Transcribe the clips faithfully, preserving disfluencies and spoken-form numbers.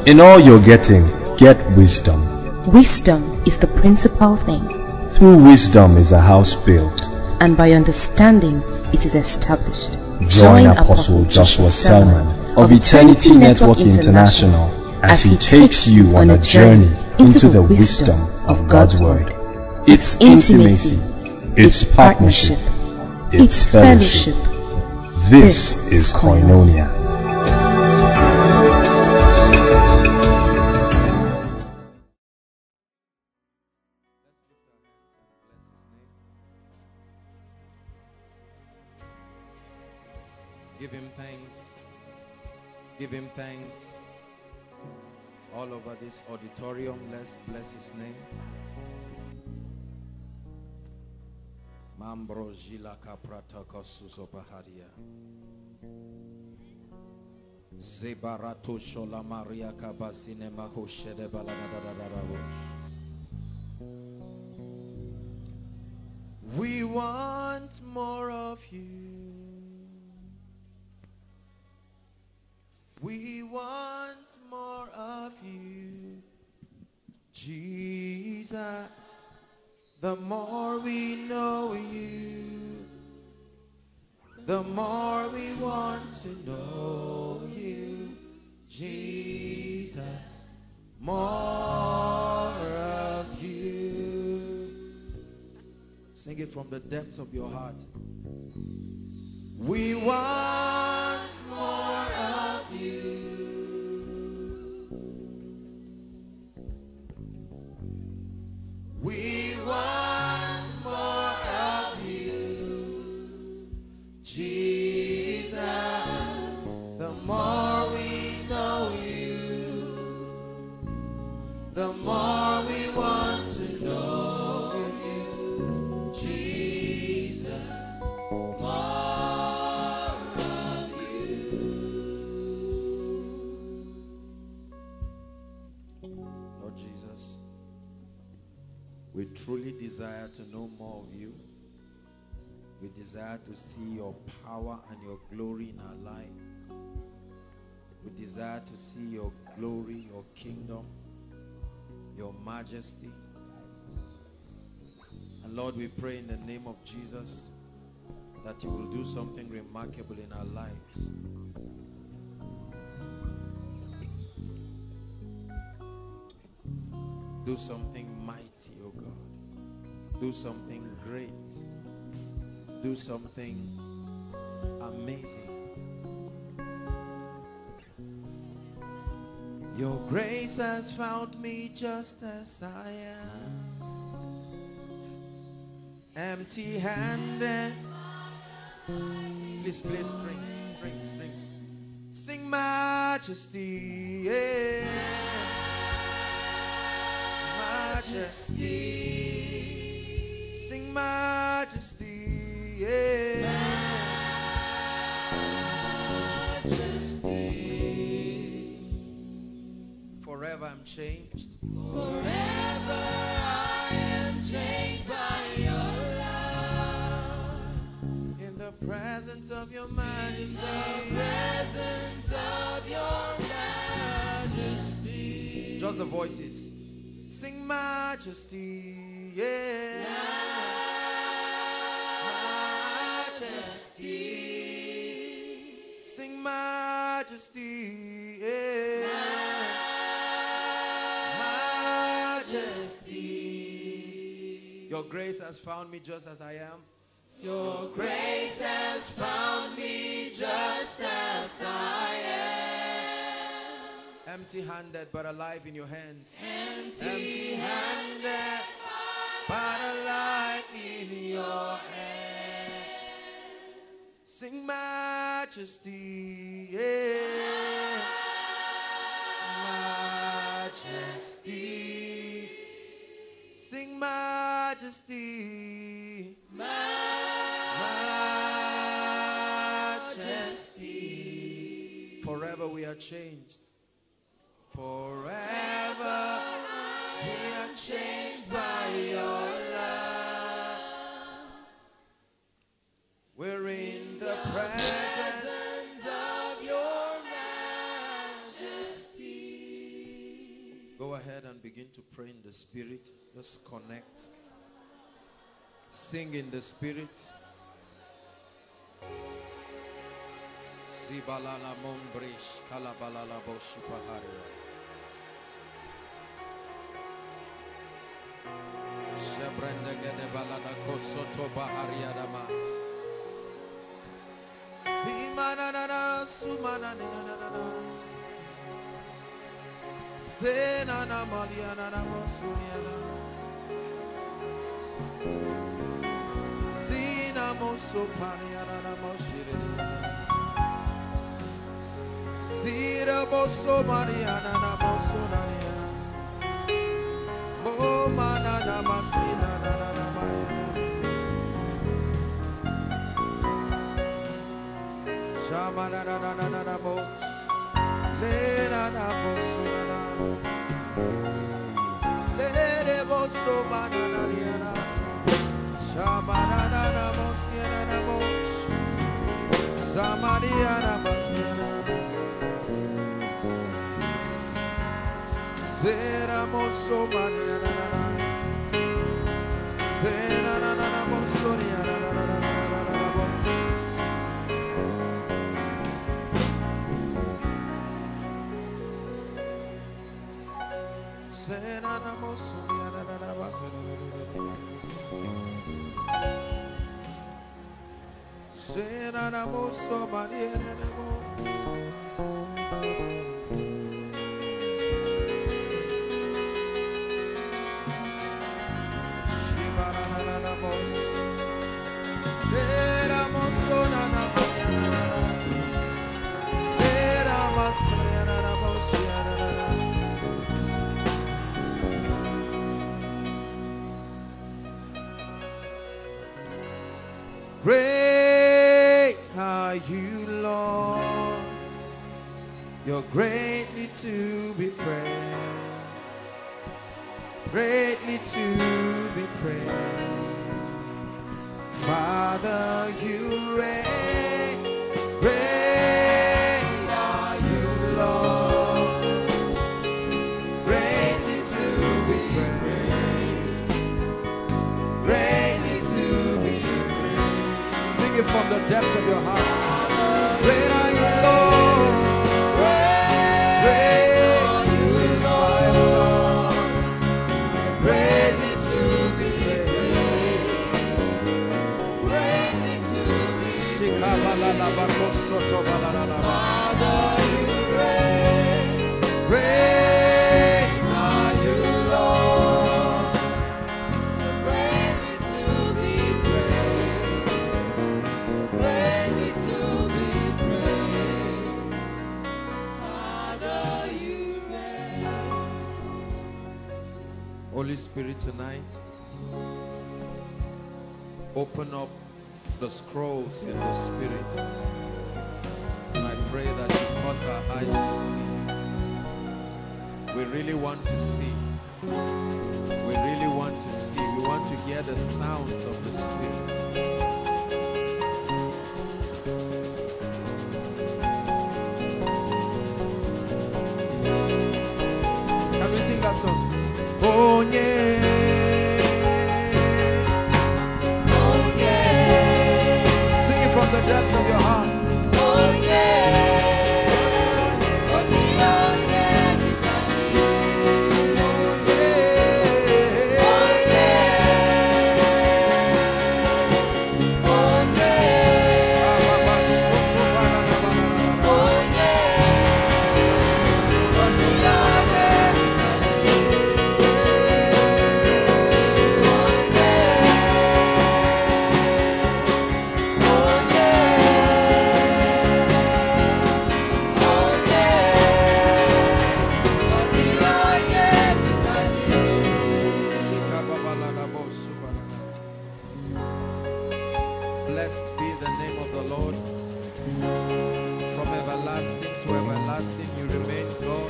In all you're getting, get wisdom. Wisdom is the principal thing. Through wisdom is a house built, and by understanding it is established. Join Apostle Joshua Selman of Eternity Network International as he takes you on a journey into the wisdom of God's Word. It's intimacy, it's partnership, it's fellowship. This is Koinonia. Give him thanks. Give him thanks. All over this auditorium, let's bless his name. Mambro Jilaka Prataka Susopahadia. Zebarato Shola Maria Kabasine Mahoshede Baladadadadawo. We want more of you. We want more of you, Jesus. The more we know you, the more we want to know you, Jesus. More of you. Sing it from the depths of your heart. We want more of you. We want more of you, Jesus. The more we know you, the more we want to know you, Jesus. More of you. Lord Jesus, we truly desire to know more of you. We desire to see your power and your glory in our lives. We desire to see your glory, your kingdom, your majesty. And Lord, we pray in the name of Jesus that you will do something remarkable in our lives. Do something mighty, oh God. Do something great. Do something amazing. Your grace has found me just as I am, empty-handed. Please play strings, strings, strings. Sing majesty, yeah. Majesty. Sing majesty, yeah. Majesty. Forever I'm changed. Forever I am changed by your love. In the presence of your majesty. In the presence of your majesty. Just the voices. Sing majesty, yeah. Majesty. Sing majesty, yeah. Majesty. Your grace has found me just as I am. Your grace has found me just as I am. Empty-handed but alive in your hands. Empty-handed but alive in your hands. Sing majesty, yeah. Majesty. Sing majesty. Majesty. Forever we are changed. Forever we are changed by your love. We're in the presence of your majesty. to pray in the spirit. Just connect. Sing in the spirit. Zibalala mombrish kalabalala boshipaharia. Shebrende gede balada kosoto baharia dama. Zimana na na sumana na na na na. Zena na maliana na mosuniana. Zina moso paniana na moshiriana. Zira boso mariana na mosonania. Mo mana na masina na na na mariana. Shama na na na na na na mos. Lena na mosuna. Lere boso mana na niana. Shama na na na mosiana na mos. Zamariana masiana. Zera moso maria na na na. Zera na na na moso ria na na na na na na na. Zera na moso ria na na na na. Zera na moso maria na na na. Great are you, Lord. You're greatly to be praised. Greatly to be praised. Father, you reign. Great are you, Lord. Greatly to be praised. Greatly to be praised. Sing it from the depths of your heart. Great are you, Lord. Great are you, Lord. Greatly to be praised. Greatly to be praised. Father, you reign. Great are you, Lord. Greatly to be praised. Greatly to be praised. Father, you reign. Holy Spirit, tonight, open up the scrolls in the spirit, and I pray that you cause our eyes to see. We really want to see. We really want to see. We want to hear the sounds of the spirit. Can we sing that song? Oh yeah. From the depths of your heart. Oh yeah. Oh yeah. Blessed be the name of the Lord. From everlasting to everlasting you remain God.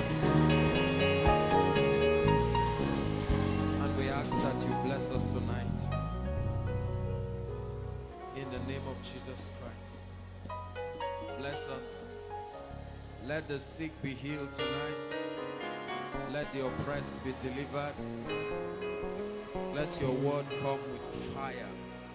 And we ask that you bless us tonight. In the name of Jesus Christ. Bless us. Let the sick be healed tonight. Let the oppressed be delivered. Let your word come with fire.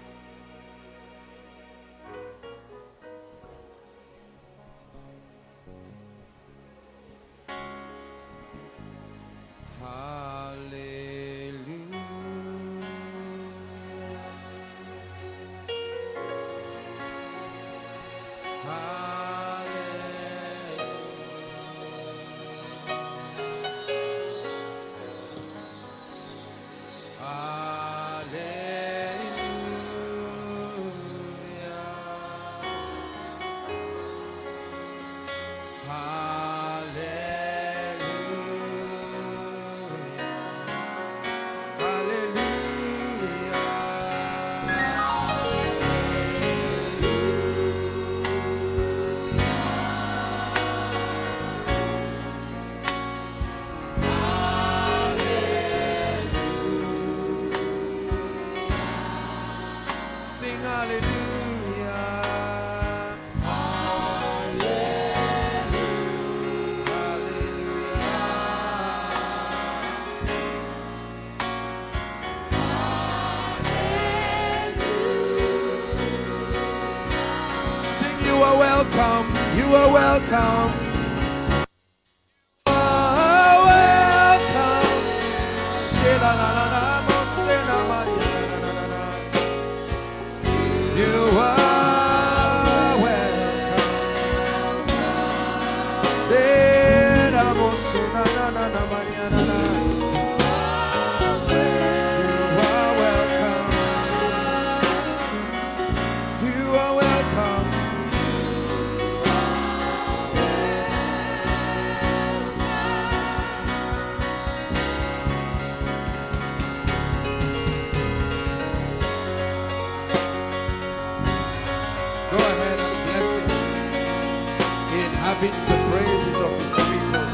You are welcome. You are welcome. You are welcome. You are welcome. Inhabits the praises of his people.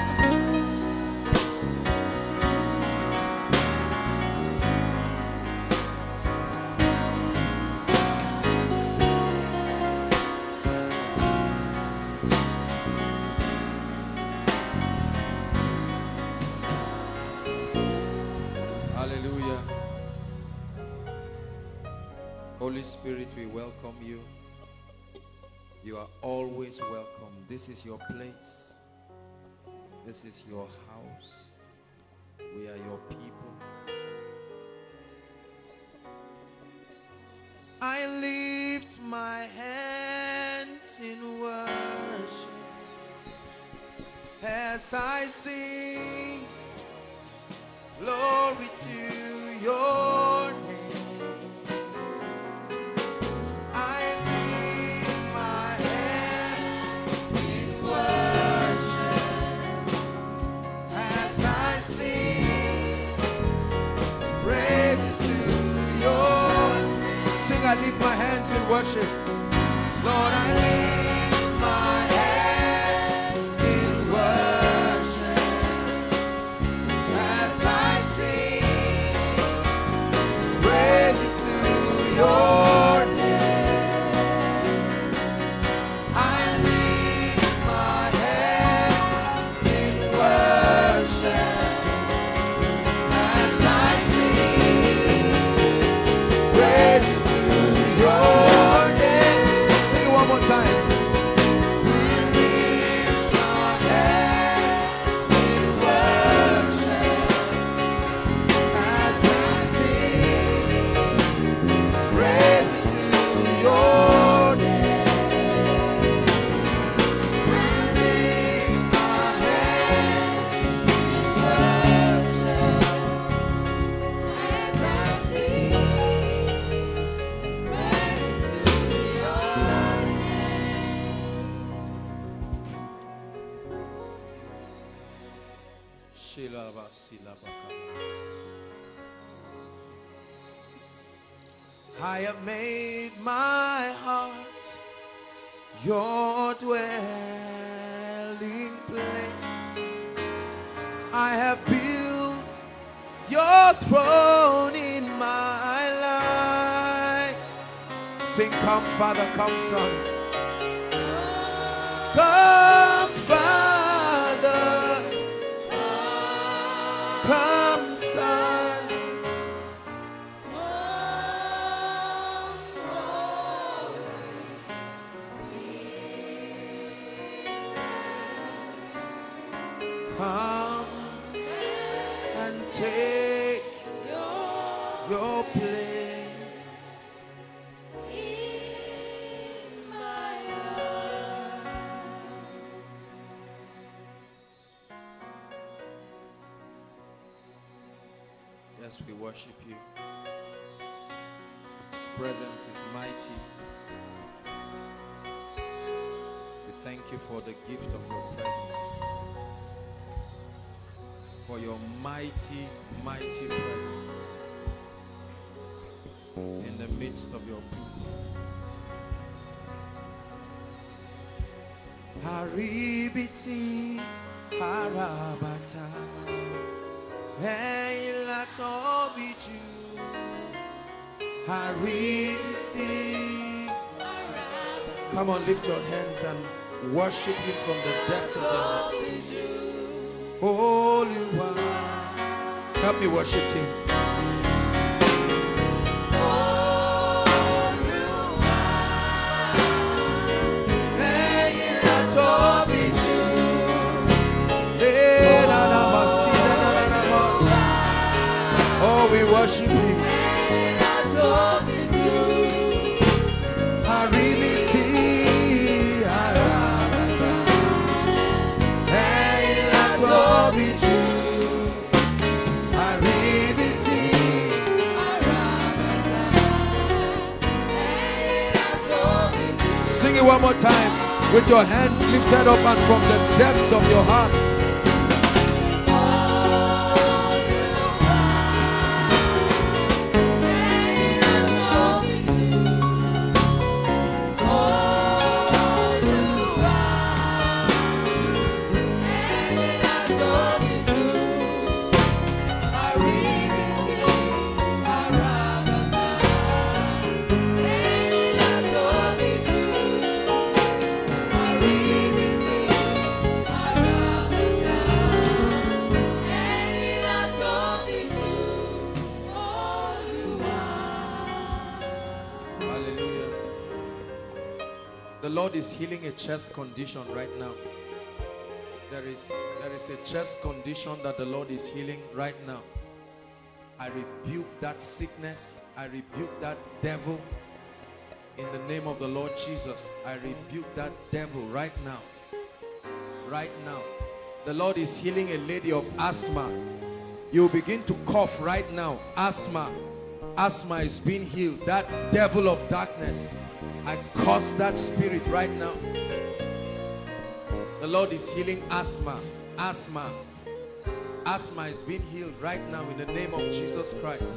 Hallelujah. Holy Spirit, we welcome you. You are always welcome. This is your place. This is your house. We are your people. I lift my hands in worship as I sing glory to your name. I lift my hands in worship. Lord, I lift my hands in worship as I sing praises to your name. I lift my hands in worship as I sing praises your name. Sing it one more time. We lift our hands in worship as we sing praises to your name. We lift our hands in worship as I sing. I have made my heart your dwelling place. I have built your throne in my life. Sing, come Father, come Son. Come Father, Come and take your place in my life. Yes, we worship you. His presence is mighty. We thank you for the gift of your presence, for your mighty, mighty presence in the midst of your people. Haribiti harabata heila tobiju haribiti. Come on, lift your hands and worship him from the depths of your heart. Holy One, help me worship him. Oh, we worship him. Sing it one more time with your hands lifted up and from the depths of your heart. The Lord is healing a chest condition right now. There is, there is a chest condition that the Lord is healing right now. I rebuke that sickness. I rebuke that devil in the name of the Lord Jesus. I rebuke that devil right now. Right now. The Lord is healing a lady of asthma. You begin to cough right now. Asthma. Asthma is being healed. That devil of darkness, I curse that spirit right now. The Lord is healing asthma. Asthma. Asthma is being healed right now in the name of Jesus Christ.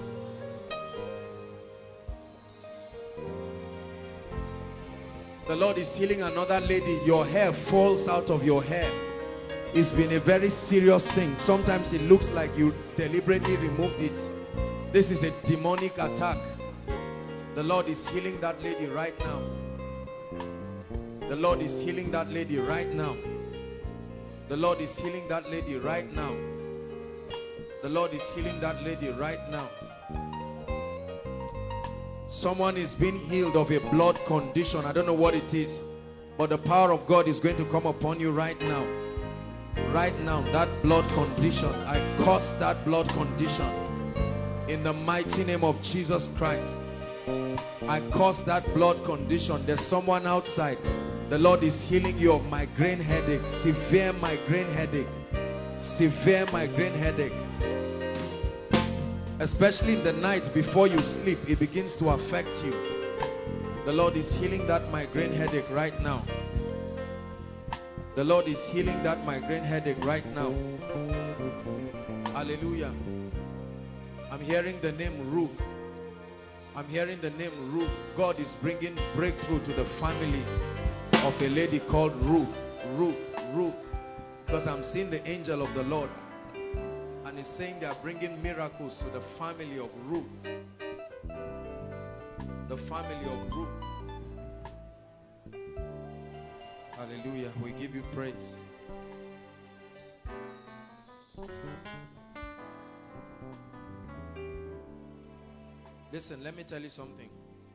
The Lord is healing another lady. Your hair falls out of your hair. It's been a very serious thing. Sometimes it looks like you deliberately removed it. This is a demonic attack. The Lord is healing that lady right now. The Lord is healing that lady right now. The Lord is healing that lady right now. The Lord is healing that lady right now. Someone is being healed of a blood condition. I don't know what it is, but the power of God is going to come upon you right now. Right now, that blood condition, I curse that blood condition in the mighty name of Jesus Christ. I curse that blood condition. There's someone outside. The Lord is healing you of migraine headache, severe migraine headache, severe migraine headache. Especially in the night before you sleep, it begins to affect you. The Lord is healing that migraine headache right now. The Lord is healing that migraine headache right now. Hallelujah. I'm hearing the name Ruth. I'm hearing the name Ruth. God is bringing breakthrough to the family of a lady called Ruth. Ruth, Ruth. Because I'm seeing the angel of the Lord. And he's saying they are bringing miracles to the family of Ruth. The family of Ruth. Hallelujah. We give you praise. Listen, let me tell you something.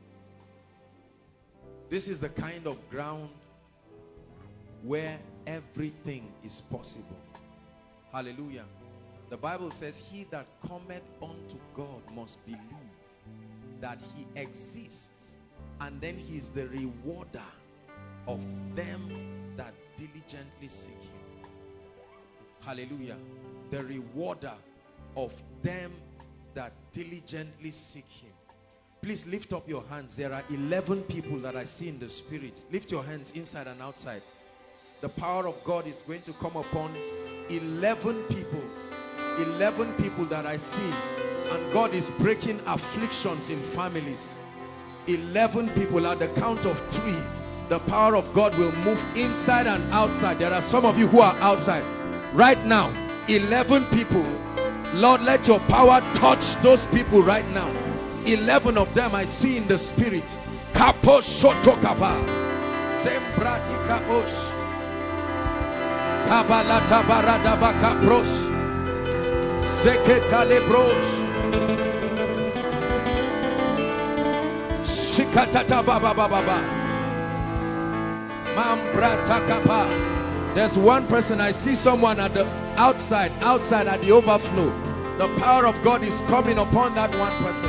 This is the kind of ground where everything is possible. Hallelujah. The Bible says, he that cometh unto God must believe that he exists, and then he is the rewarder of them that diligently seek him. Hallelujah. The rewarder of them that diligently seek him. Please lift up your hands. There are eleven people that I see in the spirit. Lift your hands inside and outside. The power of God is going to come upon eleven people. eleven people that I see. And God is breaking afflictions in families. eleven people. At the count of three, the power of God will move inside and outside. There are some of you who are outside. Right now, eleven people. Lord, let your power touch those people right now. eleven of them I see in the spirit. There's one person, I see someone at the outside, outside at the overflow. The power of God is coming upon that one person.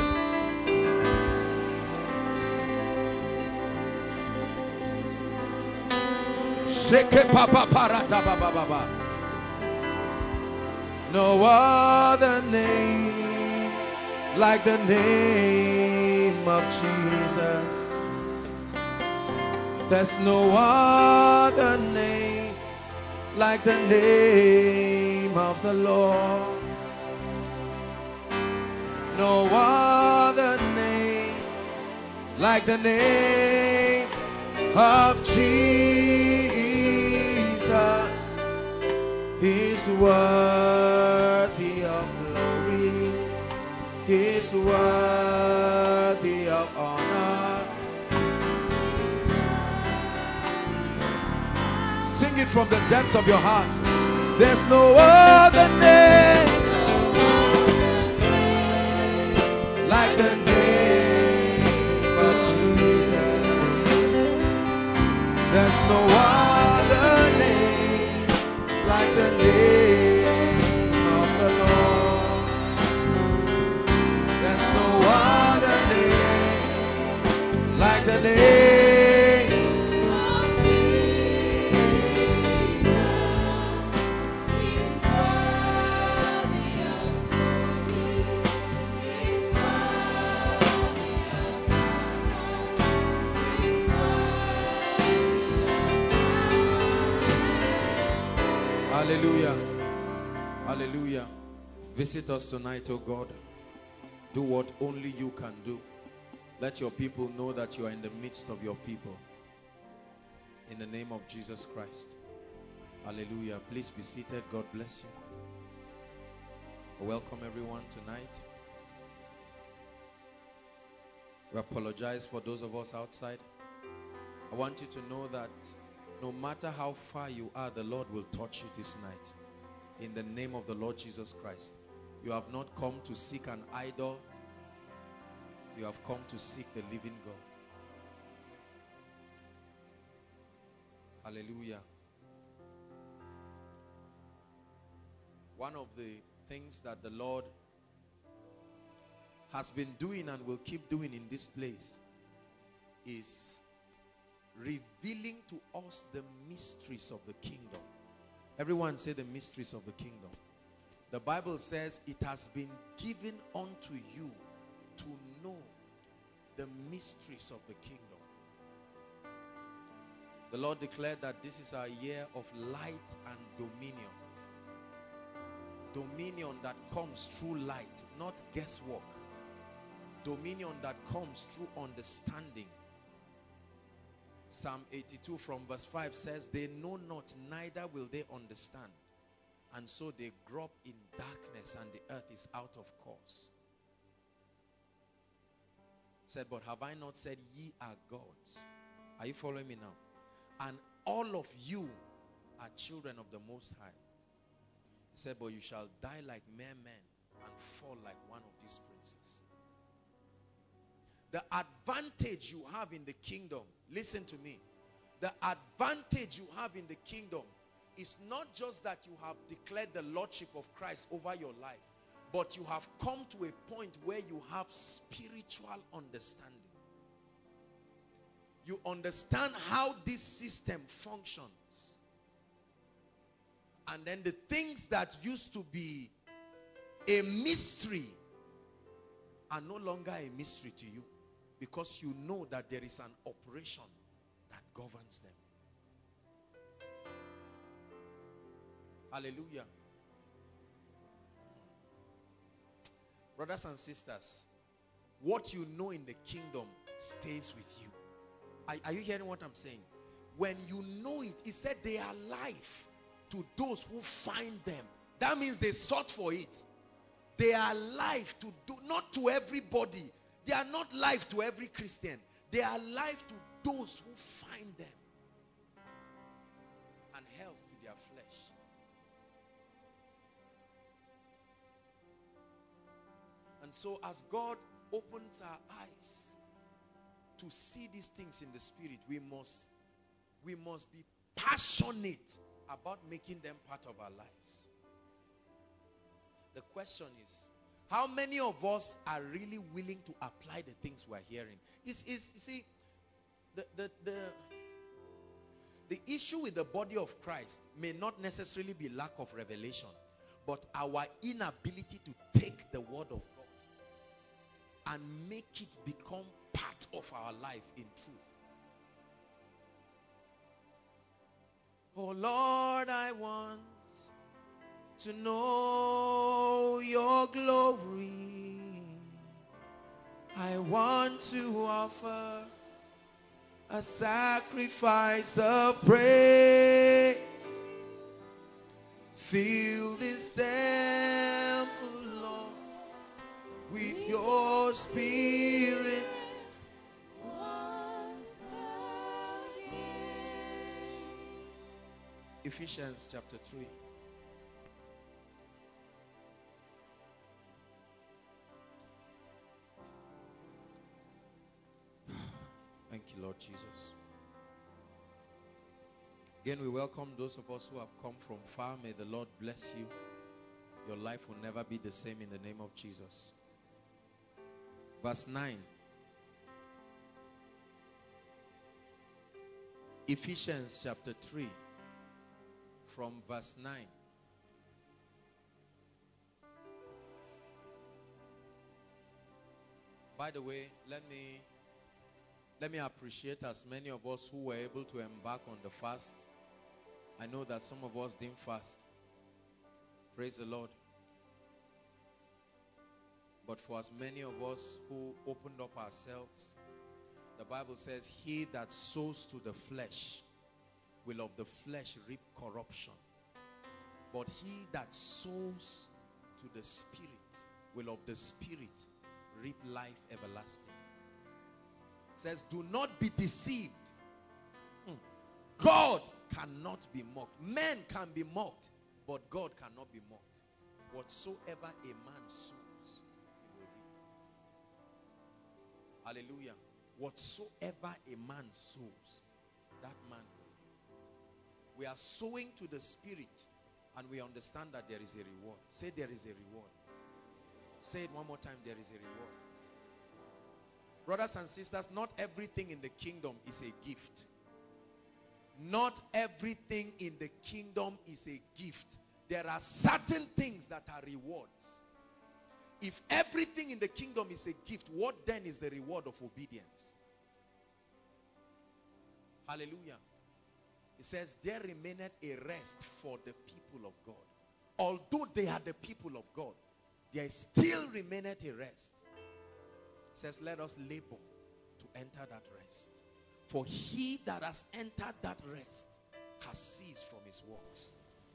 No other name like the name of Jesus. There's no other name like the name of the Lord. No other name like the name of Jesus. He's worthy of glory. He's worthy of honor. Sing it from the depths of your heart. There's no other name like the name of Jesus. There's no other name like the name of the Lord. There's no other name like the name of Jesus. He's worthy of glory. He's worthy of honor. He's worthy of power. Hallelujah. Hallelujah. Visit us tonight, oh God. Do what only you can do. Let your people know that you are in the midst of your people. In the name of Jesus Christ. Hallelujah. Please be seated. God bless you. Welcome everyone tonight. We apologize for those of us outside. I want you to know that no matter how far you are, the Lord will touch you this night. In the name of the Lord Jesus Christ. You have not come to seek an idol. You have come to seek the living God. Hallelujah. One of the things that the Lord has been doing and will keep doing in this place is revealing to us the mysteries of the kingdom. Everyone say the mysteries of the kingdom. The Bible says it has been given unto you to know the mysteries of the kingdom. The Lord declared that this is our year of light and dominion. Dominion that comes through light, not guesswork. Dominion that comes through understanding. Psalm eighty-two from verse five says, they know not, neither will they understand. And so they grope in darkness, and the earth is out of course. Said, but have I not said ye are gods? Are you following me now? And all of you are children of the Most High. He said, but you shall die like mere men and fall like one of these princes. The advantage you have in the kingdom, listen to me. The advantage you have in the kingdom It's not just that you have declared the lordship of Christ over your life, but you have come to a point where you have spiritual understanding. You understand how this system functions. And then the things that used to be a mystery are no longer a mystery to you, because you know that there is an operation that governs them. Hallelujah. Brothers and sisters, what you know in the kingdom stays with you. Are, are you hearing what I'm saying? When you know it, he said they are life to those who find them. That means they sought for it. They are life to do, not to everybody. They are not life to every Christian. They are life to those who find them. And health to their flesh. And so as God opens our eyes to see these things in the spirit, we must, we must be passionate about making them part of our lives. The question is, how many of us are really willing to apply the things we're hearing? Is is you see, the, the, the, the issue with the body of Christ may not necessarily be lack of revelation, but our inability to take the word of God and make it become part of our life in truth. Oh Lord, I want to know your glory. I want to offer a sacrifice of praise. Fill this temple, Lord, with your spirit. Ephesians chapter three. Thank you, Lord Jesus. Again, we welcome those of us who have come from far. May the Lord bless you. Your life will never be the same in the name of Jesus. Verse nine. Ephesians chapter three. From verse nine. By the way, let me let me appreciate as many of us who were able to embark on the fast. I know that some of us didn't fast. Praise the Lord. But for as many of us who opened up ourselves, the Bible says, he that sows to the flesh will of the flesh reap corruption. But he that sows to the spirit will of the spirit reap life everlasting. It says, do not be deceived. Hmm. God cannot be mocked. Men can be mocked, but God cannot be mocked. Whatsoever a man sows, he will reap. Hallelujah. Whatsoever a man sows, that man will reap. We are sowing to the spirit, and we understand that there is a reward. Say there is a reward. Say it one more time, there is a reward. Brothers and sisters, not everything in the kingdom is a gift. Not everything in the kingdom is a gift. There are certain things that are rewards. If everything in the kingdom is a gift, what then is the reward of obedience? Hallelujah. It says, there remaineth a rest for the people of God. Although they are the people of God, there still remaineth a rest. It says, let us labor to enter that rest. For he that has entered that rest has ceased from his works.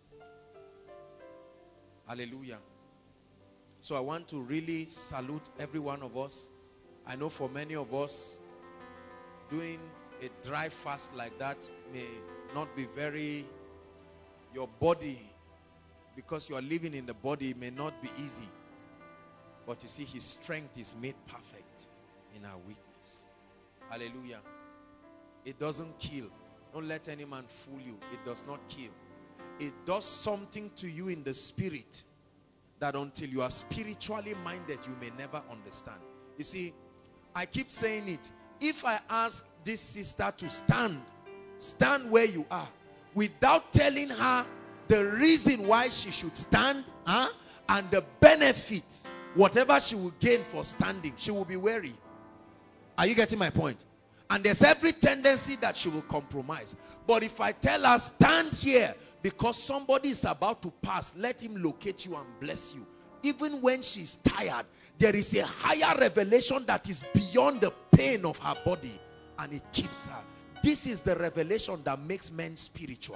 Hallelujah. So I want to really salute every one of us. I know for many of us, doing a dry fast like that may not be very, your body, because you are living in the body, may not be easy. But you see, his strength is made perfect in our weakness. Hallelujah. It doesn't kill. Don't let any man fool you. It does not kill. it does something to you in the spirit that until you are spiritually minded, you may never understand. You see, I keep saying it. If I ask this sister to stand, stand where you are, without telling her the reason why she should stand, huh, and the benefits, whatever she will gain for standing, she will be wary. Are you getting my point? And there's every tendency that she will compromise. But if I tell her, stand here, because somebody is about to pass, let him locate you and bless you. Even when she's tired, there is a higher revelation that is beyond the pain of her body, and it keeps her. This is the revelation that makes men spiritual.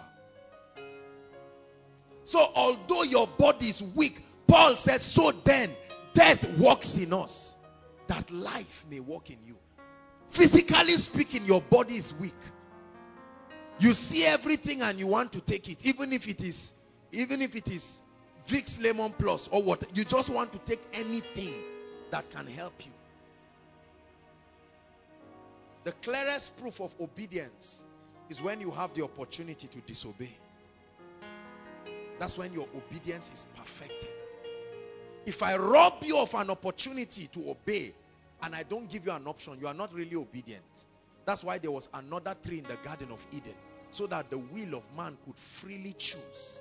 So although your body is weak, Paul says, so then death works in us, that life may work in you. Physically speaking, your body is weak. You see everything and you want to take it, even if it is, even if it is Vicks Lemon Plus or what. You just want to take anything that can help you. The clearest proof of obedience is when you have the opportunity to disobey. That's when your obedience is perfected. If I rob you of an opportunity to obey and I don't give you an option, you are not really obedient. That's why there was another tree in the Garden of Eden, so that the will of man could freely choose.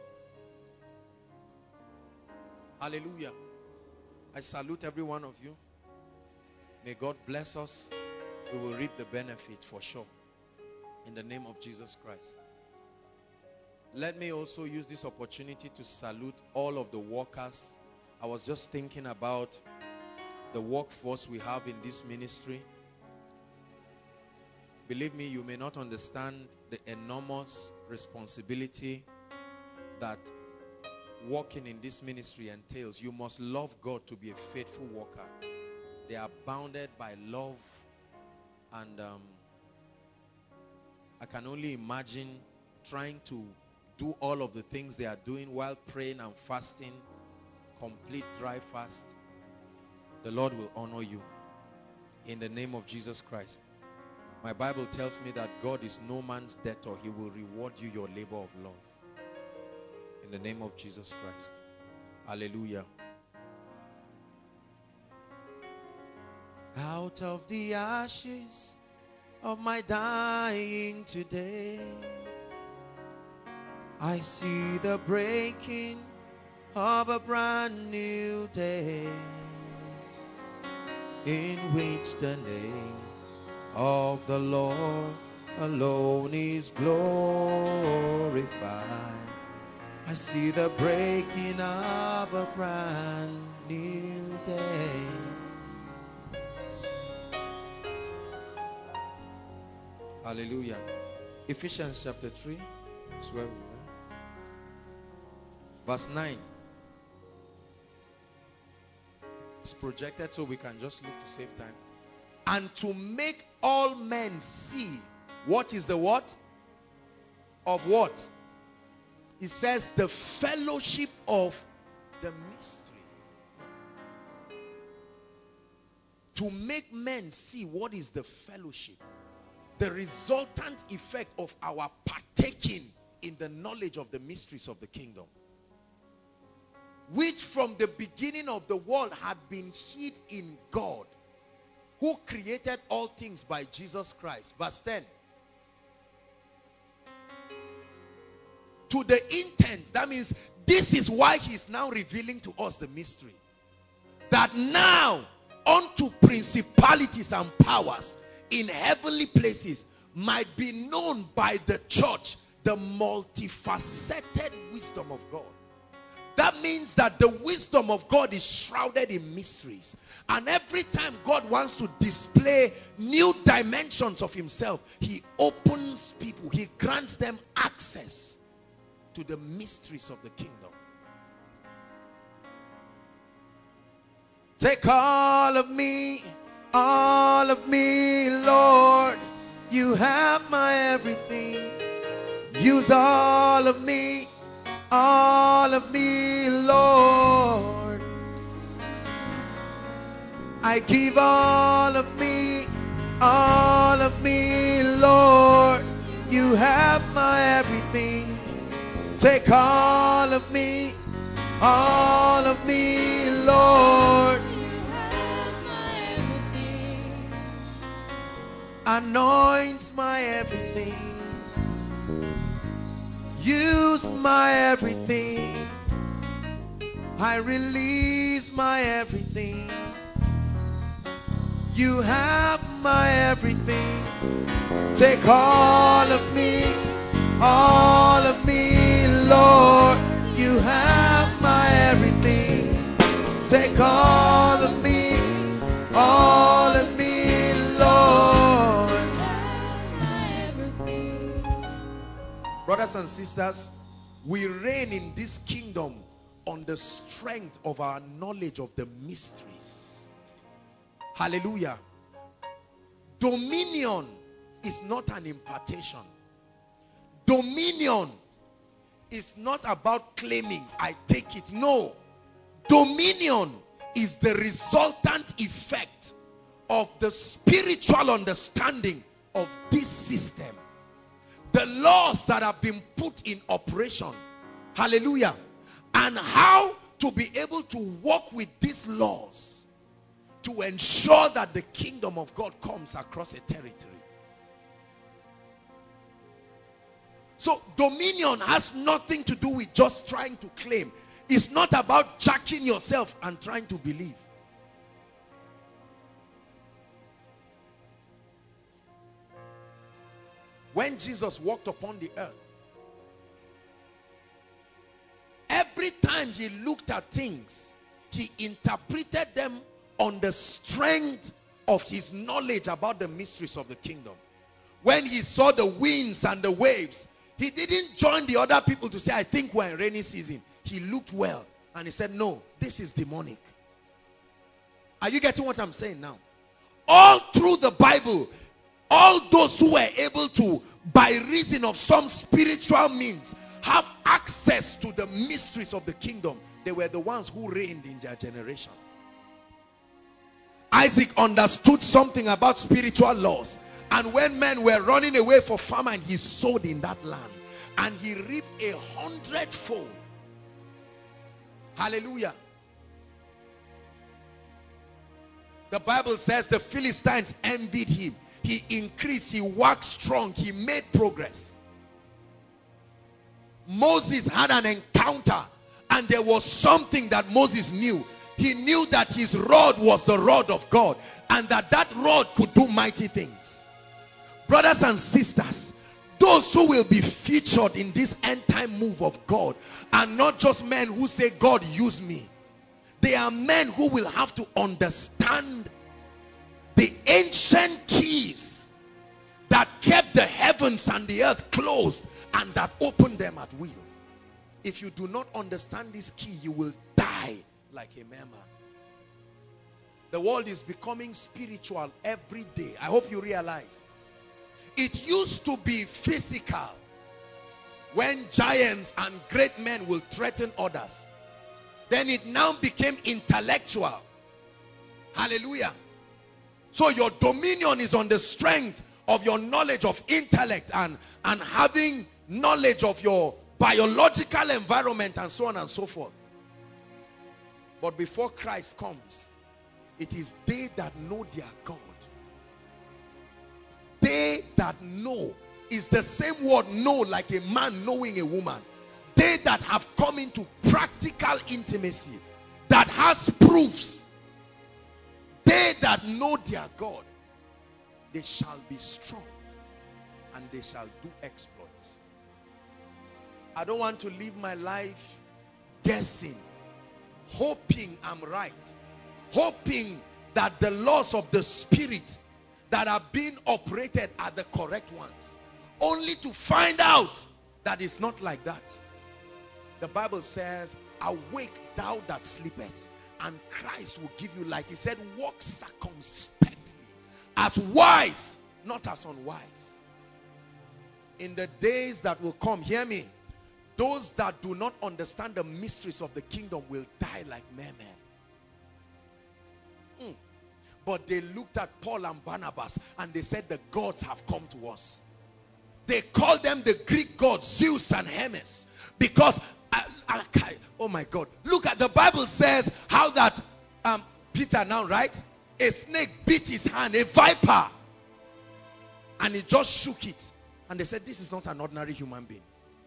Hallelujah. I salute every one of you. May God bless us. We will reap the benefit for sure, in the name of Jesus Christ. Let me also use this opportunity to salute all of the workers. I was just thinking about the workforce we have in this ministry. Believe me, you may not understand the enormous responsibility that working in this ministry entails. You must love God to be a faithful worker. They are bounded by love, and um, I can only imagine trying to do all of the things they are doing while praying and fasting, complete dry fast. The Lord will honor you in the name of Jesus Christ. My Bible tells me that God is no man's debtor. He will reward you your labor of love. In the name of Jesus Christ. Hallelujah. Out of the ashes of my dying today, I see the breaking of a brand new day, in which the name of the Lord alone is glorified. I see the breaking of a brand new day. Hallelujah. Ephesians chapter three. That's where we were. Verse nine. It's projected so we can just look to save time. And to make all men see what is the what? Of what? It says the fellowship of the mystery. To make men see what is the fellowship. The resultant effect of our partaking in the knowledge of the mysteries of the kingdom, which from the beginning of the world had been hid in God, who created all things by Jesus Christ. Verse ten. To the intent, that means this is why he's now revealing to us the mystery, that now unto principalities and powers in heavenly places might be known by the church the multifaceted wisdom of God. That means that the wisdom of God is shrouded in mysteries. And every time God wants to display new dimensions of himself, he opens people, he grants them access to the mysteries of the kingdom. Take all of me, all of me, Lord. You have my everything. Use all of me, all of me, Lord. I give all of me, all of me, Lord. You have my everything. Take all of me, all of me, Lord. Anoint my everything. Use my everything. I release my everything. You have my everything. Take all of me, all of me, Lord. You have my everything. Take all of me, all of me, Lord. Brothers and sisters, we reign in this kingdom on the strength of our knowledge of the mysteries. Hallelujah. Dominion is not an impartation. Dominion is not about claiming, I take it. No. Dominion is the resultant effect of the spiritual understanding of this system. The laws that have been put in operation. Hallelujah. And how to be able to work with these laws to ensure that the kingdom of God comes across a territory. So dominion has nothing to do with just trying to claim. It's not about jacking yourself and trying to believe. When Jesus walked upon the earth, every time he looked at things, he interpreted them on the strength of his knowledge about the mysteries of the kingdom. When he saw the winds and the waves, he didn't join the other people to say, I think we're in rainy season. He looked well and he said, no, this is demonic. Are you getting what I'm saying now? All through the Bible, all those who were able to, by reason of some spiritual means, have access to the mysteries of the kingdom, they were the ones who reigned in their generation. Isaac understood something about spiritual laws. And when men were running away for famine, he sowed in that land. And he reaped a hundredfold. Hallelujah. The Bible says the Philistines envied him. He increased, he waxed strong, he made progress. Moses had an encounter, and there was something that Moses knew. He knew that his rod was the rod of God, and that that rod could do mighty things. Brothers and sisters, those who will be featured in this end time move of God are not just men who say, God, use me. They are men who will have to understand the ancient keys that kept the heavens and the earth closed and that opened them at will. If you do not understand this key, you will die like a mere man. The world is becoming spiritual every day. I hope you realize. It used to be physical, when giants and great men will threaten others. Then it now became intellectual. Hallelujah. So your dominion is on the strength of your knowledge of intellect and, and having knowledge of your biological environment and so on and so forth. But before Christ comes, it is they that know their God. They that know is the same word know, like a man knowing a woman. They that have come into practical intimacy, that has proofs. They that know their God, they shall be strong and they shall do exploits. I don't want to live my life guessing, hoping I'm right, hoping that the laws of the spirit that are being operated are the correct ones, only to find out that it's not like that. The Bible says, awake thou that sleepest, and Christ will give you light. He said, walk circumspectly, as wise, not as unwise. In the days that will come, hear me, those that do not understand the mysteries of the kingdom will die like mere men. Mm. But they looked at Paul and Barnabas and they said, the gods have come to us. They called them the Greek gods, Zeus and Hermes, Because, I, I, I, oh my God, look at the Bible says how that um, Peter now, right? A snake bit his hand, a viper. And he just shook it. And they said, this is not an ordinary human being.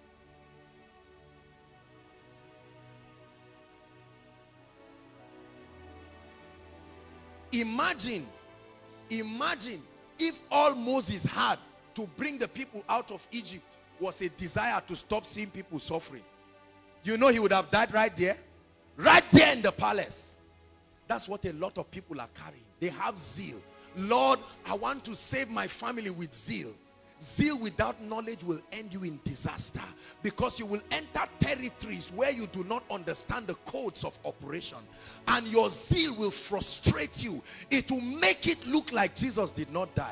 Imagine, imagine if all Moses had to bring the people out of Egypt was a desire to stop seeing people suffering. You know he would have died right there. Right there in the palace. That's what a lot of people are carrying. They have zeal. Lord, I want to save my family with zeal. Zeal without knowledge will end you in disaster, because you will enter territories where you do not understand the codes of operation, and your zeal will frustrate you. It will make it look like Jesus did not die.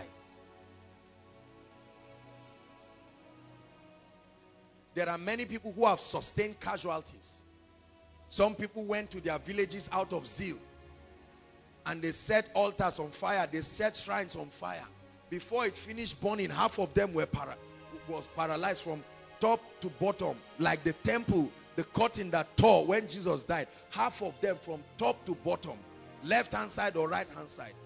There are many people who have sustained casualties. Some people went to their villages out of zeal, and they set altars on fire, they set shrines on fire. Before it finished burning, half of them were para was paralyzed from top to bottom, like the temple, the curtain that tore when Jesus died. Half of them from top to bottom, left hand side or right hand side.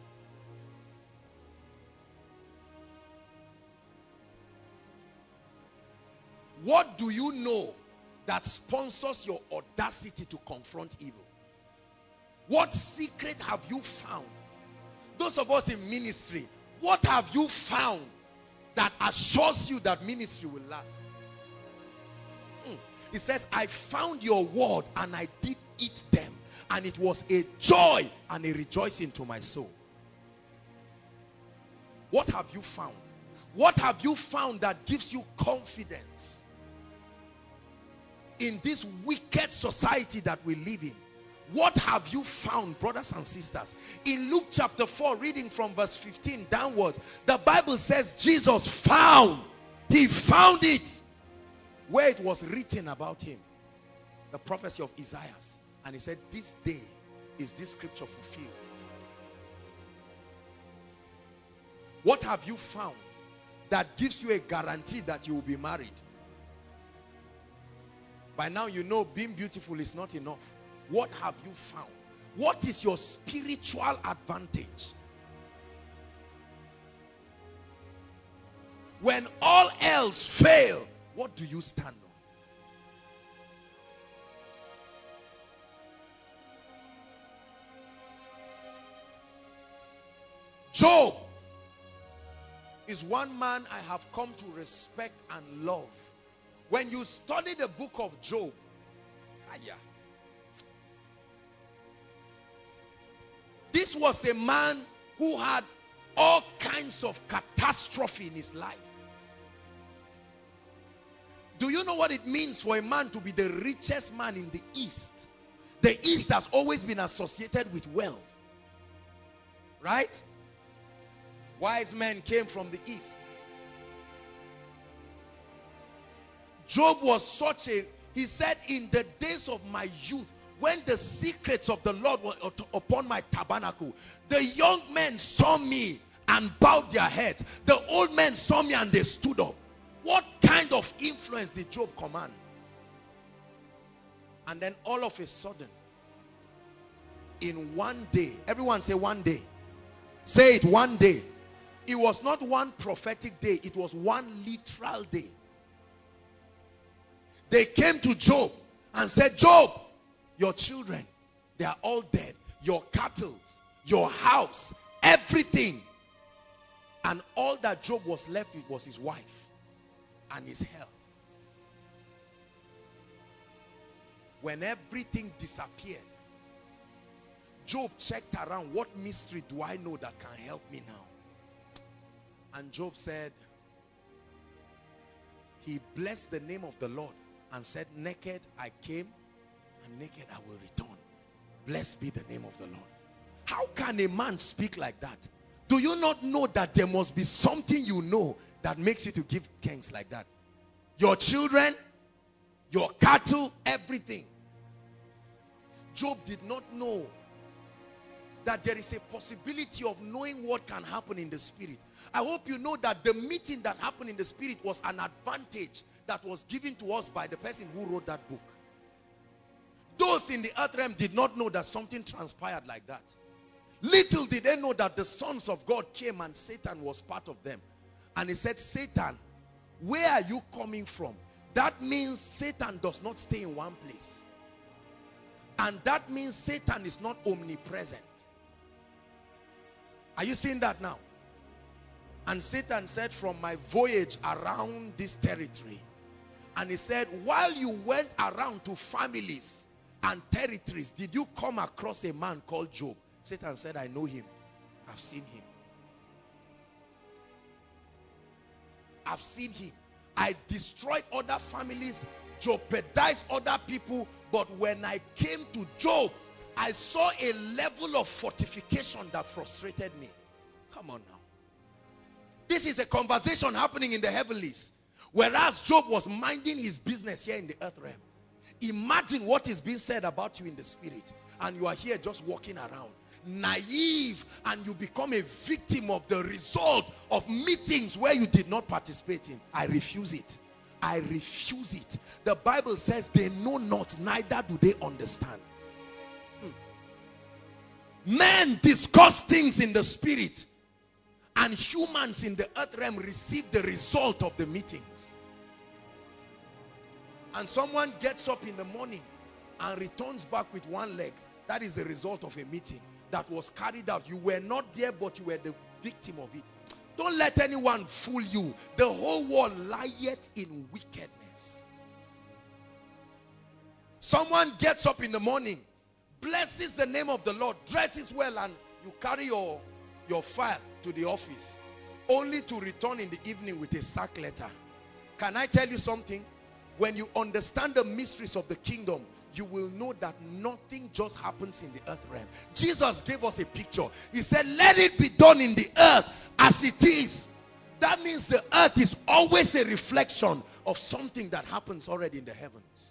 What do you know that sponsors your audacity to confront evil? What secret have you found? Those of us in ministry, what have you found that assures you that ministry will last? Hmm. It says, I found your word and I did eat them, and it was a joy and a rejoicing to my soul. What have you found? What have you found that gives you confidence in this wicked society that we live in? What have you found, brothers and sisters? In Luke chapter four, reading from verse fifteen downwards, the Bible says Jesus found, he found it where it was written about him. The prophecy of Isaiah. And he said, this day is this scripture fulfilled. What have you found that gives you a guarantee that you will be married? By now you know being beautiful is not enough. What have you found? What is your spiritual advantage? When all else fail, what do you stand on? Job is one man I have come to respect and love. When you study the book of Job, aya, this was a man who had all kinds of catastrophe in his life. Do you know what it means for a man to be the richest man in the East? The East has always been associated with wealth. Right? Wise men came from the East. Job was such a, he said, in the days of my youth, when the secrets of the Lord were upon my tabernacle, the young men saw me and bowed their heads. The old men saw me and they stood up. What kind of influence did Job command? And then all of a sudden, in one day, everyone say one day. Say it, one day. It was not one prophetic day, it was one literal day. They came to Job and said, Job, your children, they are all dead. Your cattle, your house, everything. And all that Job was left with was his wife and his health. When everything disappeared, Job checked around, what mystery do I know that can help me now? And Job said, he blessed the name of the Lord and said, naked I came and naked I will return. Blessed be the name of the Lord. How can a man speak like that? Do you not know that there must be something you know that makes you to give thanks like that? Your children, your cattle, everything. Job did not know that there is a possibility of knowing what can happen in the spirit. I hope you know that the meeting that happened in the spirit was an advantage that was given to us by the person who wrote that book. Those in the earth realm did not know that something transpired like that. Little did they know that the sons of God came and Satan was part of them. And he said, Satan, where are you coming from? That means Satan does not stay in one place. And that means Satan is not omnipresent. Are you seeing that now? And Satan said, from my voyage around this territory, and he said, while you went around to families and territories, did you come across a man called Job? Satan said, I know him. I've seen him. I've seen him. I destroyed other families, jeopardized other people, but when I came to Job, I saw a level of fortification that frustrated me. Come on now. This is a conversation happening in the heavenlies, whereas Job was minding his business here in the earth realm. Imagine what is being said about you in the spirit, and you are here just walking around naive, and you become a victim of the result of meetings where you did not participate in. I refuse it. I refuse it. The Bible says they know not, neither do they understand. Hmm. Men discuss things in the spirit, and humans in the earth realm receive the result of the meetings. And someone gets up in the morning and returns back with one leg. That is the result of a meeting that was carried out. You were not there, but you were the victim of it. Don't let anyone fool you. The whole world lieth in wickedness. Someone gets up in the morning, blesses the name of the Lord, dresses well, and you carry your, your file to the office, only to return in the evening with a sack letter. Can I tell you something? When you understand the mysteries of the kingdom, you will know that nothing just happens in the earth realm. Jesus gave us a picture. He said, let it be done in the earth as it is. That means the earth is always a reflection of something that happens already in the heavens.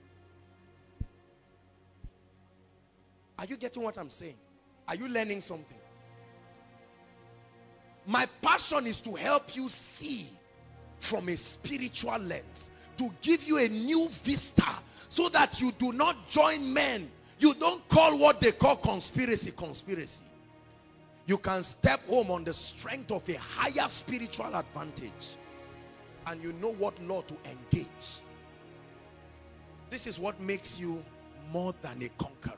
Are you getting what I'm saying? Are you learning something? My passion is to help you see from a spiritual lens, to give you a new vista, so that you do not join men. You don't call what they call conspiracy, conspiracy. You can step home on the strength of a higher spiritual advantage, and you know what law to engage. This is what makes you more than a conqueror.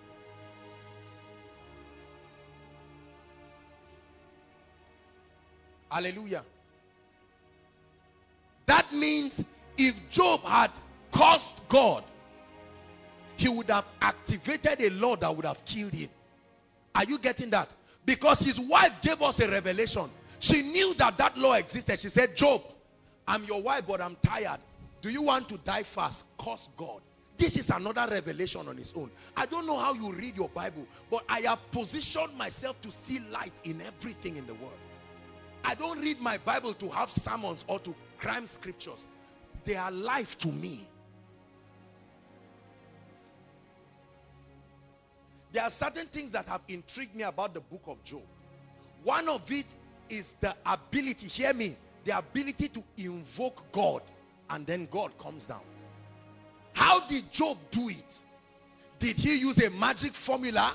Hallelujah. That means if Job had cursed God, he would have activated a law that would have killed him. Are you getting that? Because his wife gave us a revelation. She knew that that law existed. She said, Job, I'm your wife, but I'm tired. Do you want to die fast? Curse God. This is another revelation on its own. I don't know how you read your Bible, but I have positioned myself to see light in everything in the world. I don't read my Bible to have sermons or to cram scriptures. They are life to me. There are certain things that have intrigued me about the book of Job. One of it is the ability, hear me, the ability to invoke God, and then God comes down. How did Job do it? Did he use a magic formula?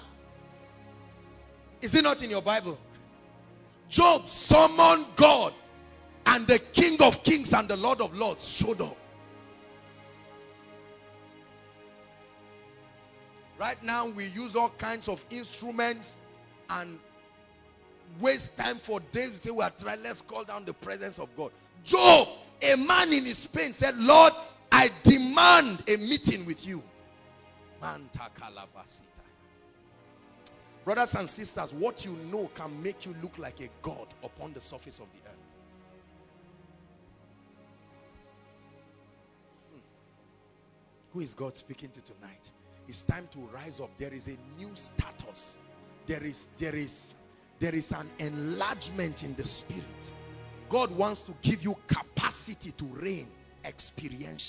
Is it not in your Bible? Job summoned God, and the King of Kings and the Lord of Lords showed up. Right now we use all kinds of instruments and waste time for days. We say we are trying, let's call down the presence of God. Job, a man in his pain, said, Lord, I demand a meeting with you. Brothers and sisters, what you know can make you look like a god upon the surface of the earth. Hmm. Who is God speaking to tonight? It's time to rise up. There is a new status. There is, there is, there is an enlargement in the spirit. God wants to give you capacity to reign experientially.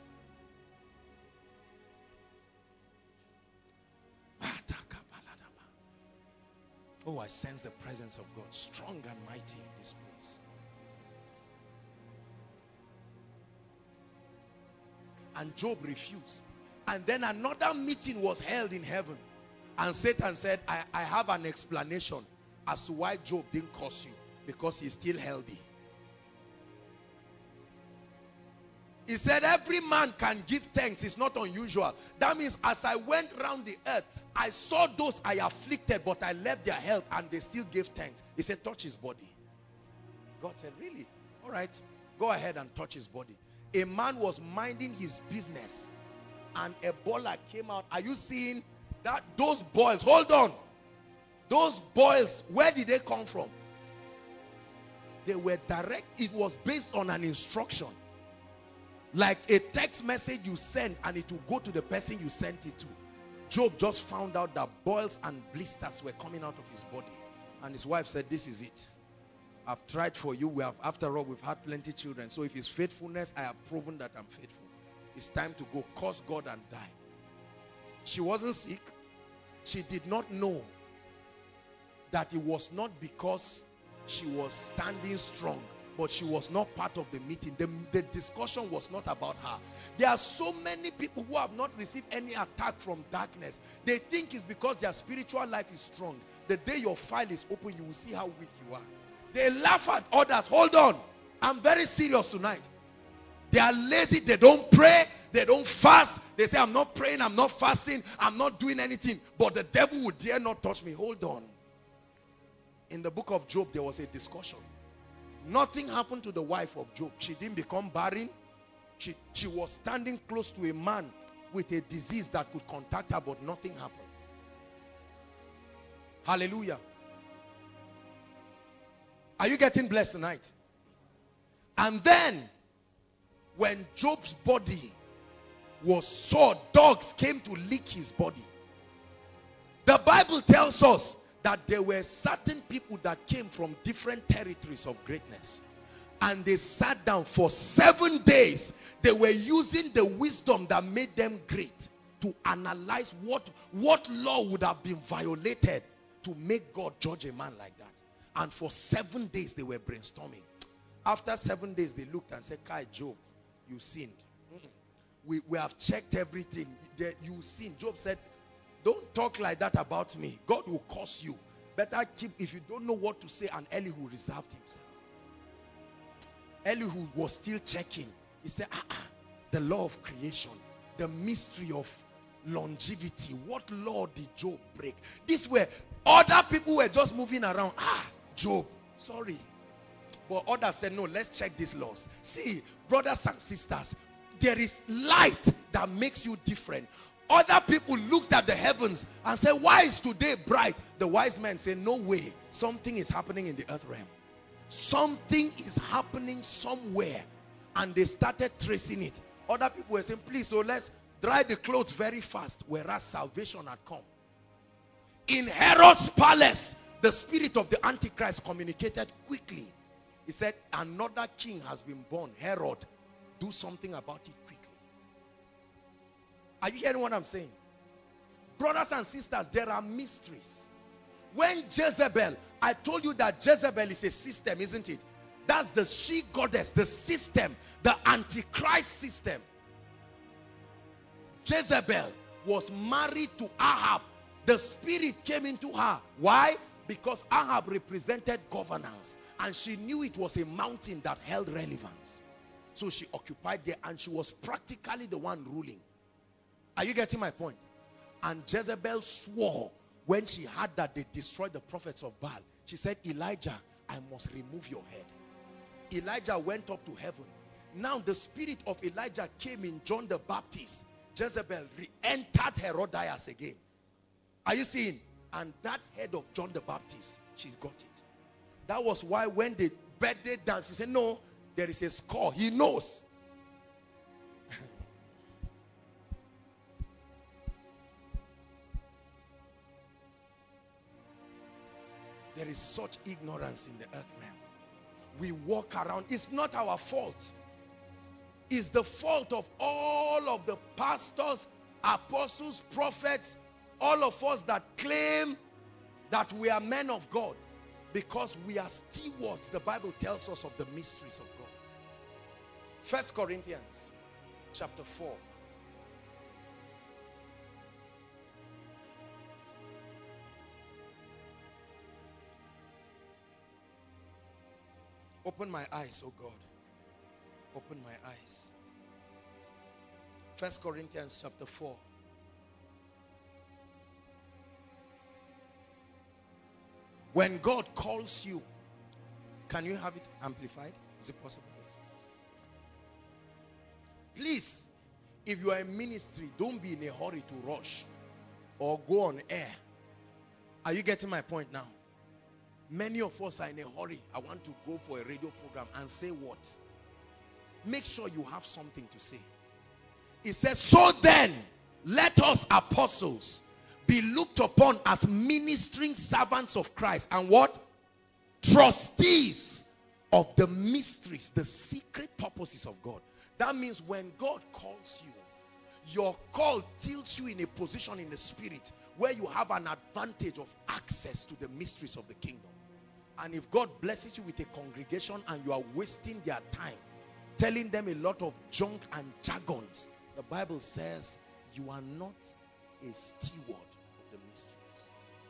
Oh, I sense the presence of God strong and mighty in this place. And Job refused. And then another meeting was held in heaven. And Satan said, I, I have an explanation as to why Job didn't curse you. Because he's still healthy. He said every man can give thanks. It's not unusual. That means as I went around the earth, I saw those I afflicted, but I left their health and they still gave thanks. He said, touch his body. God said, really? All right, go ahead and touch his body. A man was minding his business and Ebola came out. Are you seeing that? Those boils, hold on. Those boils, where did they come from? They were direct. It was based on an instruction. Like a text message you send and it will go to the person you sent it to. Job just found out that boils and blisters were coming out of his body. And his wife said, this is it. I've tried for you. We have, after all, we've had plenty of children. So if it's faithfulness, I have proven that I'm faithful. It's time to go curse God and die. She wasn't sick. She did not know that it was not because she was standing strong, but she was not part of the meeting. The, the discussion was not about her. There are so many people who have not received any attack from darkness. They think it's because their spiritual life is strong. The day your file is open, you will see how weak you are. They laugh at others. Hold on. I'm very serious tonight. They are lazy. They don't pray. They don't fast. They say, I'm not praying. I'm not fasting. I'm not doing anything. But the devil would dare not touch me. Hold on. In the book of Job, there was a discussion. Nothing happened to the wife of Job. She didn't become barren. She, she was standing close to a man with a disease that could contact her, but nothing happened. Hallelujah. Are you getting blessed tonight? And then, when Job's body was sore, dogs came to lick his body. The Bible tells us that there were certain people that came from different territories of greatness. And they sat down for seven days. They were using the wisdom that made them great to analyze what, what law would have been violated to make God judge a man like that. And for seven days they were brainstorming. After seven days they looked and said, Kai, Job, you sinned. Mm-mm. We, we have checked everything. You sinned. Job said, don't talk like that about me. God will curse you. Better keep, if you don't know what to say. And Elihu reserved himself. Elihu was still checking. He said, ah, ah, the law of creation, the mystery of longevity. What law did Job break? This way, other people were just moving around. Ah, Job, sorry. But others said, no, let's check these laws. See, brothers and sisters, there is light that makes you different. Other people looked at the heavens and said, why is today bright? The wise men said, no way. Something is happening in the earth realm. Something is happening somewhere. And they started tracing it. Other people were saying, please, so let's dry the clothes very fast. Whereas salvation had come. In Herod's palace, the spirit of the Antichrist communicated quickly. He said, another king has been born, Herod. Do something about it quickly. Are you hearing what I'm saying? Brothers and sisters, there are mysteries. When Jezebel, I told you that Jezebel is a system, isn't it? That's the she-goddess, the system, the Antichrist system. Jezebel was married to Ahab. The spirit came into her. Why? Because Ahab represented governance. And she knew it was a mountain that held relevance. So she occupied there and she was practically the one ruling. Are you getting my point? And Jezebel swore when she heard that they destroyed the prophets of Baal. She said, Elijah, I must remove your head. Elijah went up to heaven. Now the spirit of Elijah came in John the Baptist. Jezebel re-entered Herodias again. Are you seeing? And that head of John the Baptist, she's got it. That was why when they birthday dance, she said, no, there is a score. He knows. There is such ignorance in the earth realm. We walk around. It's not our fault. It's the fault of all of the pastors, apostles, prophets, all of us that claim that we are men of God. Because we are stewards, the Bible tells us, of the mysteries of God. First Corinthians chapter four. Open my eyes, oh God. Open my eyes. First Corinthians chapter four. When God calls you, can you have it amplified? Is it possible? Please, if you are in ministry, don't be in a hurry to rush or go on air. Are you getting my point now? Many of us are in a hurry. I want to go for a radio program and say what? Make sure you have something to say. It says, so then, let us apostles be looked upon as ministering servants of Christ and what? Trustees of the mysteries, the secret purposes of God. That means when God calls you, your call tilts you in a position in the spirit where you have an advantage of access to the mysteries of the kingdom. And if God blesses you with a congregation and you are wasting their time, telling them a lot of junk and jargons, the Bible says you are not a steward of the mysteries.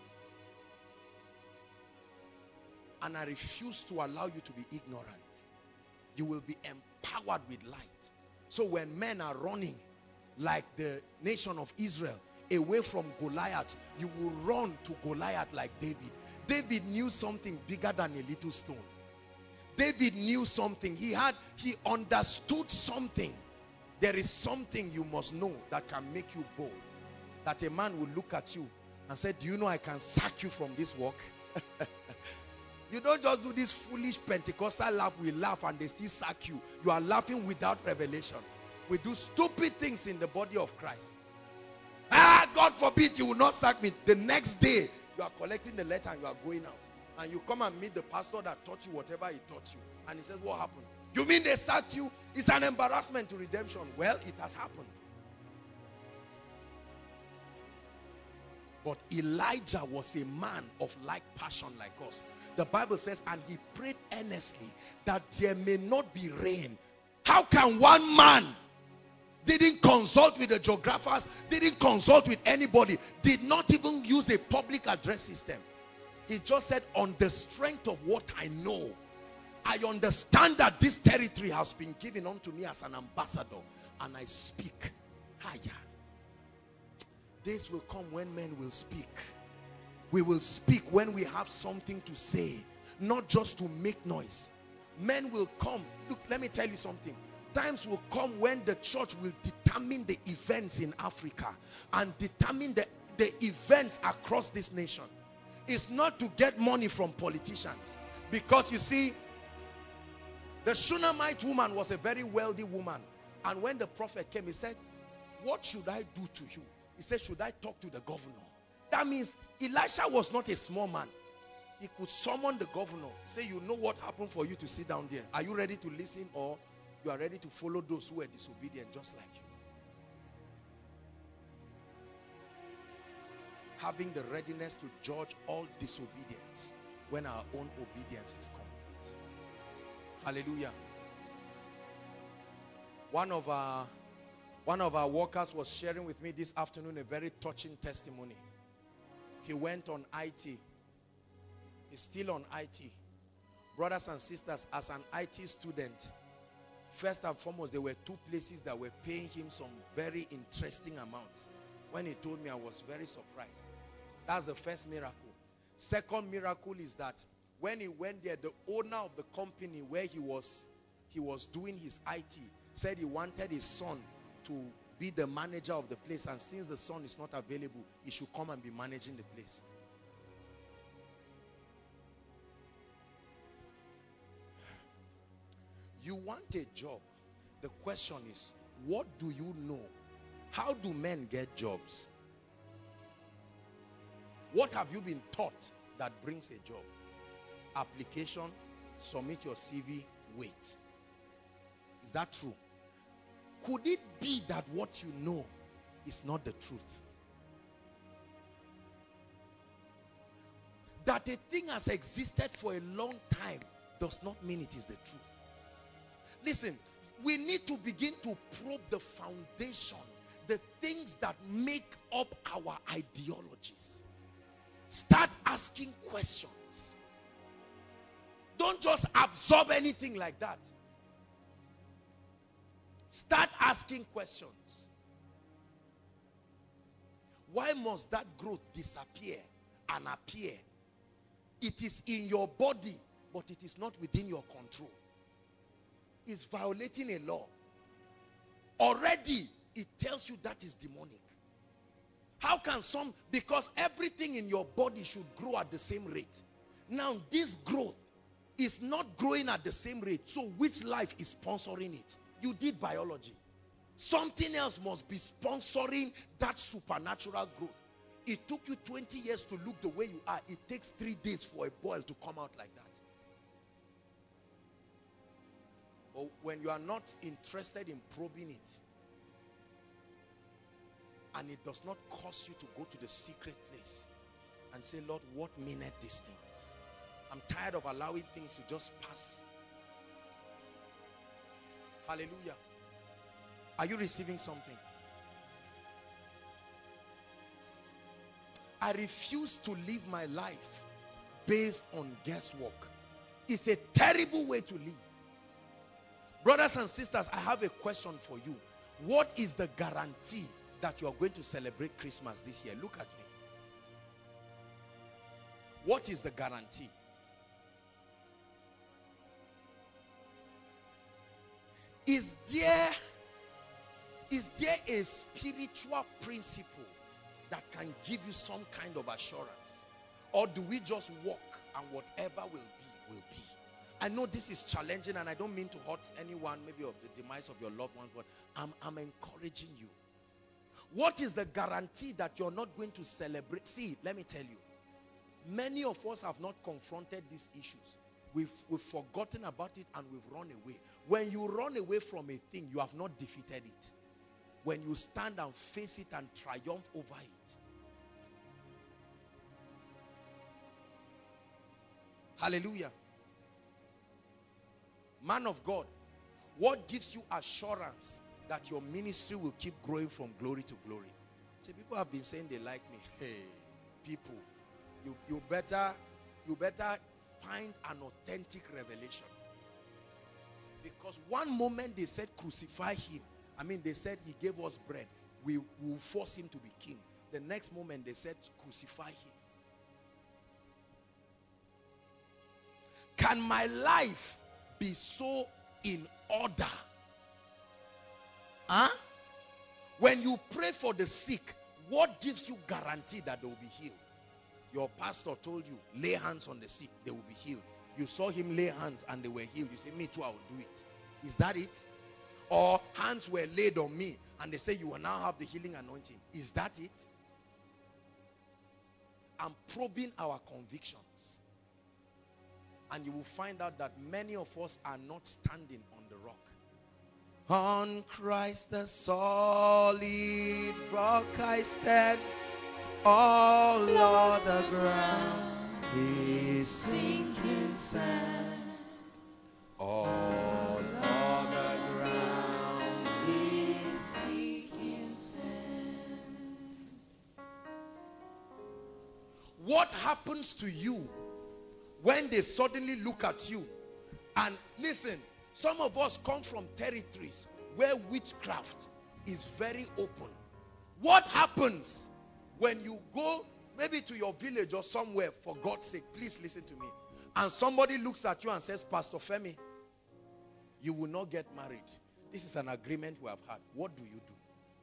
And I refuse to allow you to be ignorant. You will be empowered with light. So when men are running like the nation of Israel away from Goliath, you will run to Goliath like David. David knew something bigger than a little stone. David knew something. He had, he understood something. There is something you must know that can make you bold. That a man will look at you and say, do you know I can sack you from this work? You don't just do this foolish Pentecostal laugh. We laugh and they still sack you. You are laughing without revelation. We do stupid things in the body of Christ. Ah, God forbid you will not sack me. The next day, you are collecting the letter and you are going out. And you come and meet the pastor that taught you whatever he taught you. And he says, what happened? You mean they sacked you? It's an embarrassment to redemption. Well, it has happened. But Elijah was a man of like passion like us. The Bible says, and he prayed earnestly that there may not be rain. How can one man didn't consult with the geographers, didn't consult with anybody, did not even use a public address system? He just said, on the strength of what I know, I understand that this territory has been given unto me as an ambassador, and I speak higher. Days will come when men will speak. We will speak when we have something to say, not just to make noise. Men will come. Look, let me tell you something. Times will come when the church will determine the events in Africa and determine the, the events across this nation. It's not to get money from politicians. Because you see, the Shunammite woman was a very wealthy woman. And when the prophet came, he said, what should I do to you? He said, should I talk to the governor? That means Elisha was not a small man. He could summon the governor. Say, you know what happened for you to sit down there. Are you ready to listen, or you are ready to follow those who were disobedient just like you? Having the readiness to judge all disobedience when our own obedience is complete. Hallelujah. One of our one of our workers was sharing with me this afternoon a very touching testimony. He went on I T. He's still on I T. Brothers and sisters, as an I T student, first and foremost, there were two places that were paying him some very interesting amounts. When he told me, I was very surprised. That's the first miracle. Second miracle is that when he went there, the owner of the company where he was, he was doing his I T said he wanted his son to be the manager of the place, and since the son is not available, he should come and be managing the place. You want a job. The question is, what do you know? How do men get jobs? What have you been taught that brings a job? Application, submit your C V, wait. Is that true? Could it be that what you know is not the truth? That a thing has existed for a long time does not mean it is the truth. Listen, we need to begin to probe the foundation, the things that make up our ideologies. Start asking questions. Don't just absorb anything like that. Start asking questions. Why must that growth disappear and appear? It is in your body, but it is not within your control. It's violating a law. Already, it tells you that is demonic. How can some, because everything in your body should grow at the same rate. Now, this growth is not growing at the same rate. So, which life is sponsoring it? You did biology. Something else must be sponsoring that supernatural growth. It took you twenty years to look the way you are. It takes three days for a boil to come out like that. But when you are not interested in probing it, and it does not cause you to go to the secret place and say, Lord, what meaneth these things? I'm tired of allowing things to just pass. Hallelujah. Are you receiving something? I refuse to live my life based on guesswork. It's a terrible way to live. Brothers and sisters, I have a question for you. What is the guarantee that you are going to celebrate Christmas this year? Look at me. What is the guarantee? Is there, is there a spiritual principle that can give you some kind of assurance? Or do we just walk and whatever will be, will be? I know this is challenging and I don't mean to hurt anyone, maybe of the demise of your loved ones, but I'm, I'm encouraging you. What is the guarantee that you're not going to celebrate? See, let me tell you, many of us have not confronted these issues. We've, we've forgotten about it and we've run away. When you run away from a thing, you have not defeated it. When you stand and face it and triumph over it. Hallelujah. Man of God, what gives you assurance that your ministry will keep growing from glory to glory? See, people have been saying they like me. Hey, people, you, you better, you better find an authentic revelation. Because one moment they said crucify him. I mean, they said he gave us bread. We will force him to be king. The next moment they said crucify him. Can my life be so in order? Huh? When you pray for the sick, what gives you guarantee that they will be healed? Your pastor told you, lay hands on the sick, they will be healed. You saw him lay hands and they were healed. You say, me too, I will do it. Is that it? Or hands were laid on me and they say, you will now have the healing anointing. Is that it? I'm probing our convictions. And you will find out that many of us are not standing on the rock. On Christ the solid rock I stand. All other ground is sinking sand. All other ground is sinking sand. What happens to you when they suddenly look at you? And listen, some of us come from territories where witchcraft is very open. What happens when you go maybe to your village or somewhere, for God's sake, please listen to me, and somebody looks at you and says, Pastor Femi, you will not get married. This is an agreement we have had. What do you do?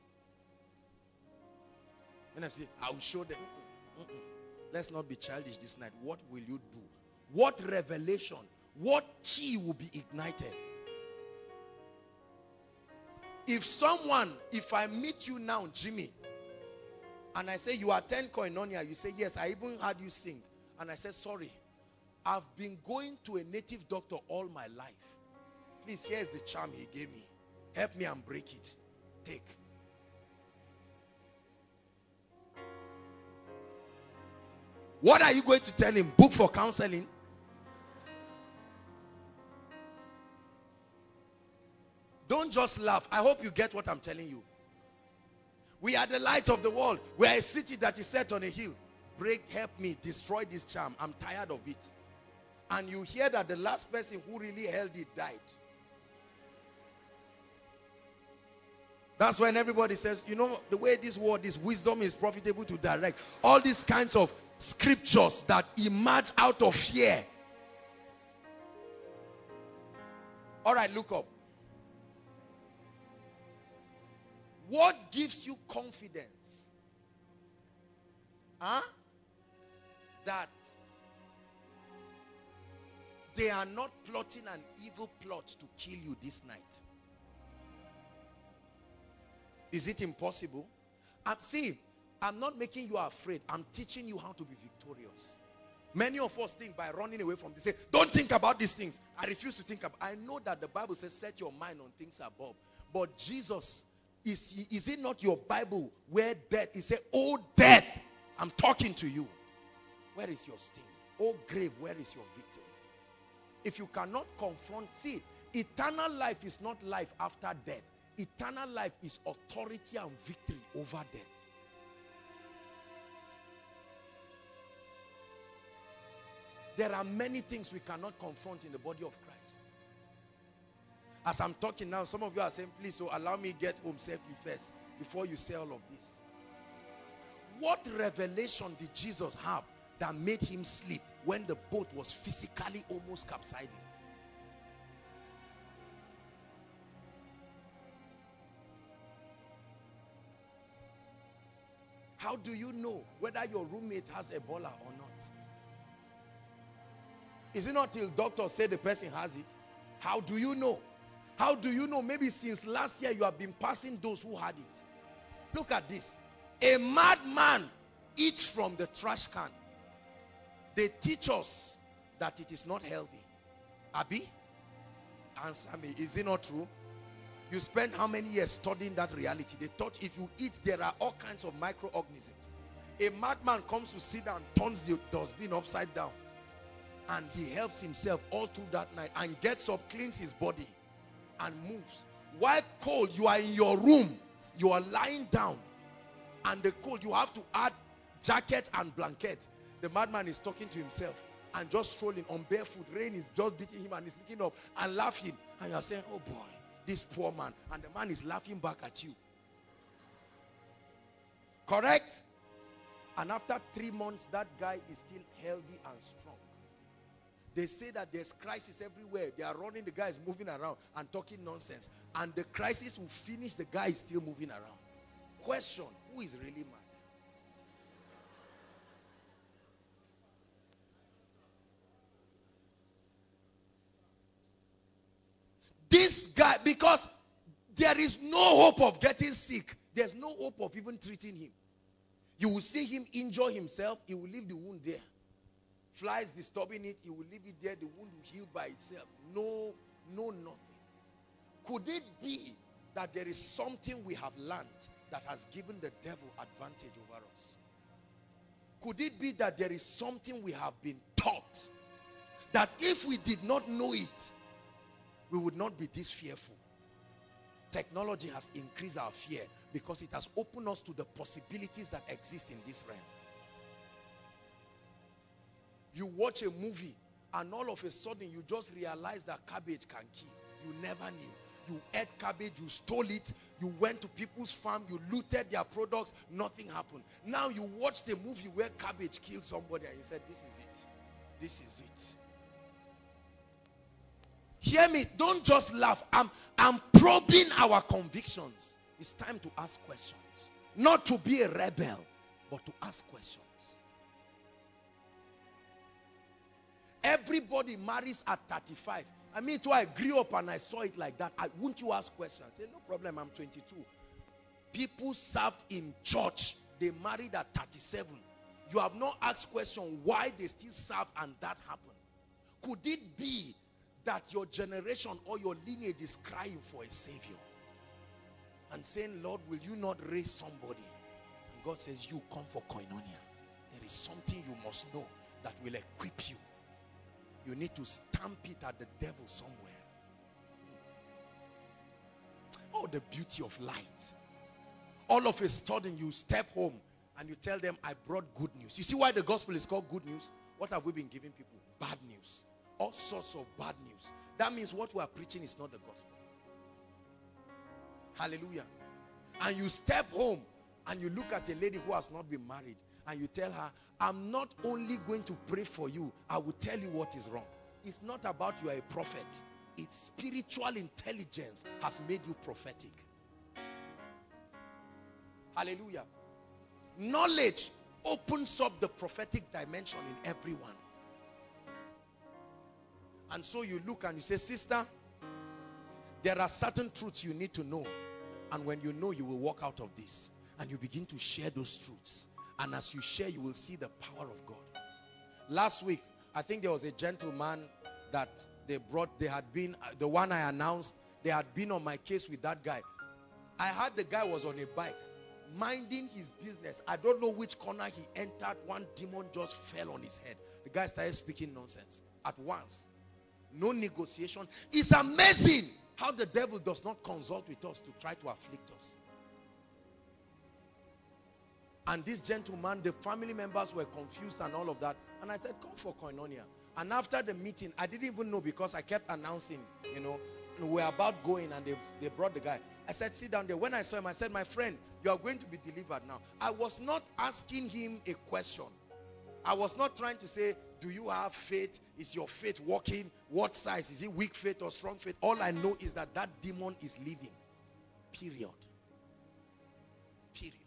And I say, I will show them. Mm-mm. Let's not be childish this night. What will you do? What revelation, what key will be ignited? If someone, if I meet you now, Jimmy, and I say, you attend Koinonia, you say, yes, I even heard you sing. And I say, sorry, I've been going to a native doctor all my life. Please, here's the charm he gave me. Help me and break it. Take. What are you going to tell him? Book for counseling? Don't don't just laugh. I hope you get what I'm telling you. We are the light of the world. We are a city that is set on a hill. Break, help me, destroy this charm. I'm tired of it. And you hear that the last person who really held it died. That's when everybody says, you know, the way this word is, wisdom is profitable to direct. All these kinds of scriptures that emerge out of fear. All right, look up. What gives you confidence? Huh? That they are not plotting an evil plot to kill you this night. Is it impossible? I'm, see, I'm not making you afraid. I'm teaching you how to be victorious. Many of us think by running away from this, say, don't think about these things. I refuse to think about. I know that the Bible says set your mind on things above. But Jesus, is, is it not your Bible where death, he said, oh death, I'm talking to you. Where is your sting? Oh grave, where is your victory? If you cannot confront, see, eternal life is not life after death. Eternal life is authority and victory over death. There are many things we cannot confront in the body of Christ. As I'm talking now, some of you are saying, please, so allow me get home safely first before you say all of this. What revelation did Jesus have that made him sleep when the boat was physically almost capsizing? How do you know whether your roommate has Ebola or not? Is it not till doctors say the person has it? How do you know? How do you know? Maybe since last year you have been passing those who had it. Look at this. A madman eats from the trash can. They teach us that it is not healthy. Abi? Answer me. Is it not true? You spend how many years studying that reality? They taught if you eat, there are all kinds of microorganisms. A madman comes to sit down, turns the dustbin upside down, and he helps himself all through that night and gets up, cleans his body, and moves. While cold, you are in your room, you are lying down, and the cold, you have to add jacket and blanket. The madman is talking to himself and just strolling on barefoot. Rain is just beating him and he's looking up and laughing. And you're saying, oh boy, this poor man. And the man is laughing back at you. Correct? And after three months, that guy is still healthy and strong. They say that there's crisis everywhere. They are running, the guy is moving around and talking nonsense. And the crisis will finish, the guy is still moving around. Question, who is really mad? This guy, because there is no hope of getting sick. There's no hope of even treating him. You will see him injure himself. He will leave the wound there. Flies disturbing it. He will leave it there. The wound will heal by itself. No, no, nothing. Could it be that there is something we have learned that has given the devil advantage over us? Could it be that there is something we have been taught that if we did not know it, we would not be this fearful? Technology has increased our fear because it has opened us to the possibilities that exist in this realm. You watch a movie and all of a sudden you just realize that cabbage can kill. You never knew. You ate cabbage, you stole it, you went to people's farm, you looted their products, nothing happened. Now you watched a movie where cabbage killed somebody and you said, this is it. This is it. Hear me, don't just laugh. I'm, I'm probing our convictions. It's time to ask questions. Not to be a rebel, but to ask questions. Everybody marries at thirty-five. I mean, too, I grew up and I saw it like that. I, wouldn't you ask questions? Say, no problem, I'm twenty-two. People served in church. They married at thirty-seven. You have not asked question why they still serve and that happened. Could it be that your generation or your lineage is crying for a savior and saying, Lord, will you not raise somebody? And God says, you come for koinonia. There is something you must know that will equip you. You need to stamp it at the devil somewhere. Oh, the beauty of light. All of a sudden, you step home and you tell them, I brought good news. You see why the gospel is called good news? What have we been giving people? Bad news. All sorts of bad news. That means what we are preaching is not the gospel. Hallelujah. And you step home and you look at a lady who has not been married and you tell her, I'm not only going to pray for you, I will tell you what is wrong. It's not about you are a prophet. It's spiritual intelligence has made you prophetic. Hallelujah. Knowledge opens up the prophetic dimension in everyone. And so you look and you say, sister, there are certain truths you need to know. And when you know, you will walk out of this. And you begin to share those truths. And as you share, you will see the power of God. Last week, I think there was a gentleman that they brought, they had been, the one I announced, they had been on my case with that guy. I heard the guy was on a bike, minding his business. I don't know which corner he entered. One demon just fell on his head. The guy started speaking nonsense at once. No negotiation. It's amazing how the devil does not consult with us to try to afflict us. And this gentleman, the family members were confused and all of that. And I said, come for koinonia. And after the meeting, I didn't even know because I kept announcing, you know, we were about going and they, they brought the guy. I said, sit down there. When I saw him, I said, my friend, you are going to be delivered now. I was not asking him a question. I was not trying to say, do you have faith? Is your faith working? What size? Is it weak faith or strong faith? All I know is that that demon is leaving. Period. Period.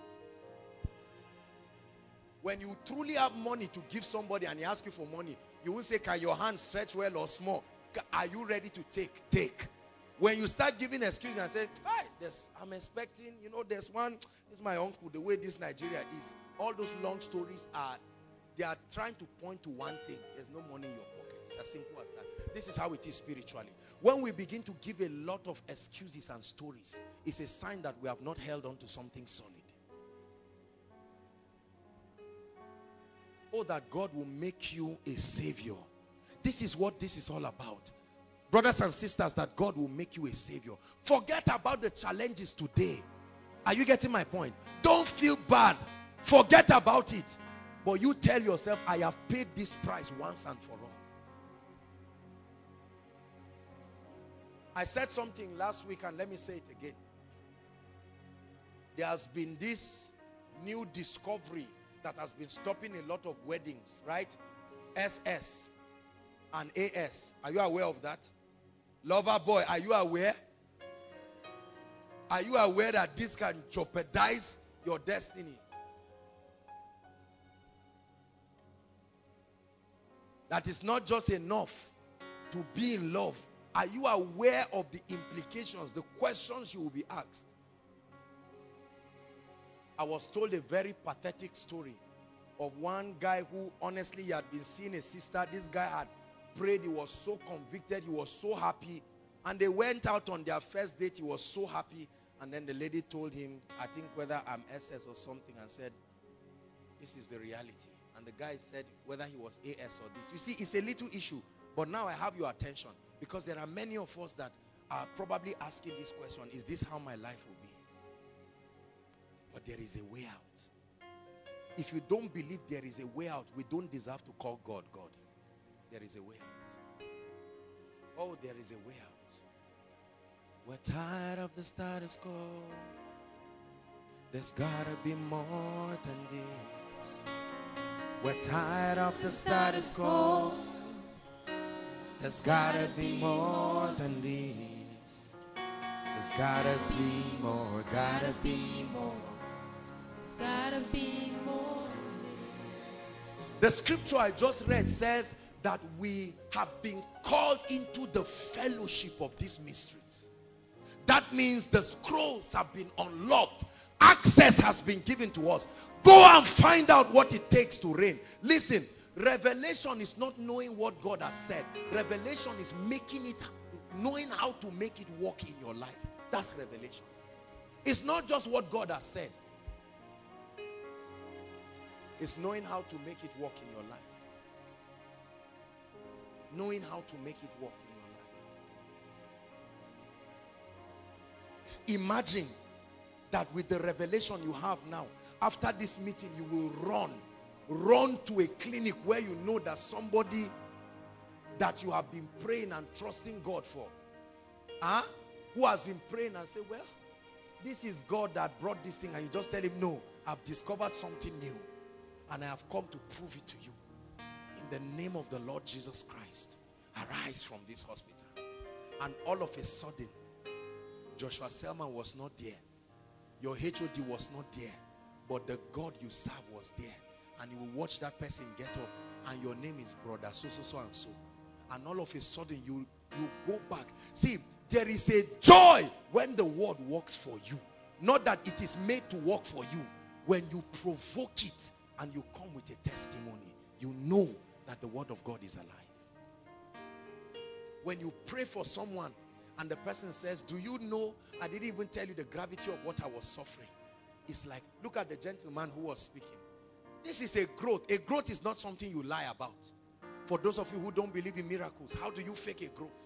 When you truly have money to give somebody and he asks you for money, you will say, can your hand stretch well or small? Are you ready to take? Take. When you start giving excuses and say, hey, there's, I'm expecting, you know, there's one, this is my uncle, the way this Nigeria is. All those long stories are, they are trying to point to one thing. There's no money in your pocket. It's as simple as that. This is how it is spiritually. When we begin to give a lot of excuses and stories, it's a sign that we have not held on to something solid. Oh, that God will make you a savior. This is what this is all about. Brothers and sisters, that God will make you a savior. Forget about the challenges today. Are you getting my point? Don't feel bad. Forget about it. But you tell yourself, I have paid this price once and for all. I said something last week and let me say it again. There has been this new discovery that has been stopping a lot of weddings, right? S S and A S. Are you aware of that? Lover boy, are you aware? Are you aware that this can jeopardize your destiny? That is not just enough to be in love. Are you aware of the implications, the questions you will be asked? I was told a very pathetic story of one guy who honestly he had been seeing a sister. This guy had prayed. He was so convicted. He was so happy. And they went out on their first date. He was so happy. And then the lady told him, I think whether I'm S S or something, and said, this is the reality. And the guy said whether he was A S or this. You see, it's a little issue. But now I have your attention. Because there are many of us that are probably asking this question. Is this how my life will be? But there is a way out. If you don't believe there is a way out, we don't deserve to call God God. There is a way out. Oh, there is a way out. We're tired of the status quo. There's gotta be more than this. We're tired of the status quo. There's gotta be more than this. There's gotta be more, gotta be more. Gotta be more. The scripture I just read says that we have been called into the fellowship of these mysteries. That means the scrolls have been unlocked. Access has been given to us. Go and find out what it takes to reign. Listen, revelation is not knowing what God has said. Revelation is making it, knowing how to make it work in your life. That's revelation. It's not just what God has said. It's knowing how to make it work in your life. Knowing how to make it work in imagine that with the revelation you have now, after this meeting, you will run. Run to a clinic where you know that somebody that you have been praying and trusting God for, huh? Who has been praying and say, well, this is God that brought this thing, and you just tell him, no, I've discovered something new and I have come to prove it to you. In the name of the Lord Jesus Christ, arise from this hospital. And all of a sudden, Joshua Selman was not there. Your H O D was not there. But the God you serve was there. And you will watch that person get up, and your name is brother so, so, so, and so. And all of a sudden, you, you go back. See, there is a joy when the word works for you. Not that it is made to work for you. When you provoke it and you come with a testimony, you know that the word of God is alive. When you pray for someone and the person says, do you know, I didn't even tell you the gravity of what I was suffering. It's like, look at the gentleman who was speaking. This is a growth. A growth is not something you lie about. For those of you who don't believe in miracles, how do you fake a growth?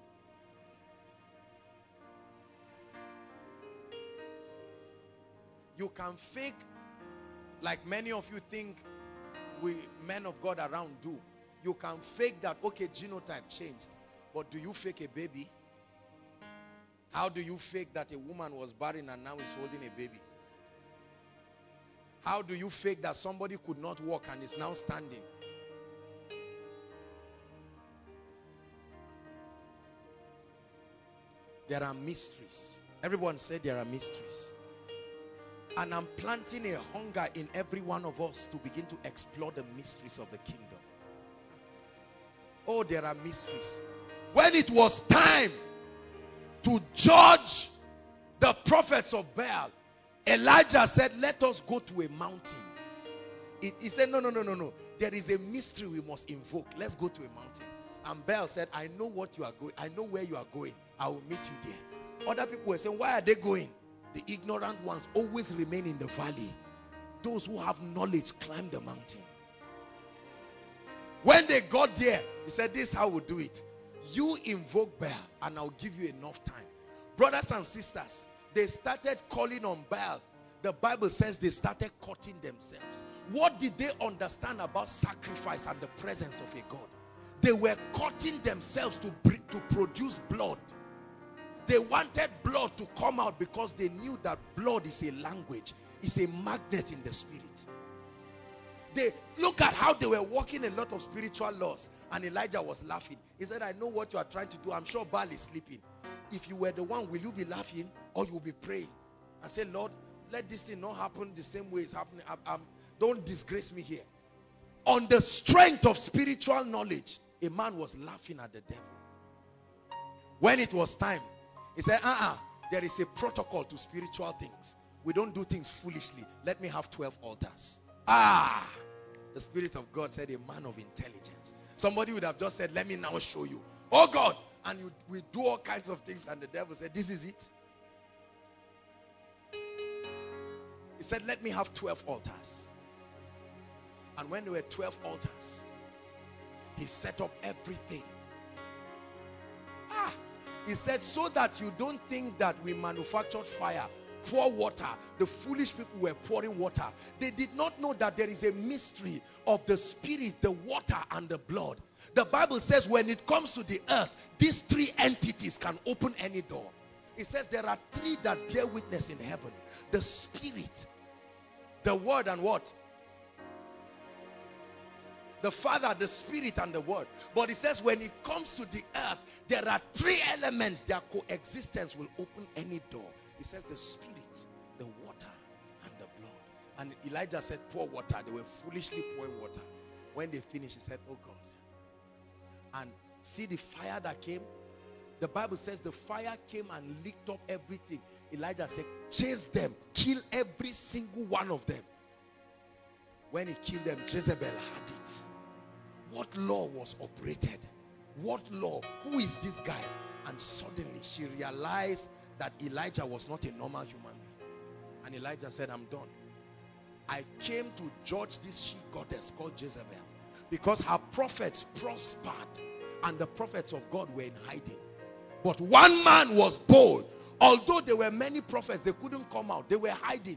You can fake, like many of you think we men of God around do. You can fake that, okay, genotype changed. But do you fake a baby? How do you fake that a woman was barren and now is holding a baby? How do you fake that somebody could not walk and is now standing? There are mysteries. Everyone said there are mysteries. And I'm planting a hunger in every one of us to begin to explore the mysteries of the kingdom. Oh, there are mysteries. When it was time to judge the prophets of Baal, Elijah said, let us go to a mountain. It, he said, no, no, no, no, no. There is a mystery we must invoke. Let's go to a mountain. And Baal said, I know what you are going. I know where you are going. I will meet you there. Other people were saying, why are they going? The ignorant ones always remain in the valley. Those who have knowledge climb the mountain. When they got there, he said, this is how we'll do it. You invoke Baal and I'll give you enough time. Brothers and sisters, they started calling on Baal. The Bible says they started cutting themselves. What did they understand about sacrifice and the presence of a God? They were cutting themselves to, to produce blood. They wanted blood to come out because they knew that blood is a language. It's a magnet in the spirit. They look at how they were walking a lot of spiritual laws, and Elijah was laughing. He said, I know what you are trying to do. I'm sure Baal is sleeping. If you were the one, will you be laughing or you will be praying? I said, Lord, let this thing not happen the same way it's happening. I'm, I'm, don't disgrace me here. On the strength of spiritual knowledge, a man was laughing at the devil. When it was time, he said, uh-uh, there is a protocol to spiritual things. We don't do things foolishly. Let me have twelve altars. Ah, the Spirit of God said, a man of intelligence. Somebody would have just said, let me now show you. Oh God, and you, we do all kinds of things, and the devil said, this is it. He said, let me have twelve altars. And when there were twelve altars, he set up everything. Ah, he said, so that you don't think that we manufactured fire, pour water. The foolish people were pouring water. They did not know that there is a mystery of the spirit, the water, and the blood. The Bible says when it comes to the earth, these three entities can open any door. It says there are three that bear witness in heaven. The spirit, the word, and what? The Father, the Spirit, and the Word. But it says when it comes to the earth, there are three elements. Their coexistence will open any door. It says the Spirit, the water, and the blood. And Elijah said, pour water. They were foolishly pouring water. When they finished, he said, oh God. And see the fire that came? The Bible says the fire came and licked up everything. Elijah said, chase them. Kill every single one of them. When he killed them, Jezebel had it. What law was operated? What law? Who is this guy? And suddenly she realized that Elijah was not a normal human being. And Elijah said, I'm done. I came to judge this she goddess called Jezebel because her prophets prospered and the prophets of God were in hiding. But one man was bold. Although there were many prophets, they couldn't come out. They were hiding.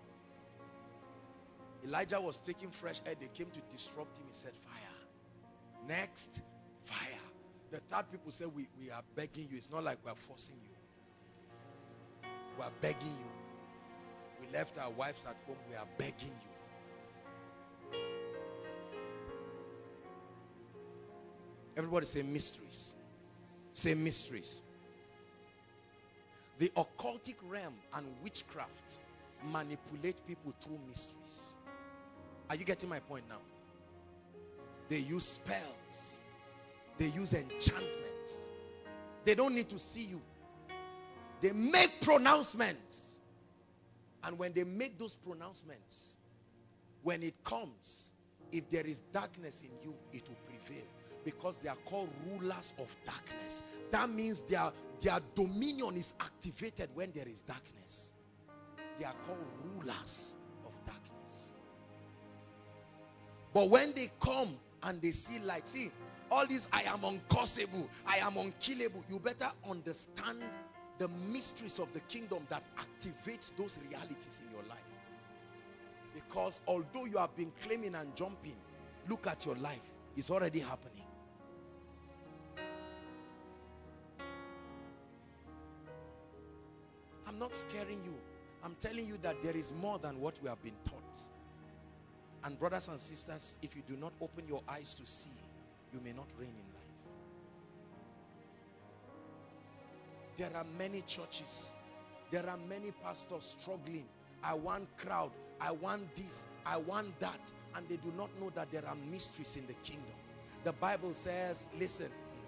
Elijah was taking fresh air. They came to disrupt him. He said, fire. Next, fire. The third people said, we, we are begging you. It's not like we are forcing you. We are begging you. We left our wives at home. We are begging you. Everybody say mysteries. Say mysteries. The occultic realm and witchcraft manipulate people through mysteries. Are you getting my point now? They use spells. They use enchantments. They don't need to see you. They make pronouncements. And when they make those pronouncements, when it comes, if there is darkness in you, it will prevail. Because they are called rulers of darkness. That means their, their dominion is activated when there is darkness. They are called rulers of darkness. But when they come and they see light, see, all this, I am uncursable, I am unkillable. You better understand the mysteries of the kingdom that activates those realities in your life. Because although you have been claiming and jumping, look at your life. It's already happening. I'm not scaring you. I'm telling you that there is more than what we have been taught. And brothers and sisters, if you do not open your eyes to see, you may not reign in life. There are many churches. There are many pastors struggling. I want crowd. I want this. I want that. And they do not know that there are mysteries in the kingdom. The Bible says, listen.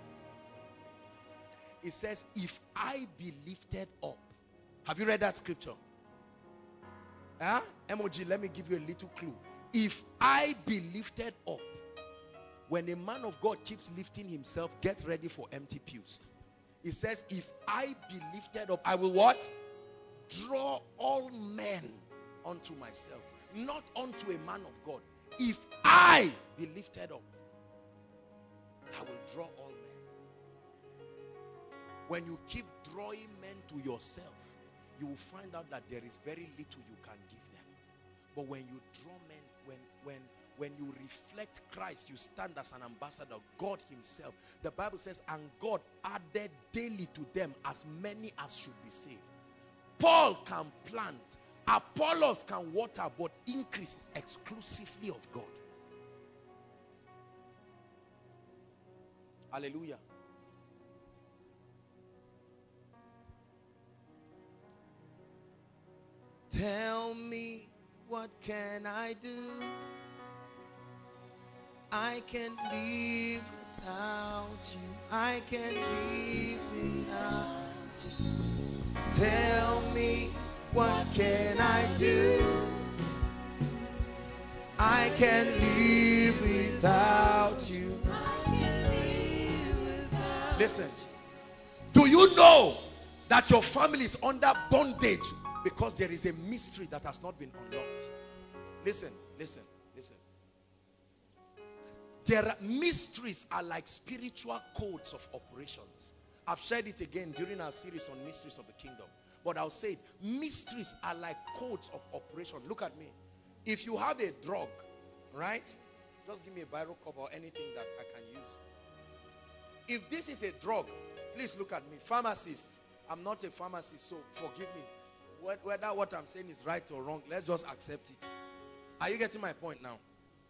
It says, if I be lifted up. Have you read that scripture? Huh? M O G, let me give you a little clue. If I be lifted up. When a man of God keeps lifting himself, get ready for empty pews. It says, if I be lifted up, I will what? Draw all men unto myself. Not unto a man of God. If I be lifted up, I will draw all men. When you keep drawing men to yourself, you will find out that there is very little you can give them. But when you draw men, when when when you reflect Christ, you stand as an ambassador, God himself. The Bible says, and God added daily to them as many as should be saved. Paul can plant, Apollos can water, but increase is exclusively of God. Hallelujah. Tell me, what can I do? I can't live without you. I can't live without you. Tell me, what can I do? I can't live without you. I can't live without you. Listen, do you know that your family is under bondage because there is a mystery that has not been unlocked? Listen, listen, listen. There are mysteries are like spiritual codes of operations. I've shared it again during our series on mysteries of the kingdom. But I'll say it. Mysteries are like codes of operation. Look at me. If you have a drug, right? Just give me a biro cup or anything that I can use. If this is a drug, please look at me. Pharmacist. I'm not a pharmacist, so forgive me. Whether what I'm saying is right or wrong, let's just accept it. Are you getting my point now?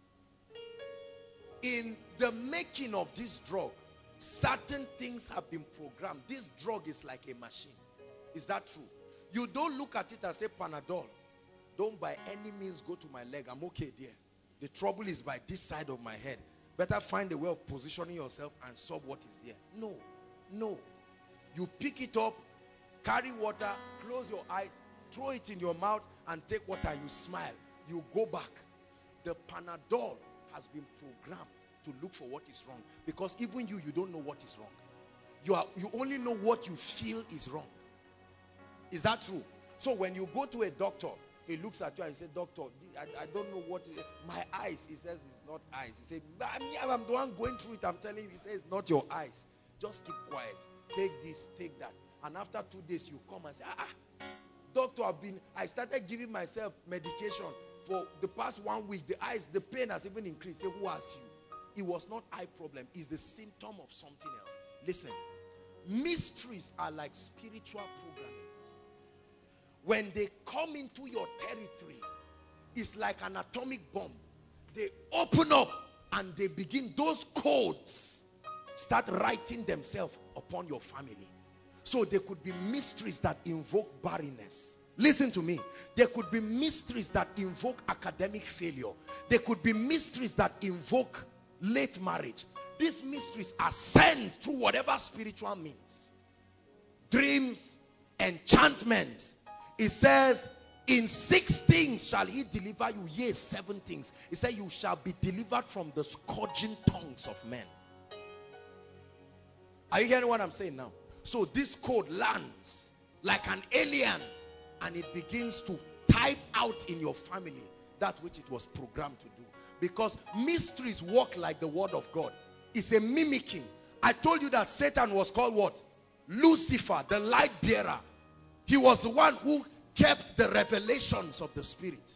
In the making of this drug, certain things have been programmed. This drug is like a machine. Is that true? You don't look at it and say, Panadol, don't by any means go to my leg. I'm okay there. The trouble is by this side of my head. Better find a way of positioning yourself and solve what is there. No, no. You pick it up, carry water, close your eyes, throw it in your mouth and take water. You smile. You go back. The Panadol has been programmed to look for what is wrong. Because even you, you don't know what is wrong. You, are, you only know what you feel is wrong. Is that true? So when you go to a doctor, he looks at you and says, doctor, I, I don't know what is, my eyes. He says it's not eyes. He says, I'm the one going through it. I'm telling you. He says it's not your eyes. Just keep quiet. Take this, take that. And after two days, you come and say, ah, ah, doctor, I've been, I started giving myself medication for the past one week. The eyes, the pain has even increased. Say, who asked you? It was not eye problem. It's the symptom of something else. Listen, mysteries are like spiritual programmings. When they come into your territory, it's like an atomic bomb. They open up and they begin, those codes start writing themselves upon your family. So there could be mysteries that invoke barrenness. Listen to me. There could be mysteries that invoke academic failure. There could be mysteries that invoke late marriage. These mysteries are sent through whatever spiritual means. Dreams, enchantments. It says, in six things shall he deliver you, yea, seven things. It says, you shall be delivered from the scourging tongues of men. Are you hearing what I'm saying now? So this code lands like an alien, and it begins to type out in your family that which it was programmed to do. Because mysteries work like the word of God. It's a mimicking. I told you that Satan was called what? Lucifer, the light bearer. He was the one who kept the revelations of the Spirit.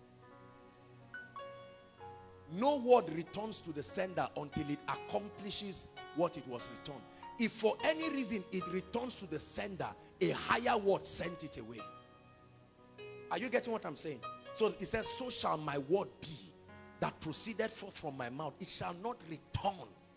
No word returns to the sender until it accomplishes what it was returned. If for any reason it returns to the sender, a higher word sent it away. Are you getting what I'm saying? So it says, so shall my word be that proceeded forth from my mouth. It shall not return.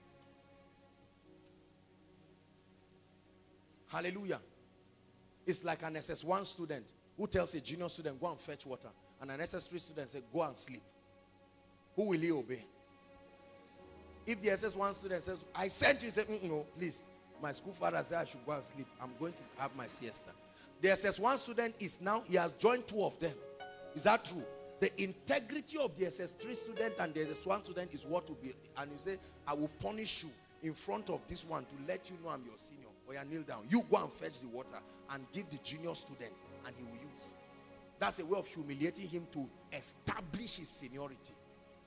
Hallelujah. It's like an S S one student who tells a junior student, go and fetch water. And an S S three student says, go and sleep. Who will he obey? If the S S one student says, I sent you, he said, mm, no, please. My school father said I should go and sleep. I'm going to have my siesta. The S S one student is now, he has joined two of them. Is that true? The integrity of the S S three student and the S S one student is what will be. And you say, I will punish you in front of this one to let you know I'm your senior. Or you kneel down. You go and fetch the water and give the junior student, and he will use. That's a way of humiliating him to establish his seniority.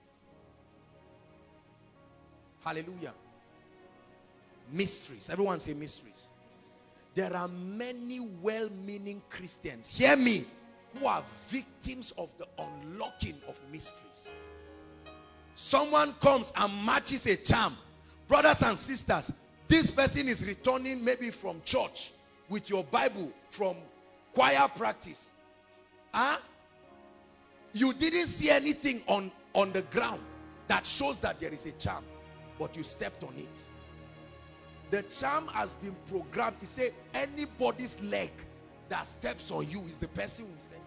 Hallelujah. Mysteries. Everyone say mysteries. There are many well-meaning Christians, hear me, who are victims of the unlocking of mysteries. Someone comes and matches a charm. Brothers and sisters, this person is returning maybe from church with your Bible from choir practice. Huh? You didn't see anything on, on the ground that shows that there is a charm, but you stepped on it. The charm has been programmed. It says anybody's leg that steps on you is the person who said.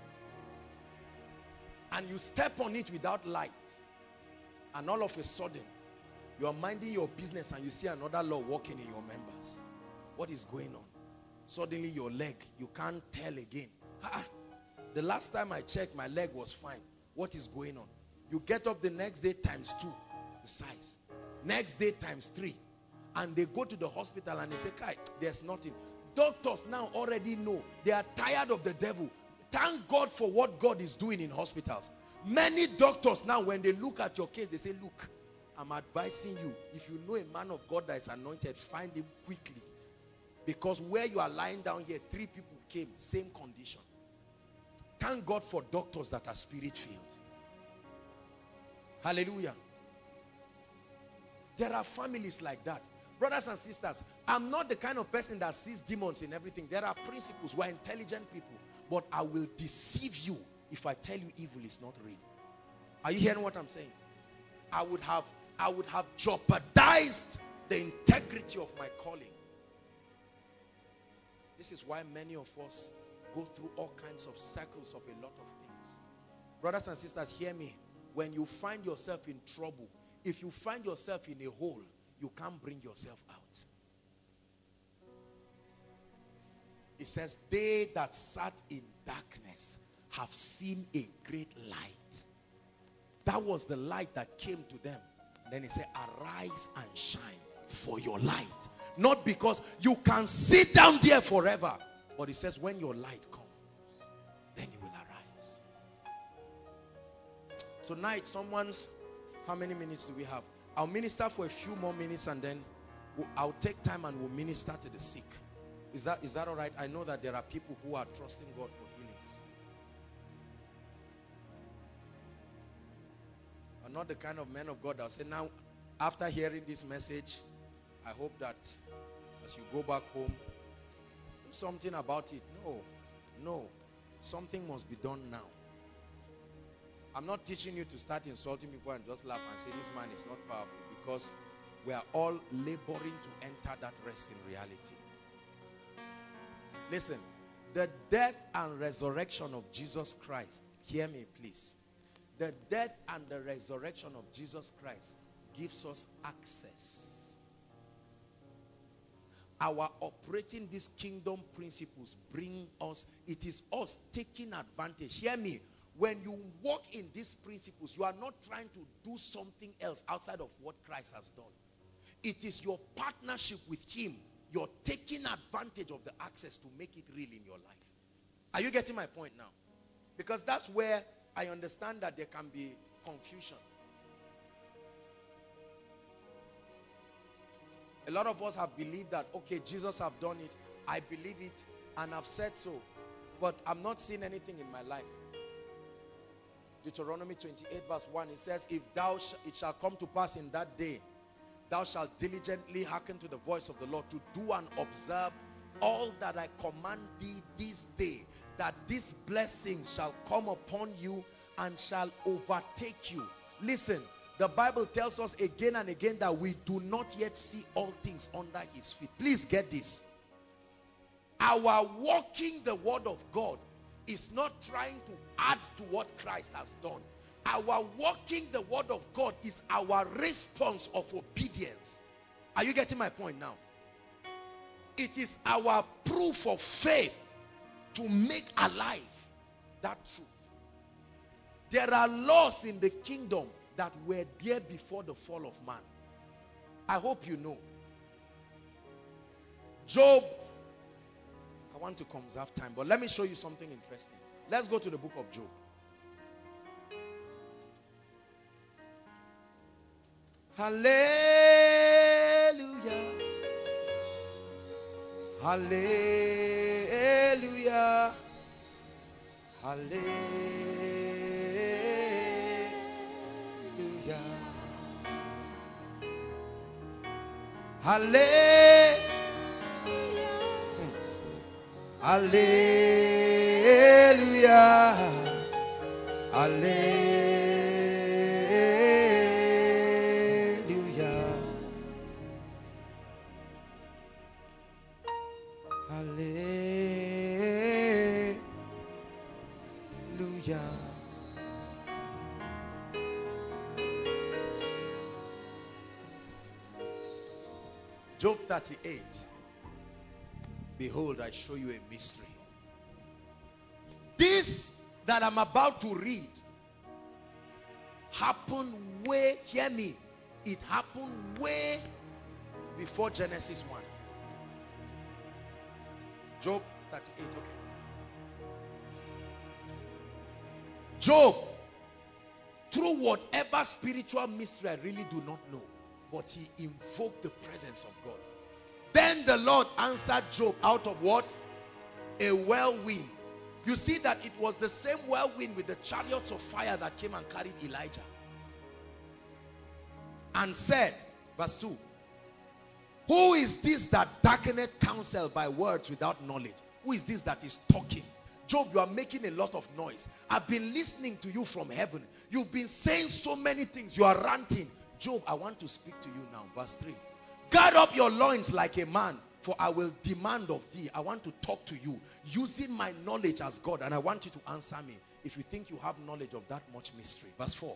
And you step on it without light. And all of a sudden, you are minding your business and you see another law walking in your members. What is going on? Suddenly your leg, you can't tell again. Ah, the last time I checked, my leg was fine. What is going on? You get up the next day times two, the size. Next day times three. And they go to the hospital and they say, Kai, there's nothing. Doctors now already know. They are tired of the devil. Thank God for what God is doing in hospitals. Many doctors now, when they look at your case, they say, look, I'm advising you, if you know a man of God that is anointed, find him quickly. Because where you are lying down here, three people came, same condition. Thank God for doctors that are spirit-filled. Hallelujah. There are families like that. Brothers and sisters, I'm not the kind of person that sees demons in everything. There are principles. We're intelligent people. But I will deceive you if I tell you evil is not real. Are you hearing what I'm saying? I would have, I would have jeopardized the integrity of my calling. This is why many of us go through all kinds of cycles of a lot of things. Brothers and sisters, hear me. When you find yourself in trouble, if you find yourself in a hole, you can't bring yourself out. It says, they that sat in darkness have seen a great light. That was the light that came to them. And then he said, arise and shine, for your light. Not because you can sit down there forever. But it says, when your light comes, then you will arise. Tonight, someone's, how many minutes do we have? I'll minister for a few more minutes and then we'll, I'll take time and we'll minister to the sick. Is that, is that all right? I know that there are people who are trusting God for healings. I'm not the kind of man of God that will say, now, after hearing this message, I hope that as you go back home, do something about it. No, no. Something must be done now. I'm not teaching you to start insulting people and just laugh and say, this man is not powerful, because we are all laboring to enter that rest in reality. Listen, the death and resurrection of Jesus Christ, hear me please. The death and the resurrection of Jesus Christ gives us access. Our operating these kingdom principles bring us, it is us taking advantage. Hear me, when you walk in these principles, you are not trying to do something else outside of what Christ has done. It is your partnership with him. You're taking advantage of the access to make it real in your life. Are you getting my point now? Because that's where I understand that there can be confusion. A lot of us have believed that, okay, Jesus have done it, I believe it, and I've said so, but I'm not seeing anything in my life. Deuteronomy twenty-eight verse one, it says, if thou sh it shall come to pass in that day, thou shalt diligently hearken to the voice of the Lord, to do and observe all that I command thee this day, that these blessings shall come upon you and shall overtake you. Listen, the Bible tells us again and again that we do not yet see all things under his feet. Please get this. Our walking the word of God is not trying to add to what Christ has done. Our walking the word of God is our response of obedience. Are you getting my point now? It is our proof of faith to make alive that truth. There are laws in the kingdom that were there before the fall of man. I hope you know. Job, I want to conserve time, but let me show you something interesting. Let's go to the book of Job. Hallelujah. Hallelujah. Hallelujah. Hallelujah. Hallelujah. Hallelujah. Hallelujah. Job thirty-eight. Behold, I show you a mystery. This that I'm about to read happened way, hear me, it happened way before Genesis one. Job thirty-eight, okay. Job, through whatever spiritual mystery I really do not know, but he invoked the presence of God. Then the Lord answered Job out of what? A whirlwind. You see that it was the same whirlwind with the chariots of fire that came and carried Elijah. And said, verse two, who is this that darkeneth counsel by words without knowledge? Who is this that is talking? Job, you are making a lot of noise. I've been listening to you from heaven. You've been saying so many things. You are ranting. Job, I want to speak to you now. Verse three. Gird up your loins like a man, for I will demand of thee. I want to talk to you using my knowledge as God, and I want you to answer me if you think you have knowledge of that much mystery. Verse four.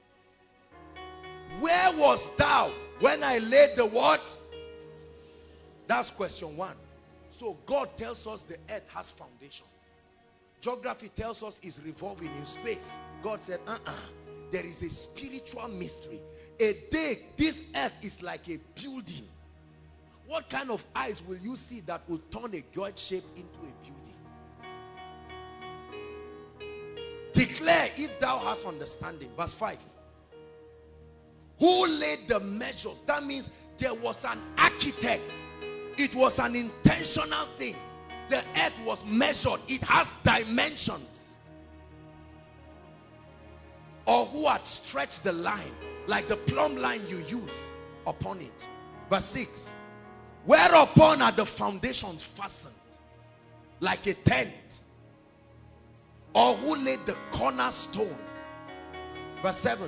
Where was thou when I laid the what? That's question one. So God tells us the earth has foundation. Geography tells us it's revolving in space. God said, uh-uh. There is a spiritual mystery. A day, this earth is like a building. What kind of eyes will you see that will turn a God shape into a building? Declare if thou hast understanding. Verse five. Who laid the measures? That means there was an architect. It was an intentional thing. The earth was measured. It has dimensions. Or who had stretched the line, like the plumb line you use upon it. Verse six. Whereupon are the foundations fastened, like a tent? Or who laid the cornerstone? Verse seven.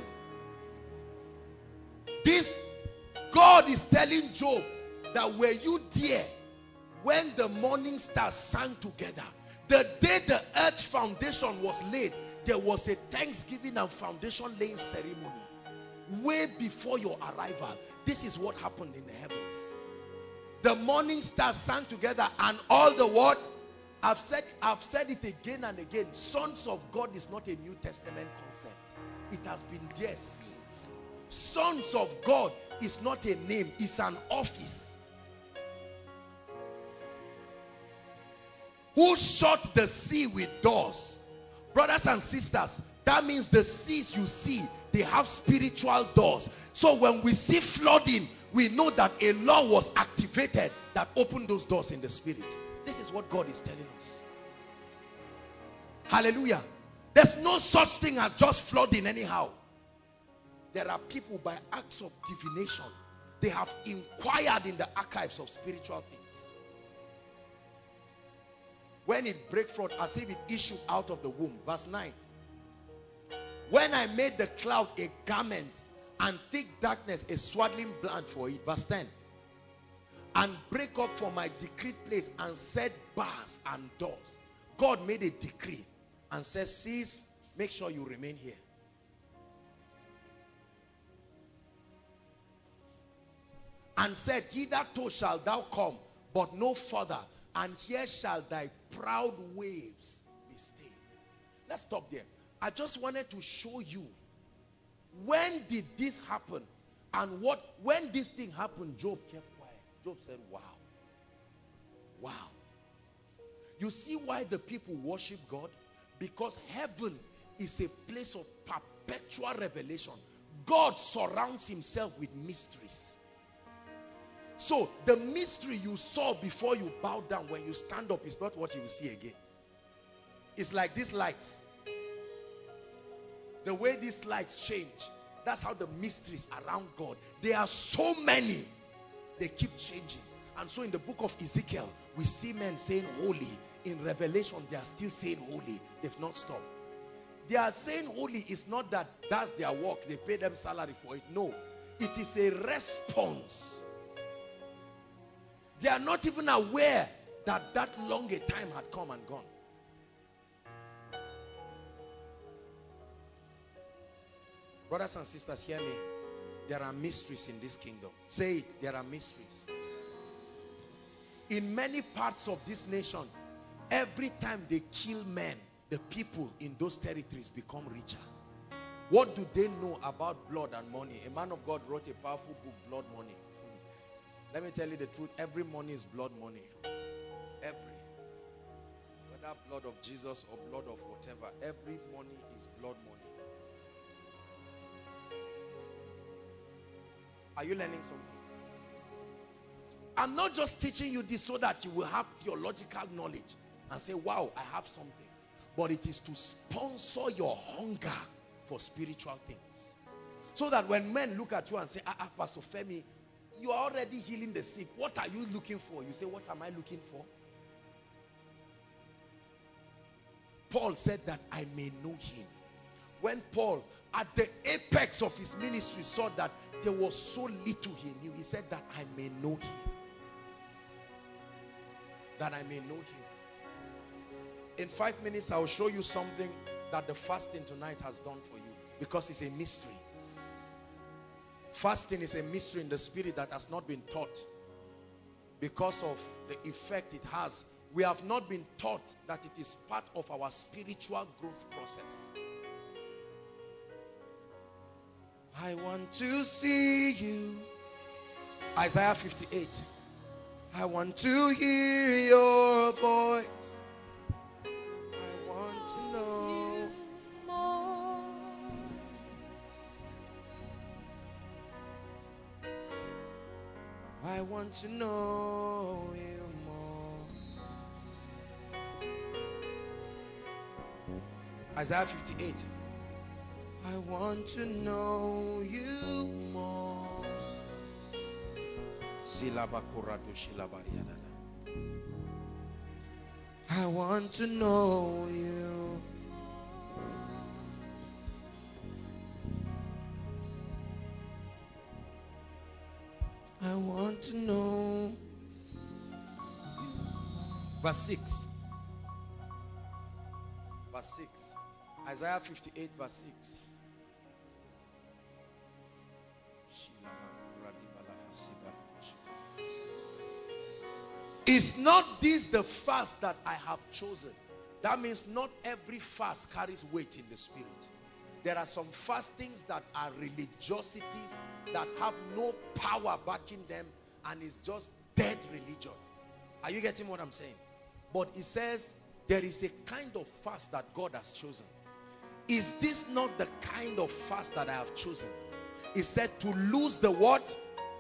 This, God is telling Job that were you there when the morning stars sang together? The day the earth foundation was laid, there was a thanksgiving and foundation laying ceremony. Way before your arrival, this is what happened in the heavens. The morning stars sang together, and all the what? I've said, I've said it again and again. Sons of God is not a New Testament concept. It has been there since. Sons of God is not a name, it's an office. Who shut the sea with doors? Brothers and sisters, that means the seas you see, they have spiritual doors. So when we see flooding, we know that a law was activated that opened those doors in the spirit. This is what God is telling us. Hallelujah. There's no such thing as just flooding anyhow. There are people, by acts of divination, they have inquired in the archives of spiritual things. When it break forth as if it issued out of the womb. Verse nine. When I made the cloud a garment and thick darkness a swaddling band for it. Verse ten. And break up from my decreed place and set bars and doors. God made a decree and says, cease, make sure you remain here. And said, hitherto shalt thou come, but no further. And here shall thy proud waves be stayed. Let's stop there. I just wanted to show you, when did this happen? And what, when this thing happened, Job kept quiet. Job said, wow. Wow. You see why the people worship God? Because heaven is a place of perpetual revelation. God surrounds himself with mysteries. So the mystery you saw before you bow down, when you stand up, is not what you will see again. It's like these lights. The way these lights change, that's how the mysteries around God, there are so many, they keep changing. And so in the book of Ezekiel, we see men saying holy. In Revelation, they are still saying holy. They've not stopped. They are saying holy is not that that's their work, they pay them salary for it. No, it is a response. They are not even aware that that long a time had come and gone. Brothers and sisters, hear me. There are mysteries in this kingdom. Say it, there are mysteries. In many parts of this nation, every time they kill men, the people in those territories become richer. What do they know about blood and money? A man of God wrote a powerful book, Blood Money. Let me tell you the truth, every money is blood money. Every. Whether blood of Jesus or blood of whatever, every money is blood money. Are you learning something? I'm not just teaching you this so that you will have theological knowledge and say, wow, I have something. But it is to sponsor your hunger for spiritual things. So that when men look at you and say, ah, ah, Pastor Femi, you are already healing the sick. What are you looking for? You say, what am I looking for? Paul said that I may know him. When Paul, at the apex of his ministry, saw that there was so little he knew, he said that I may know him. That I may know him. In five minutes, I will show you something that the fasting tonight has done for you, because it's a mystery. Fasting is a mystery in the spirit that has not been taught because of the effect it has. We have not been taught that it is part of our spiritual growth process. I want to see you. Isaiah fifty-eight. I want to hear your voice. I want to know more. I want to know you more. Isaiah fifty-eight. I want to know you more. I want to know you. I want to know. Verse six. Verse six. Isaiah fifty-eight verse six. Is not this the fast that I have chosen? That means not every fast carries weight in the spirit. There are some fastings that are religiosities that have no power backing them, and it's just dead religion. Are you getting what I'm saying? But it says there is a kind of fast that God has chosen. Is this not the kind of fast that I have chosen? It said to lose the what?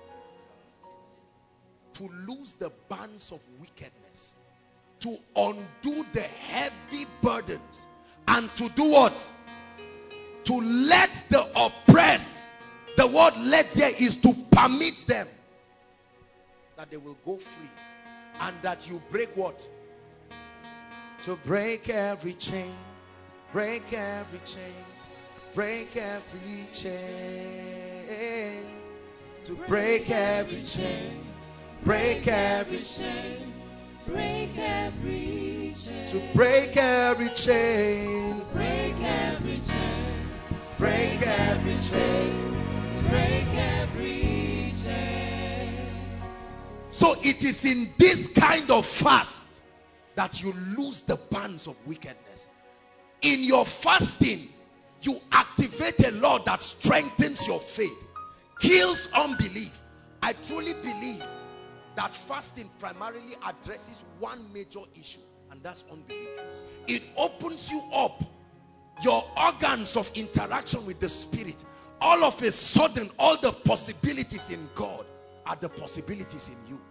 To lose the bands of wickedness, to undo the heavy burdens, and to do what? To let the oppressed, the word let here is to permit them, that they will go free, and that you break what? To break every chain, break every chain, break every chain, to break every chain. Break every chain, break every chain, to break every chain, break every chain, break every chain, break every chain. So it is in this kind of fast that you lose the bands of wickedness. In your fasting, you activate a law that strengthens your faith, kills unbelief. I truly believe that fasting primarily addresses one major issue, and that's unbelief. It opens you up, your organs of interaction with the spirit. All of a sudden, all the possibilities in God are the possibilities in you.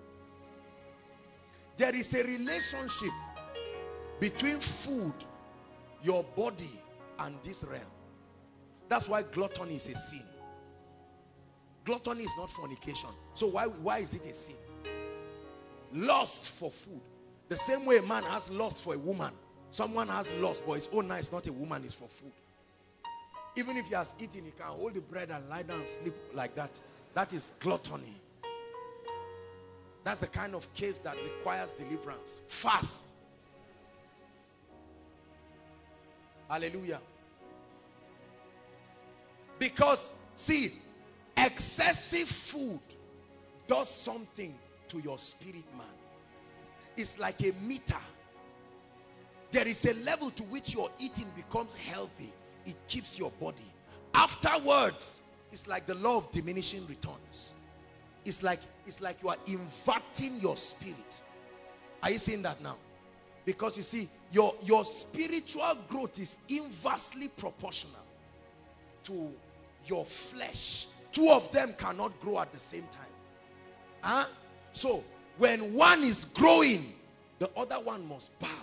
There is a relationship between food, your body, and this realm. That's why gluttony is a sin. Gluttony is not fornication. So why, why is it a sin? Lust for food. The same way a man has lust for a woman, someone has lust, but his own is not a woman, it's for food. Even if he has eaten, he can hold the bread and lie down and sleep like that. That is gluttony. That's the kind of case that requires deliverance. Fast. Hallelujah. Because, see, excessive food does something to your spirit, man. It's like a meter. There is a level to which your eating becomes healthy. It keeps your body. Afterwards, it's like the law of diminishing returns. It's like, it's like you are inverting your spirit. Are you seeing that now? Because you see, your, your spiritual growth is inversely proportional to your flesh. Two of them cannot grow at the same time. Huh? So, when one is growing, the other one must bow.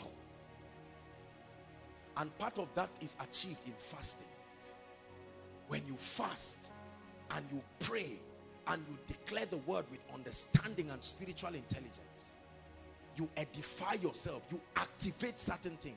And part of that is achieved in fasting. When you fast and you pray and you declare the word with understanding and spiritual intelligence, you edify yourself, you activate certain things.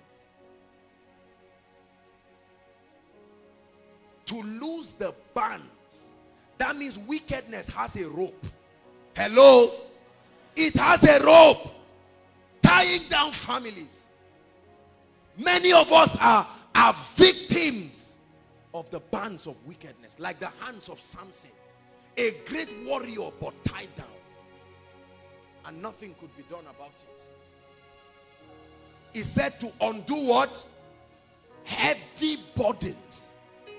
To lose the bands, that means wickedness has a rope. Hello? It has a rope tying down families. Many of us are, are victims of the bands of wickedness, like the hands of Samson, a great warrior but tied down, and nothing could be done about it. He said to undo what? Heavy burdens.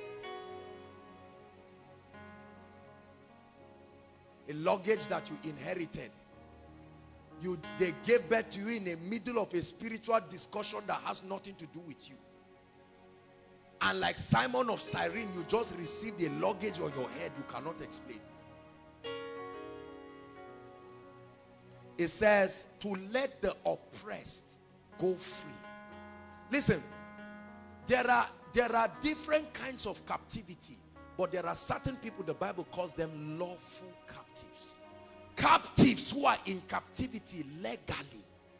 A luggage that you inherited. You, they gave birth to you in the middle of a spiritual discussion that has nothing to do with you. And like Simon of Cyrene, you just received a luggage on your head you cannot explain. It says to let the oppressed go free. Listen, there are, there are different kinds of captivity, but there are certain people, the Bible calls them lawful captives. Captives who are in captivity legally.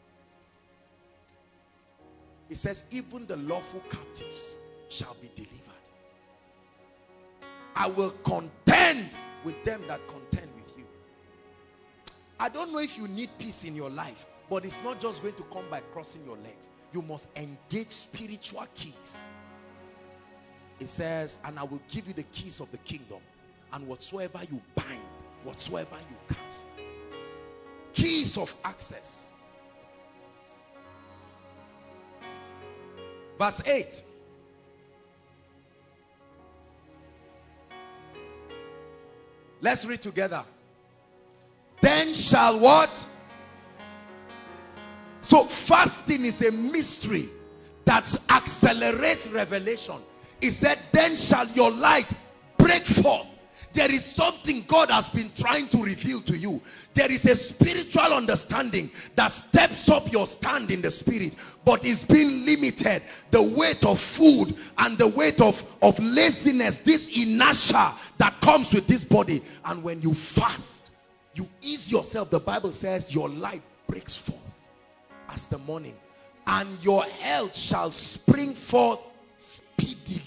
It says even the lawful captives shall be delivered. I will contend with them that contend with you. I don't know if you need peace in your life, but it's not just going to come by crossing your legs. You must engage spiritual keys. It says, and I will give you the keys of the kingdom, and whatsoever you bind, whatsoever you cast. Keys of access. Verse eight. Let's read together. Then shall what? So fasting is a mystery that accelerates revelation. He said, then shall your light break forth. There is something God has been trying to reveal to you. There is a spiritual understanding that steps up your stand in the spirit, but it's been limited. The weight of food and the weight of, of laziness, this inertia that comes with this body. And when you fast, you ease yourself. The Bible says your light breaks forth as the morning, and your health shall spring forth speedily.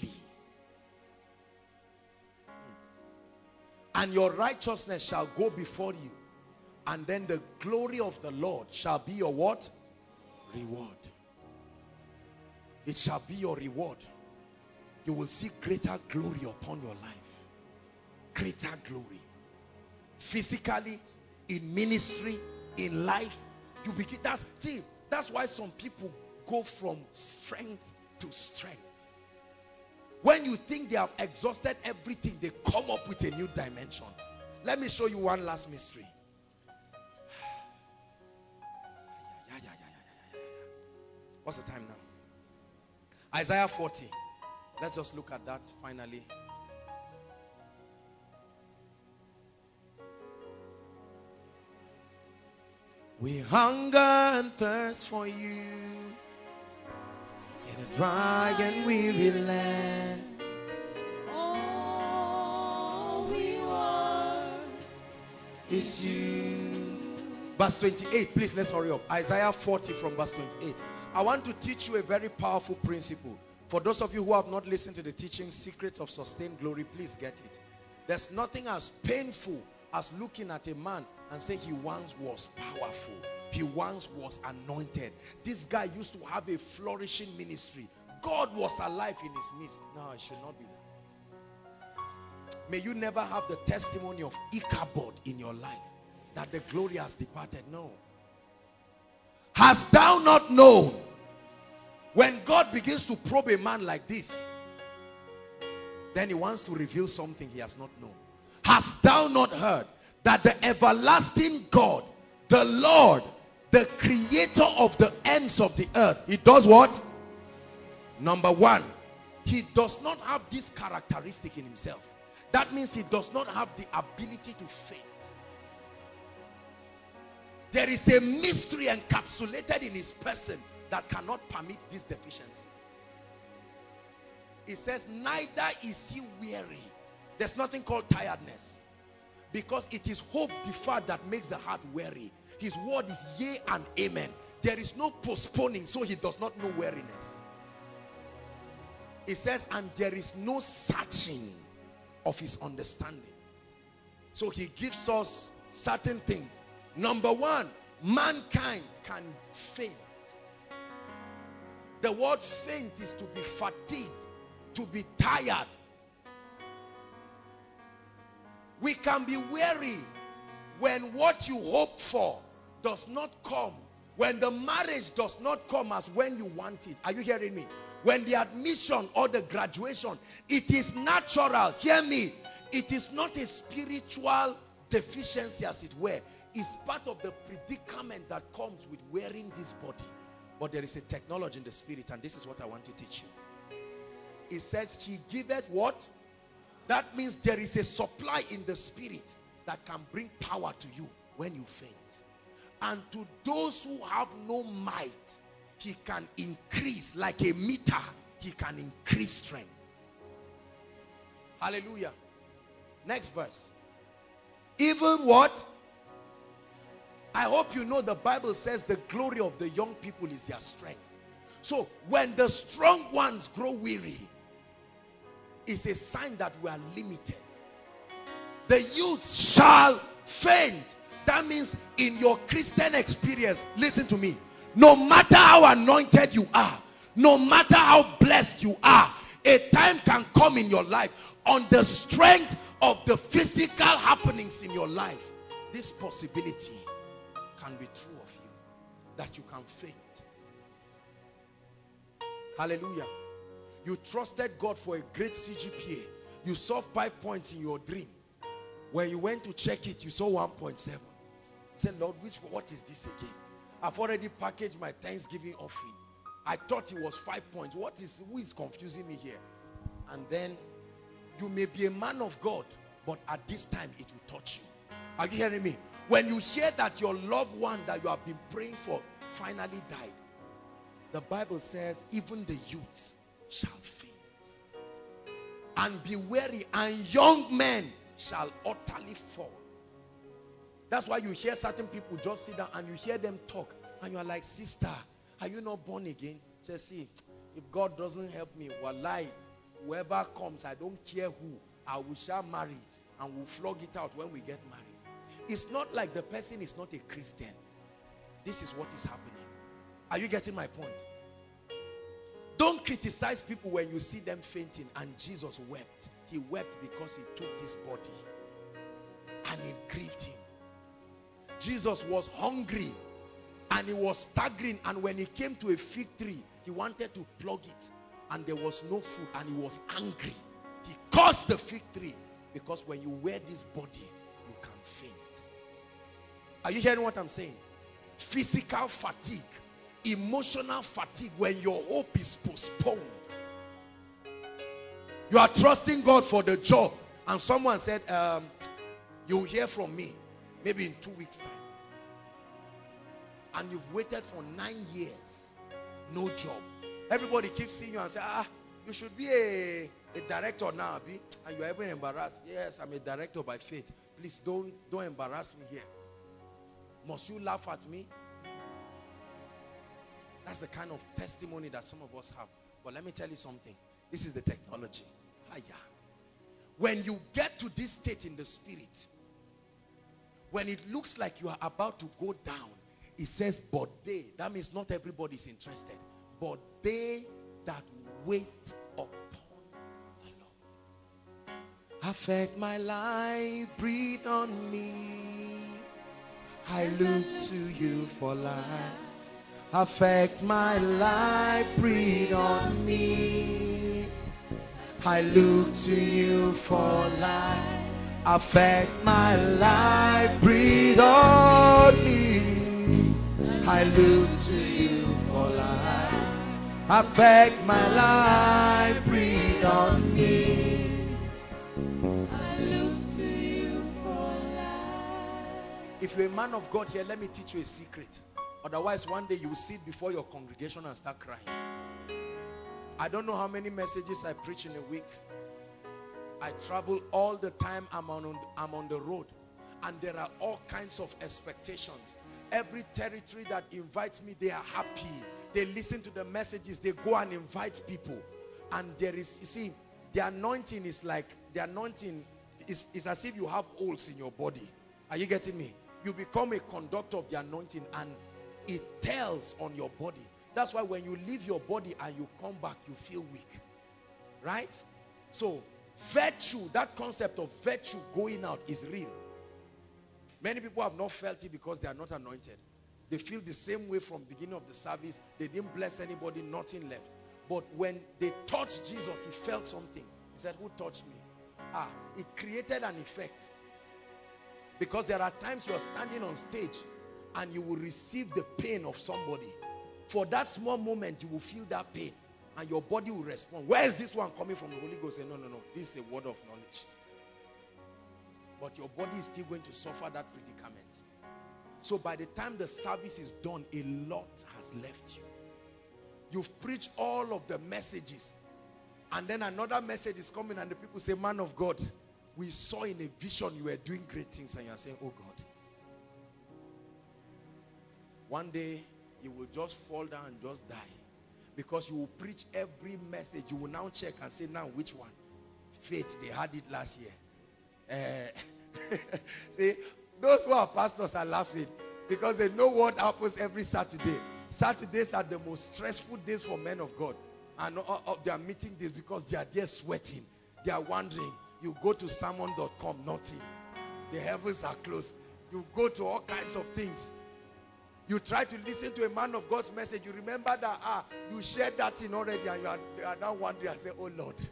And your righteousness shall go before you. And then the glory of the Lord shall be your what? Reward. It shall be your reward. You will see greater glory upon your life. Greater glory. Physically, in ministry, in life. You begin, that's, see, that's why some people go from strength to strength. When you think they have exhausted everything, they come up with a new dimension. Let me show you one last mystery. What's the time now? Isaiah forty. Let's just look at that finally. We hunger and thirst for you in a dry and weary land. All we want Is you. Verse twenty-eight, please let's hurry up. Isaiah forty from verse twenty-eight. I want to teach you a very powerful principle. For those of you who have not listened to the teaching, Secrets of Sustained Glory, please get it. There's nothing as painful as looking at a man and say he once was powerful. He once was anointed. This guy used to have a flourishing ministry. God was alive in his midst. No, it should not be that. May you never have the testimony of Ichabod in your life, that the glory has departed. No. Hast thou not known? When God begins to probe a man like this, then he wants to reveal something he has not known. Hast thou not heard that the everlasting God, the Lord, the creator of the ends of the earth, he does what? Number one, he does not have this characteristic in himself. That means he does not have the ability to faint. There is a mystery encapsulated in his person that cannot permit this deficiency. It says, neither is he weary. There's nothing called tiredness, because it is hope deferred that makes the heart weary. His word is yea and amen. There is no postponing, so he does not know weariness. It says, and there is no searching of his understanding. So he gives us certain things. Number one, mankind can faint. The word faint is to be fatigued, to be tired. We can be weary when what you hope for does not come. When the marriage does not come as when you want it. Are you hearing me? When the admission or the graduation, it is natural. Hear me. It is not a spiritual deficiency, as it were. It's part of the predicament that comes with wearing this body. But there is a technology in the spirit, and this is what I want to teach you. It says he giveth what? That means there is a supply in the spirit that can bring power to you when you faint. And to those who have no might, he can increase. Like a meter, he can increase strength. Hallelujah. Next verse. Even what? I hope you know the Bible says the glory of the young people is their strength. So when the strong ones grow weary, it's a sign that we are limited. The youth shall faint. That means in your Christian experience, listen to me, no matter how anointed you are, no matter how blessed you are, a time can come in your life on the strength of the physical happenings in your life. This possibility can be true of you, that you can faint. Hallelujah. You trusted God for a great C G P A. You saw five points in your dream. When you went to check it, you saw one point seven. Say, Lord, which, what is this again? I've already packaged my Thanksgiving offering. I thought it was five points. What is, who is confusing me here? And then you may be a man of God, but at this time it will touch you. Are you hearing me? When you hear that your loved one that you have been praying for finally died, the Bible says even the youths shall faint and be weary, and young men shall utterly fall. That's why you hear certain people just sit down and you hear them talk and you are like, sister, are you not born again? Say, see, if God doesn't help me, wallahi, whoever comes, I don't care who, I will shall marry and we'll flog it out when we get married. It's not like the person is not a Christian. This is what is happening. Are you getting my point? Don't criticize people when you see them fainting. And Jesus wept. He wept because he took this body and it grieved him. Jesus was hungry and he was staggering, and when he came to a fig tree, he wanted to plug it and there was no food and he was angry. He cursed the fig tree, because when you wear this body, you can faint. Are you hearing what I'm saying? Physical fatigue, emotional fatigue, when your hope is postponed. You are trusting God for the job and someone said, um, you'll hear from me maybe in two weeks time. And you've waited for nine years, no job. Everybody keeps seeing you and say, ah, you should be a, a director now, Abi. And you're even embarrassed. Yes, I'm a director by faith. Please don't, don't embarrass me here. Must you laugh at me? That's the kind of testimony that some of us have. But let me tell you something. This is the technology. When you get to this state in the spirit, when it looks like you are about to go down, it says, but they, that means not everybody is interested, but they that wait upon the Lord. Affect my life, breathe on me. I look to you for life. Affect my life, breathe on me. I look to you for life. Affect my life, breathe on me. I look to you for life. Affect my life, breathe on me. I look to you for life. If you're a man of God here, let me teach you a secret. Otherwise, one day you will sit before your congregation and start crying. I don't know how many messages I preach in a week. I travel all the time. I'm on, I'm on the road. And there are all kinds of expectations. Every territory that invites me, they are happy. They listen to the messages. They go and invite people. And there is, you see, the anointing is like, the anointing is, is as if you have holes in your body. Are you getting me? You become a conductor of the anointing and it tells on your body. That's why when you leave your body and you come back, you feel weak. Right? So, virtue, that concept of virtue going out is real. Many people have not felt it because they are not anointed. They feel the same way from beginning of the service. They didn't bless anybody, nothing left. But when they touched Jesus, he felt something. He said, who touched me? Ah, it created an effect. Because there are times you are standing on stage and you will receive the pain of somebody. For that small moment, you will feel that pain and your body will respond. Where is this one coming from? The Holy Ghost said, no, no, no. This is a word of knowledge. But your body is still going to suffer that predicament. So by the time the service is done, a lot has left you. You've preached all of the messages, and then another message is coming and the people say, man of God, we saw in a vision you were doing great things, and you're saying, oh God. One day you will just fall down and just die, because you will preach every message. You will now check and say, now which one? Faith, they had it last year. Uh, see, those who are pastors are laughing because they know what happens every Saturday. Saturdays are the most stressful days for men of God. And uh, uh, they are meeting this because they are there sweating. They are wondering. You go to sermon dot com, nothing. The heavens are closed. You go to all kinds of things. You try to listen to a man of God's message. You remember that ah, you shared that thing already, and you are, you are now wondering and say, oh Lord.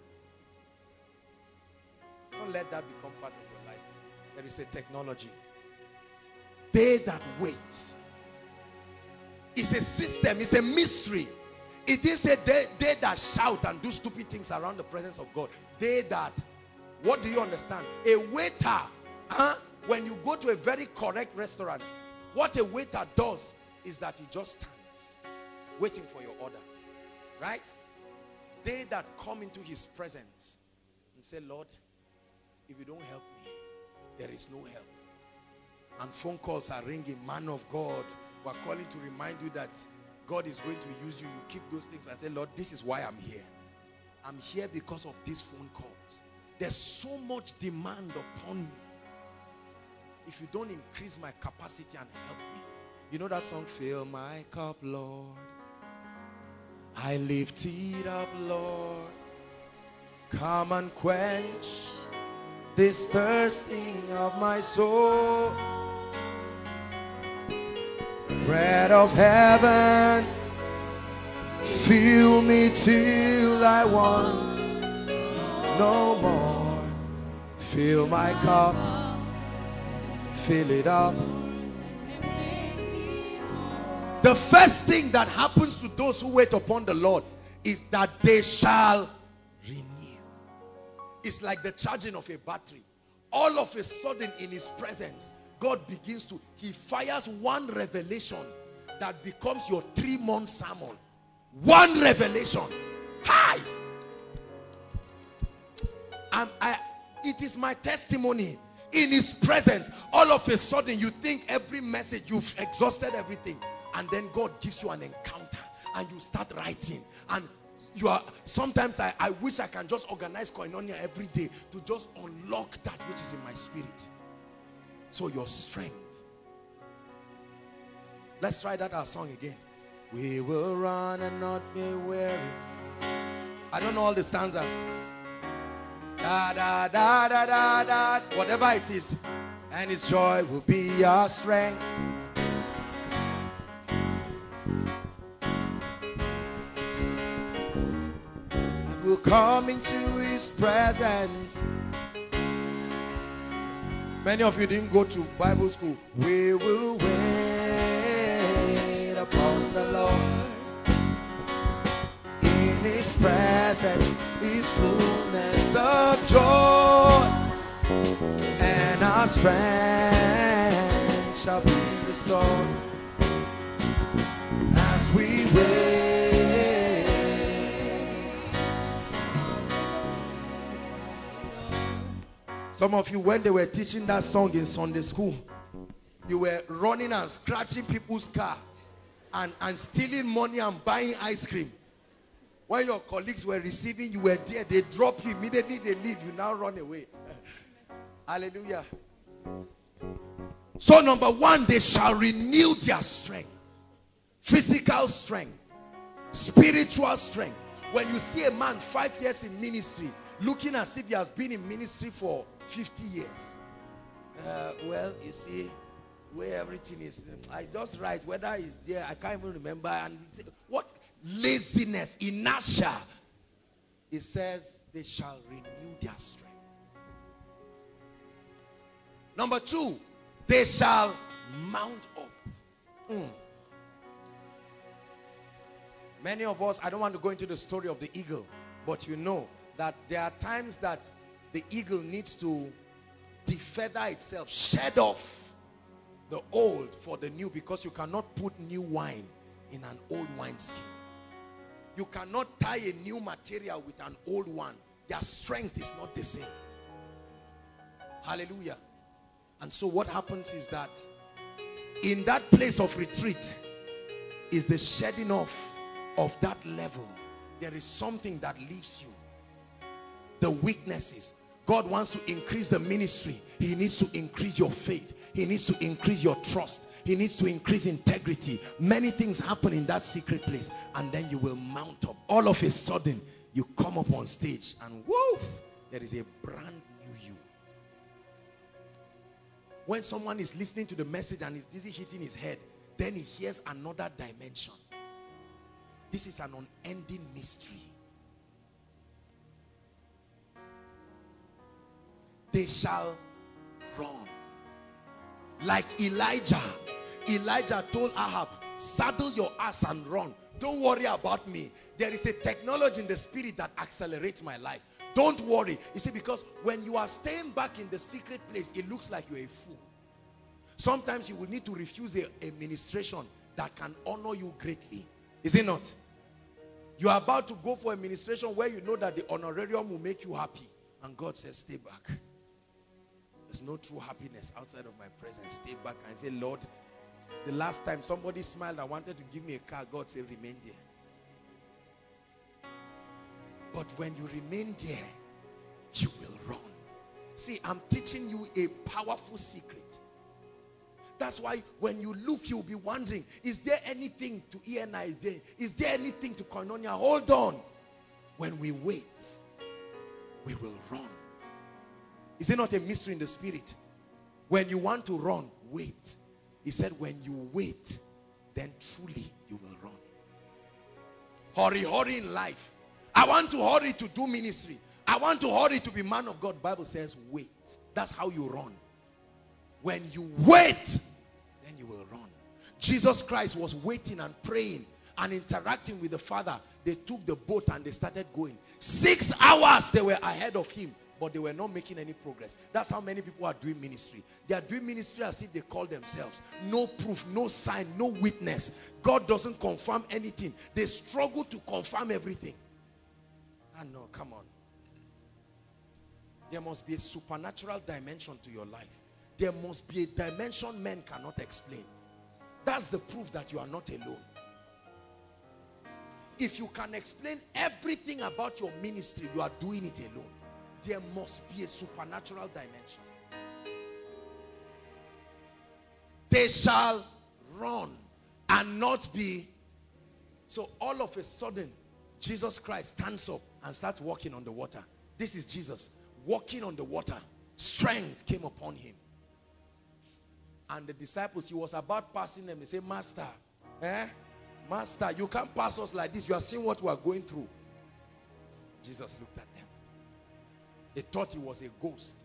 Don't let that become part of your life. There is a technology. They that wait. It's a system. It's a mystery. It didn't say they, they that shout and do stupid things around the presence of God. They that, what do you understand? A waiter, huh? When you go to a very correct restaurant, what a waiter does is that he just stands waiting for your order. Right? They that come into his presence and say, Lord, if you don't help me, there is no help. And phone calls are ringing. Man of God, we're calling to remind you that God is going to use you. You keep those things and say, Lord, this is why I'm here. I'm here because of these phone calls. There's so much demand upon me. If you don't increase my capacity and help me. You know that song, fill my cup, Lord. I lift it up, Lord. Come and quench this thirsting of my soul. Bread of heaven, fill me till I want no more. Fill my cup, fill it up. The first thing that happens to those who wait upon the Lord is that they shall renew. It's like the charging of a battery. All of a sudden in his presence, God begins to, he fires one revelation that becomes your three-month sermon. One revelation. Hi! I'm, I, it is my testimony. In his presence, all of a sudden you think every message, you've exhausted everything. And then God gives you an encounter and you start writing. And you are, sometimes I, I wish I can just organize Koinonia every day to just unlock that which is in my spirit. So your strength. Let's try that our song again. We will run and not be weary. I don't know all the stanzas. Da da da da da da. Whatever it is. And his joy will be our strength. I will come into his presence. Many of you didn't go to Bible school. We will wait upon the Lord. In his presence is fullness of joy, and our strength shall be restored as we wait. Some of you, when they were teaching that song in Sunday school, you were running and scratching people's car and, and stealing money and buying ice cream. When your colleagues were receiving, you were there. They drop you immediately, they leave. You now run away. Hallelujah. So number one, they shall renew their strength. Physical strength. Spiritual strength. When you see a man five years in ministry, looking as if he has been in ministry for fifty years. Uh, well, you see, where everything is, I just write whether it's there, I can't even remember. And it's, what? Laziness, inertia. It says they shall renew their strength. Number two, they shall mount up. Mm. Many of us, I don't want to go into the story of the eagle, but you know that there are times that the eagle needs to defeather itself, shed off the old for the new, because you cannot put new wine in an old wineskin. You cannot tie a new material with an old one. Their strength is not the same. Hallelujah. And so what happens is that in that place of retreat is the shedding off of that level. There is something that leaves you. The weaknesses. God wants to increase the ministry. He needs to increase your faith. He needs to increase your trust. He needs to increase integrity. Many things happen in that secret place, and then you will mount up. All of a sudden, you come up on stage and whoa, there is a brand new you. When someone is listening to the message and is busy hitting his head, then he hears another dimension. This is an unending mystery. They shall run. Like Elijah. Elijah told Ahab, saddle your ass and run. Don't worry about me. There is a technology in the spirit that accelerates my life. Don't worry. You see, because when you are staying back in the secret place, it looks like you're a fool. Sometimes you will need to refuse a, a ministration that can honor you greatly. Is it not? You are about to go for a ministration where you know that the honorarium will make you happy. And God says, stay back. There's no true happiness outside of my presence. Stay back and say, Lord, the last time somebody smiled and wanted to give me a car, God said, remain there. But when you remain there, you will run. See, I'm teaching you a powerful secret. That's why when you look, you'll be wondering, is there anything to E N I there? Is there anything to Koinonia? Hold on. When we wait, we will run. Is it not a mystery in the spirit? When you want to run, wait. He said, when you wait, then truly you will run. Hurry, hurry in life. I want to hurry to do ministry. I want to hurry to be man of God. Bible says, wait. That's how you run. When you wait, then you will run. Jesus Christ was waiting and praying and interacting with the Father. They took the boat and they started going. Six hours they were ahead of him, but they were not making any progress. That's how many people are doing ministry. They are doing ministry as if they call themselves. No proof, no sign, no witness. God doesn't confirm anything. They struggle to confirm everything. Ah, no, come on. There must be a supernatural dimension to your life. There must be a dimension men cannot explain. That's the proof that you are not alone. If you can explain everything about your ministry, you are doing it alone. There must be a supernatural dimension. They shall run and not be. So all of a sudden, Jesus Christ stands up and starts walking on the water. This is Jesus walking on the water. Strength came upon him. And the disciples, he was about passing them. They say, Master, eh? Master, you can't pass us like this. You are seeing what we are going through. Jesus looked at them. They thought he was a ghost.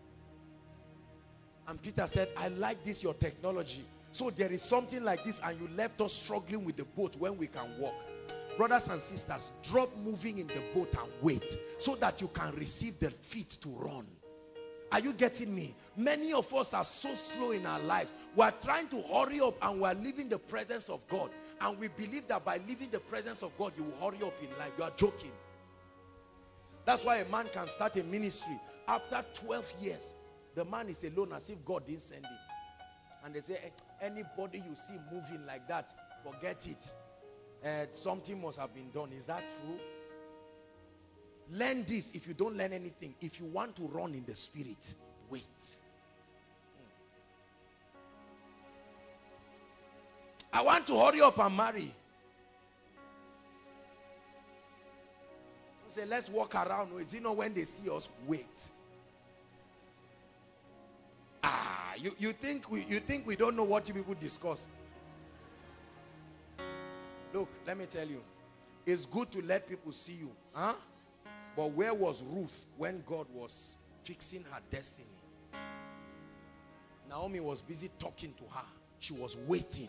And Peter said, I like this, your technology. So there is something like this and you left us struggling with the boat when we can walk. Brothers and sisters, drop moving in the boat and wait so that you can receive the feet to run. Are you getting me? Many of us are so slow in our lives. We are trying to hurry up and we are leaving the presence of God. And we believe that by leaving the presence of God, you will hurry up in life. You are joking. That's why a man can start a ministry. After twelve years, the man is alone as if God didn't send him. And they say, anybody you see moving like that, forget it. Uh, something must have been done. Is that true? Learn this if you don't learn anything. If you want to run in the spirit, wait. I want to hurry up and marry. Say, let's walk around. Is it not when they see us? Wait. Ah, you, you think we you think we don't know what you people discuss? Look, let me tell you. It's good to let people see you. Huh? But where was Ruth when God was fixing her destiny? Naomi was busy talking to her. She was waiting.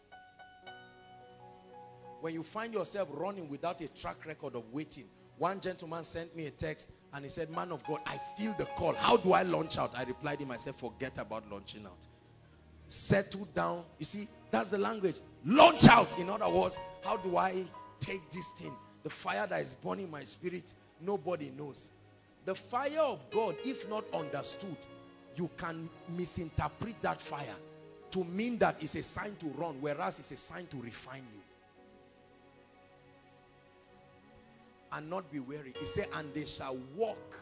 When you find yourself running without a track record of waiting. One gentleman sent me a text and he said, man of God, I feel the call. How do I launch out? I replied him, I said, forget about launching out. settle down. You see, that's the language. Launch out. In other words, how do I take this thing? The fire that is burning my spirit, nobody knows. The fire of God, if not understood, you can misinterpret that fire to mean that it's a sign to run, whereas it's a sign to refine you. And not be weary. He said, and they shall walk.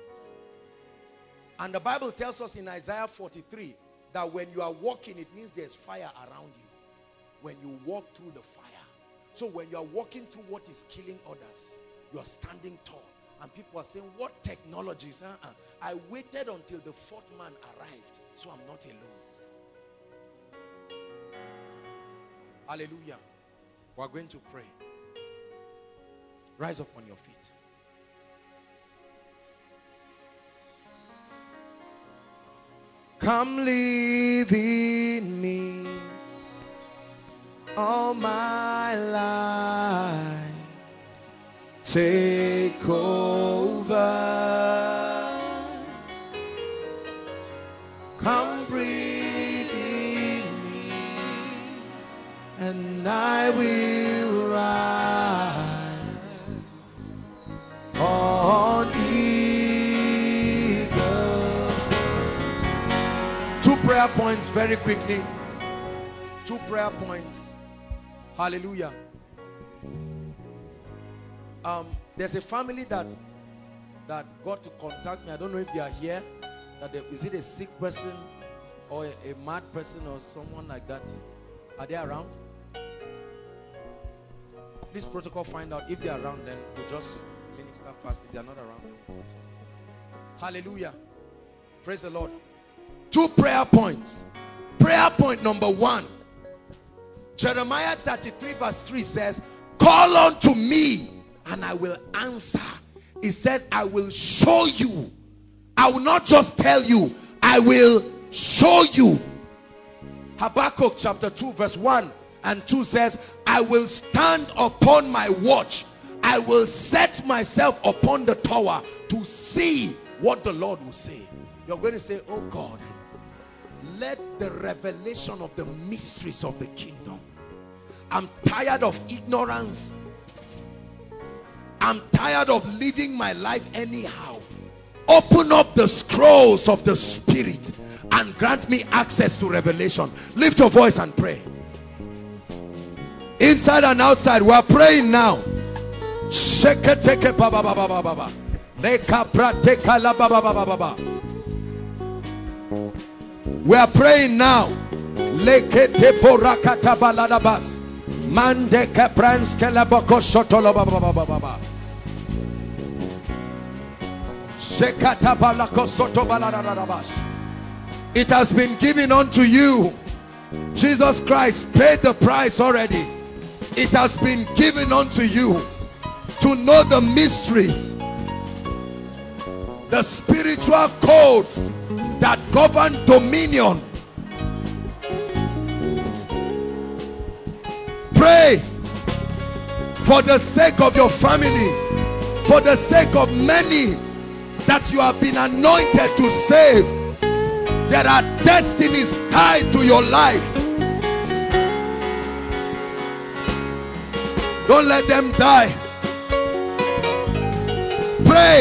And the Bible tells us in Isaiah forty-three that when you are walking, it means there's fire around you. When you walk through the fire. So when you are walking through what is killing others, you are standing tall. And people are saying, what technologies? Uh-uh. I waited until the fourth man arrived, so I'm not alone. Hallelujah. We're going to pray. Rise up on your feet. Come live in me all my life. Take over. Come breathe in me, and I will rise on eagle. Two prayer points very quickly. Two prayer points. Hallelujah. Um, there's a family that that got to contact me. I don't know if they are here. That they, is it a sick person or a, a mad person or someone like that? Are they around? Please protocol find out if they are around. Then we'll just minister fast. If they are not around, hallelujah. Praise the Lord. Two prayer points. Prayer point number one. Jeremiah thirty-three verse three says, call unto me and I will answer. It says, I will show you. I will not just tell you, I will show you. Habakkuk chapter two verse one and two says, I will stand upon my watch. I will set myself upon the tower to see what the Lord will say. You're going to say, oh God, let the revelation of the mysteries of the kingdom. I'm tired of ignorance. I'm tired of living my life anyhow. Open up the scrolls of the Spirit and grant me access to revelation. Lift your voice and pray. Inside and outside, we are praying now. We are praying now. Mande kaprans kelaboko shotolo baba baba baba. Shekata balako soto baladarabash. It has been given unto you. Jesus Christ paid the price already. It has been given unto you to know the mysteries, the spiritual codes that govern dominion. Pray for the sake of your family, for the sake of many that you have been anointed to save. There are destinies tied to your life. Don't let them die. Pray.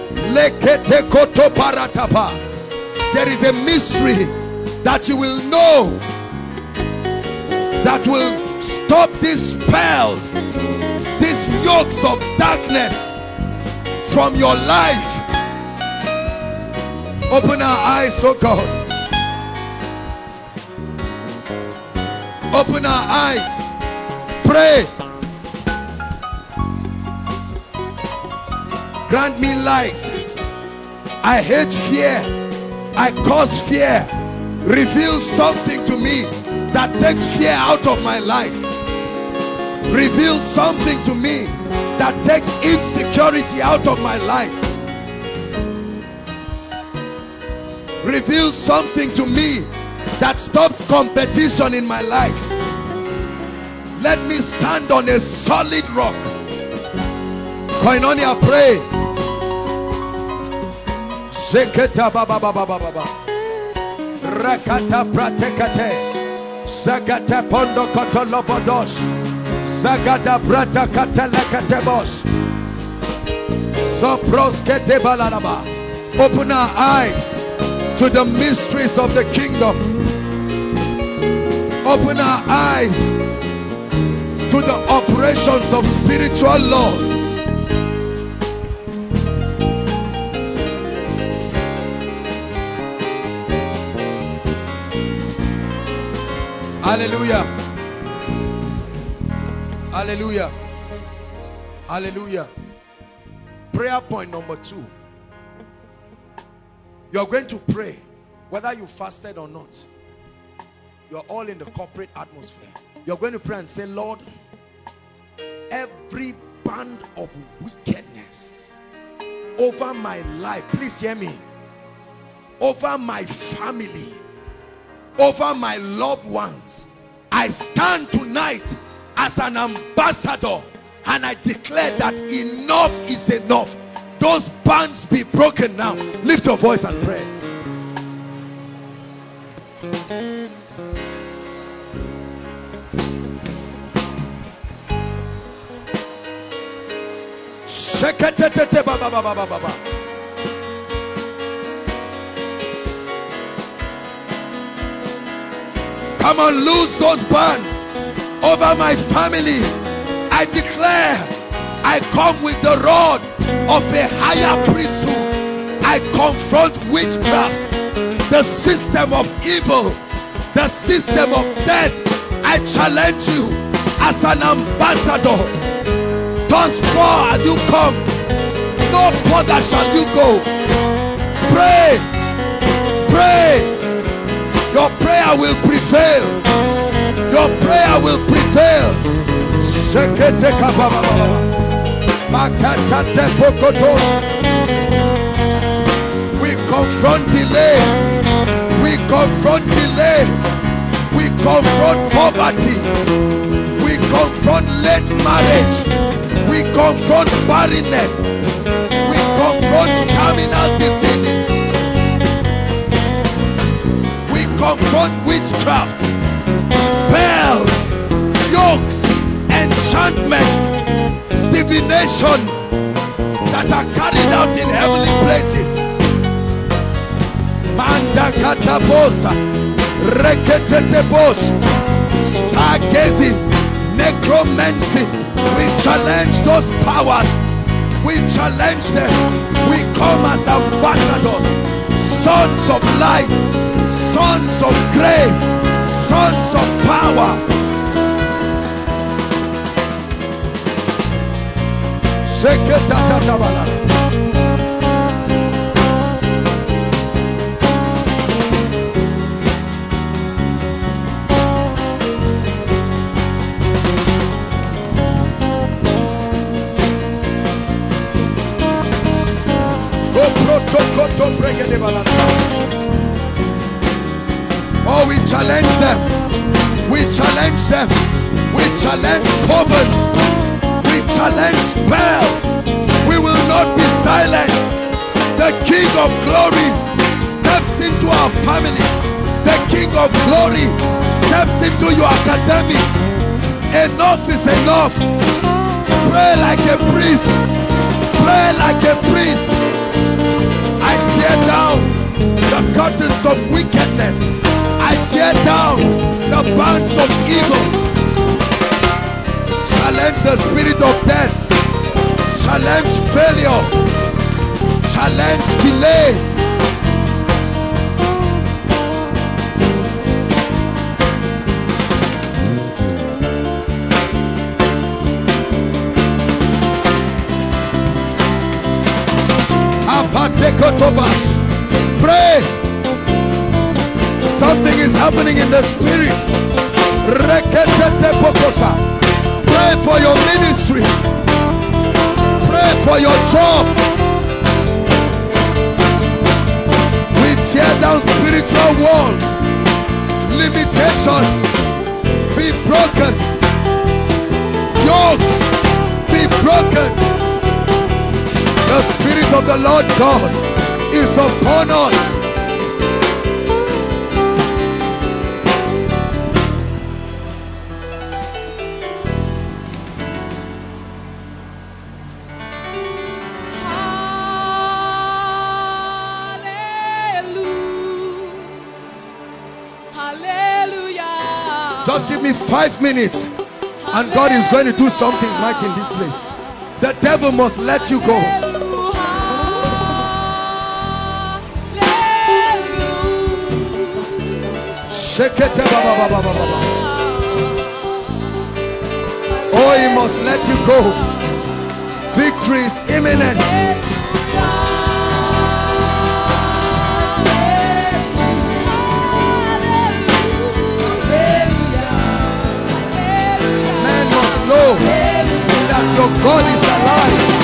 There is a mystery that you will know that will stop these spells, these yokes of darkness from your life. Open our eyes, oh God. Open our eyes. Pray. Grant me light. I hate fear. I cause fear. Reveal something to me that takes fear out of my life. Reveal something to me that takes insecurity out of my life. Reveal something to me that stops competition in my life. Let me stand on a solid rock. Koinonia, pray. Rakata pratekate. Zagata pondo kotolobodos. Zagada brata katelekatebos. Soproskete balaraba. Open our eyes to the mysteries of the kingdom. Open our eyes to the operations of spiritual laws. Hallelujah. Hallelujah. Hallelujah. Prayer point number two. You're going to pray whether you fasted or not. You're all in the corporate atmosphere. You're going to pray and say, Lord, every band of wickedness over my life, please hear me, over my family, over my loved ones, I stand tonight as an ambassador and I declare that enough is enough. Those bands be broken now. Lift your voice and pray. Come on, loose those bands over my family. I declare I come with the rod of a higher priesthood. I confront witchcraft, the system of evil, the system of death. I challenge you as an ambassador. Thus far you come, no further shall you go. Pray, pray. Your prayer will prevail. Your prayer will prevail. We confront delay. We confront delay. We confront poverty. We confront late marriage. We confront barrenness. We confront terminal diseases. We confront witchcraft, spells, yokes, enchantments, divinations that are carried out in heavenly places. Manda katabosa, reketetebos, stargazing, necromancy. We challenge those powers. We challenge them. We come as ambassadors, sons of light, sons of grace, sons of power. Oh, we challenge them. We challenge them. We challenge covens. We challenge spells. We will not be silent. The King of Glory steps into our families. The King of Glory steps into your academics. Enough is enough. Pray like a priest. Pray like a priest. I tear down the curtains of wickedness. I tear down the bands of evil. Challenge the spirit of death. Challenge failure. Challenge delay. Pray. Something is happening in the spirit. Pray for your ministry. Pray for your job. We tear down spiritual walls. Limitations be broken. Yokes be broken. The Spirit of the Lord God is upon us. Just give me five minutes and God is going to do something mighty in this place. The devil must let you go. Oh, he must let you go. Victory is imminent. Man must know that your God is alive.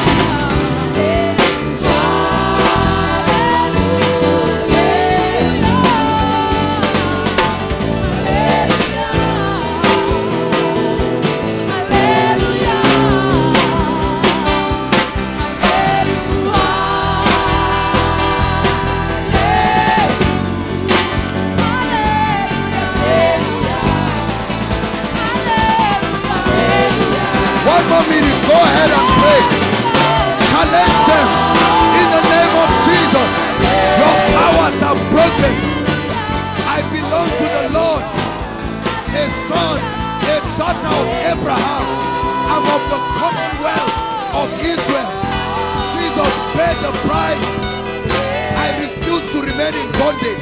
Minute, go ahead and pray. Challenge them in the name of Jesus. Your powers are broken. I belong to the Lord, a son, a daughter of Abraham. I'm of the commonwealth of Israel. Jesus paid the price. I refuse to remain in bondage.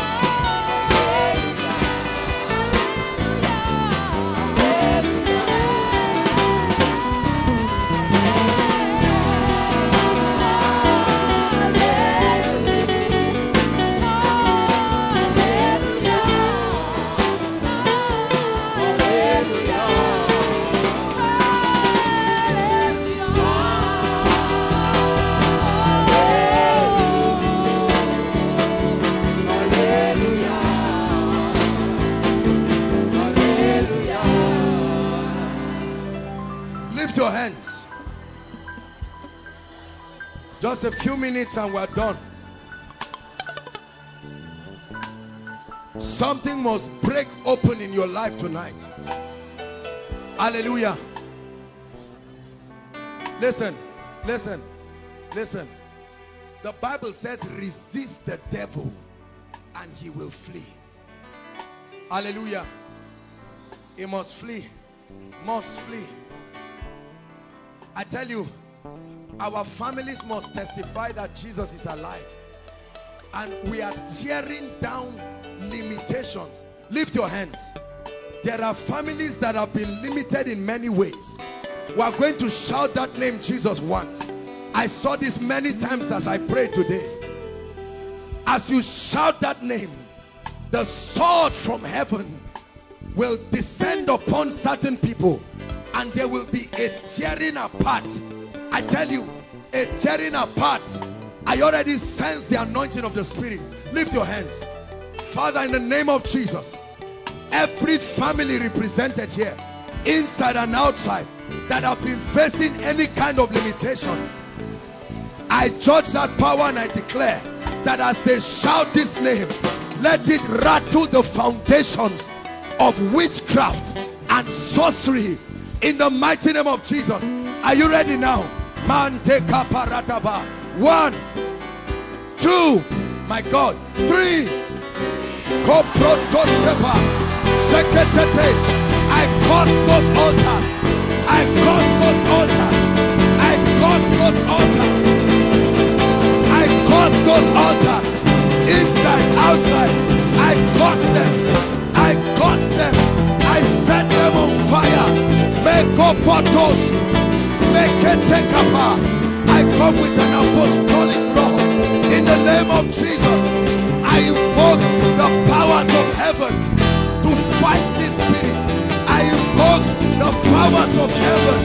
Your hands. Just a few minutes and we're done. Something must break open in your life tonight. Hallelujah. Listen, listen, listen. The Bible says resist the devil and he will flee. Hallelujah. He must flee. Must flee. I tell you, our families must testify that Jesus is alive. And we are tearing down limitations. Lift your hands. There are families that have been limited in many ways. We are going to shout that name Jesus once. I saw this many times as I prayed today. As you shout that name, the sword from heaven will descend upon certain people. And there will be a tearing apart. I tell you, a tearing apart. I already sense the anointing of the Spirit. Lift your hands. Father, in the name of Jesus, every family represented here, inside and outside, that have been facing any kind of limitation, I judge that power and I declare that as they shout this name, let it rattle the foundations of witchcraft and sorcery. In the mighty name of Jesus. Are you ready now? Manteka parataba. One, two, my God, three. Koprotoskepa. Seketete. I curse those altars. I curse those altars. I curse those altars. I curse those altars. Inside, outside. I curse them. I curse them. I set them on fire. I come with an apostolic law in the name of Jesus. I invoke the powers of heaven to fight this spirit. I invoke the powers of heaven.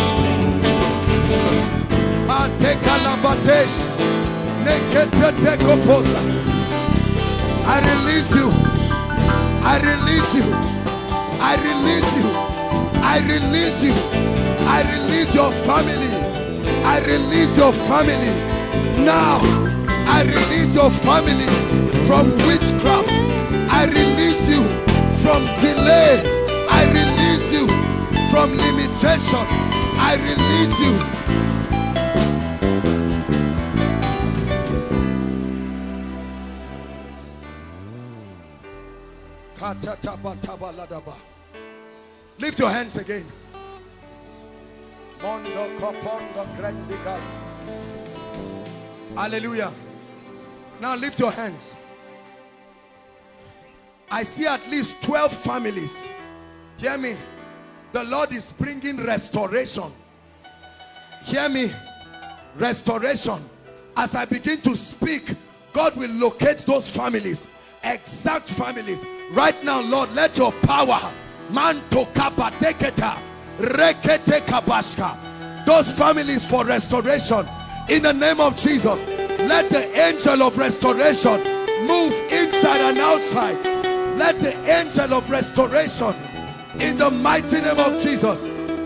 I release you. I release you. I release you. I release you. I release your family. I release your family. Now, I release your family from witchcraft. I release you from delay. I release you from limitation. I release you. Lift your hands again. Hallelujah. Now lift your hands. I see at least twelve families. Hear me. The Lord is bringing restoration. Hear me. Restoration. As I begin to speak, God will locate those families. Exact families. Right now, Lord, let your power. Those families for restoration. In the name of Jesus. Let the angel of restoration move inside and outside. Let the angel of restoration, in the mighty name of Jesus,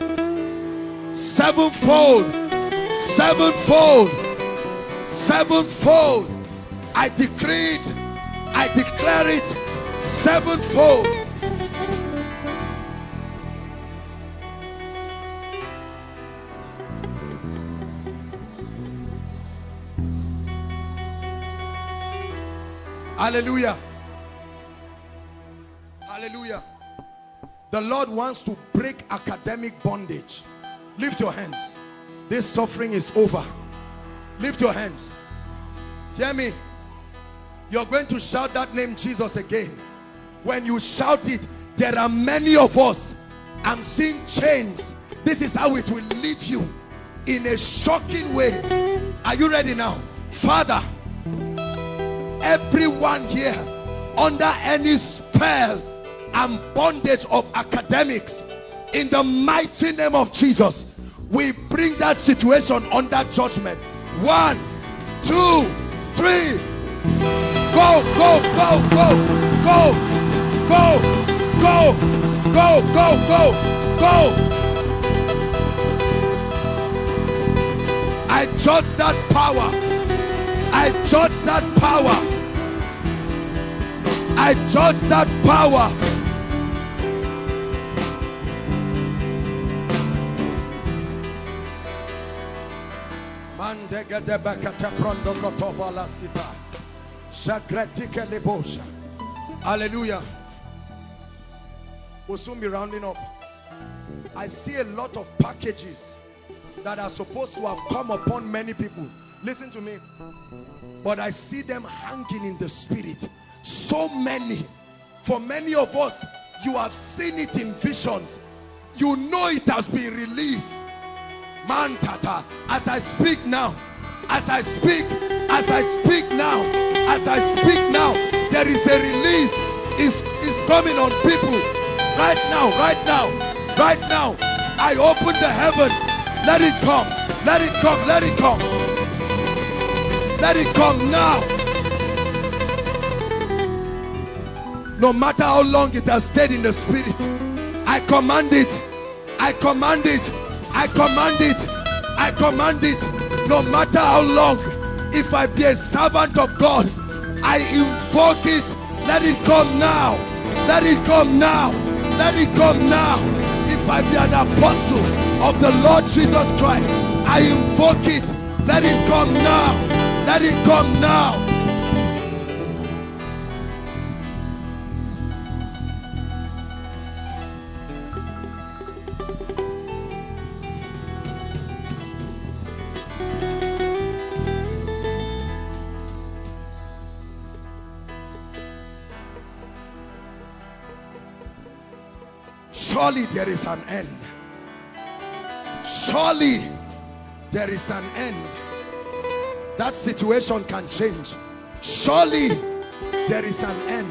sevenfold, sevenfold, sevenfold. I decree it, I declare it, sevenfold. Hallelujah. Hallelujah. The Lord wants to break academic bondage. Lift your hands. This suffering is over. Lift your hands. Hear me. You're going to shout that name Jesus again. When you shout it, there are many of us. I'm seeing chains. This is how it will leave you in a shocking way. Are you ready now? Father, everyone here under any spell and bondage of academics, in the mighty name of Jesus, we bring that situation under judgment. One, two, three. Go, go, go, go, go, go, go, go, go, go, go. I judge that power. I judge that power. I judge that power. Hallelujah. We'll soon be rounding up. I see a lot of packages that are supposed to have come upon many people. Listen to me. But I see them hanging in the spirit. So many. For many of us, you have seen it in visions. You know it has been released. Man tata, as I speak now, as I speak, as I speak now, as I speak now, there is a release. Is is coming on people. Right now, right now, right now. I open the heavens. Let it come. Let it come. Let it come. Let it come now. No matter how long it has stayed in the spirit, I command it. I command it. I command it. I command it. No matter how long, if I be a servant of God, I invoke it. Let it come now. Let it come now. Let it come now. If I be an apostle of the Lord Jesus Christ, I invoke it. Let it come now. Let it come now. Surely there is an end. Surely there is an end. That situation can change. Surely there is an end.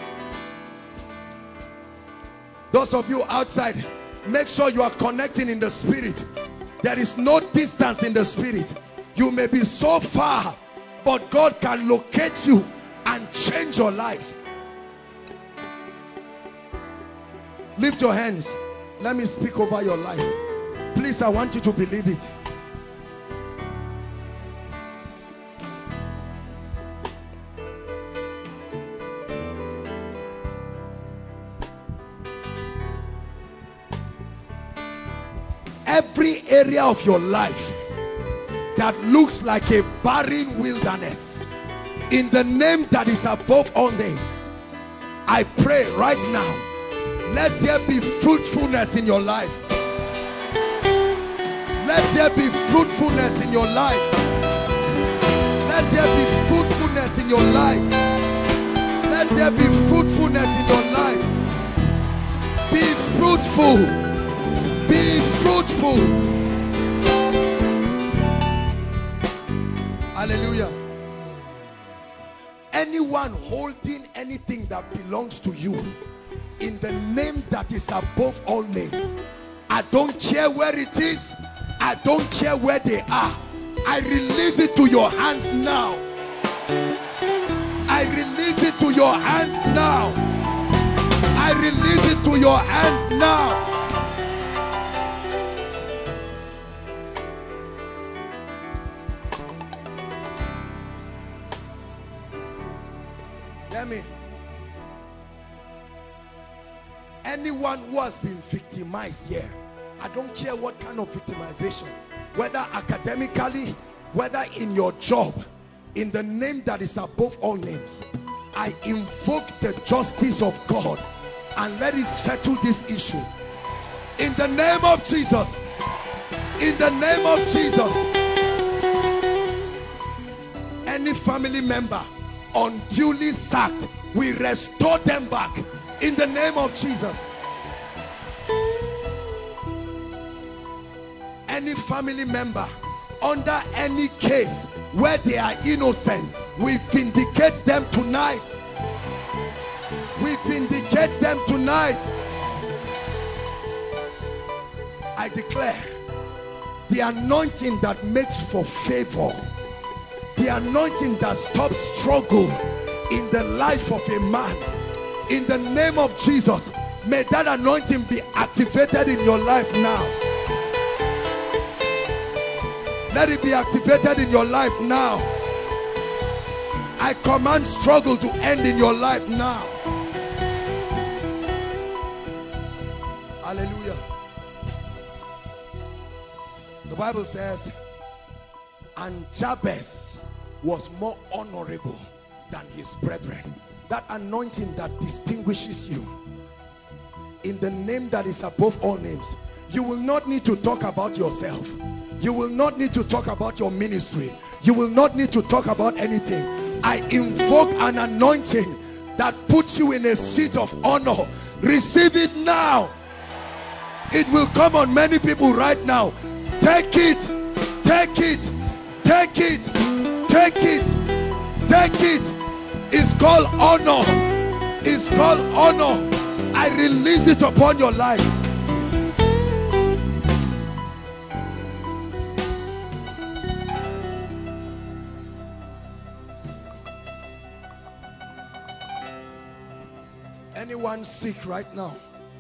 Those of you outside, make sure you are connecting in the spirit. There is no distance in the spirit. You may be so far, but God can locate you and change your life. Lift your hands. Let me speak over your life. Please, I want you to believe it. Every area of your life that looks like a barren wilderness, in the name that is above all names, I pray right now, Let there be fruitfulness in your life. Let there be fruitfulness in your life. Let there be fruitfulness in your life. Let there be fruitfulness in your life. Be fruitful. Be fruitful. Hallelujah. Anyone holding anything that belongs to you in the name that is above all names, I don't care where it is, I don't care where they are, I release it to your hands now. I release it to your hands now. I release it to your hands now. Hear me. Anyone who has been victimized here, I don't care what kind of victimization, whether academically, whether in your job, in the name that is above all names, I invoke the justice of God and let it settle this issue. In the name of Jesus. In the name of Jesus. Any family member unduly sacked, we restore them back in the name of Jesus. Any family member under any case where they are innocent, we vindicate them tonight. We vindicate them tonight. I declare the anointing that makes for favor, the anointing that stops struggle in the life of a man, in the name of Jesus, may that anointing be activated in your life now. Let it be activated in your life now. I command struggle to end in your life now. Hallelujah. The Bible says, and Jabez was more honorable than his brethren. That anointing that distinguishes you in the name that is above all names. You will not need to talk about yourself. You will not need to talk about your ministry. You will not need to talk about anything. I invoke an anointing that puts you in a seat of honor. Receive it now. It will come on many people right now. Take it. Take it. Take it. Take it. Take it. It's called honor. It's called honor. I release it upon your life. Anyone sick right now,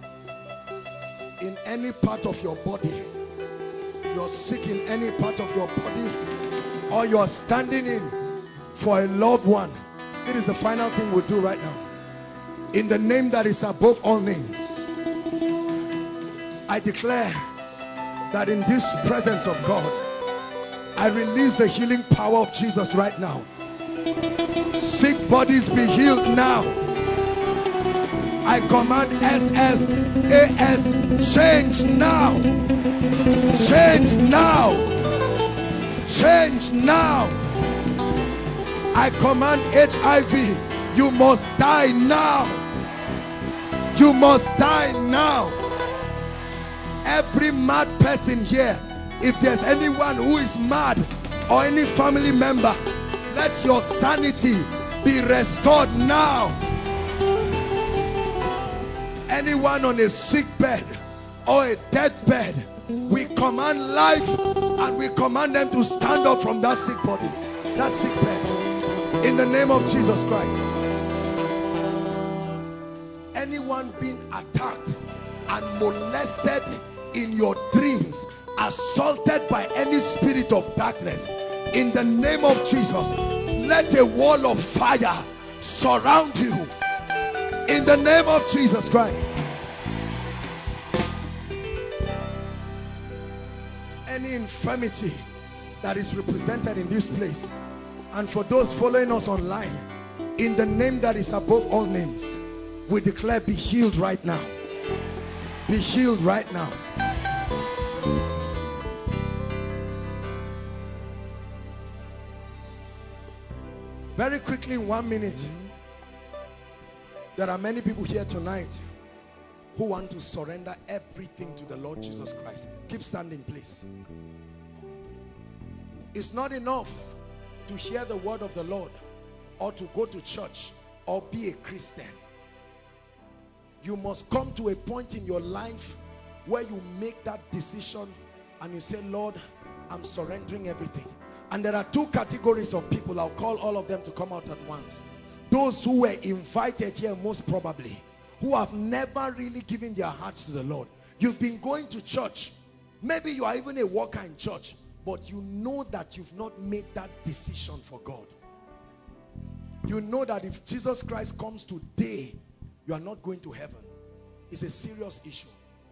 in any part of your body, you're sick in any part of your body, or you're standing in for a loved one, it is the final thing we'll do right now. In the name that is above all names, I declare that in this presence of God, I release the healing power of Jesus right now. Sick bodies be healed now. I command S S A S, change now. Change now. Change now. I command H I V, you must die now. You must die now. Every mad person here, if there's anyone who is mad or any family member, let your sanity be restored now. Anyone on a sick bed or a dead bed, we command life and we command them to stand up from that sick body, that sick bed, in the name of Jesus Christ. Anyone being attacked and molested in your dreams, assaulted by any spirit of darkness, in the name of Jesus, let a wall of fire surround you. In the name of Jesus Christ. Any infirmity that is represented in this place, and for those following us online, in the name that is above all names, we declare be healed right now. be healed right now. Very quickly, in one minute, there are many people here tonight who want to surrender everything to the Lord Jesus Christ. Keep standing, please. It's not enough to hear the word of the Lord or to go to church or be a Christian. You must come to a point in your life where you make that decision and you say, Lord, I'm surrendering everything. And there are two categories of people. I'll call all of them to come out at once. Those who were invited here most probably, who have never really given their hearts to the Lord. You've been going to church. Maybe you are even a worker in church, but you know that you've not made that decision for God. You know that if Jesus Christ comes today, you are not going to heaven. It's a serious issue.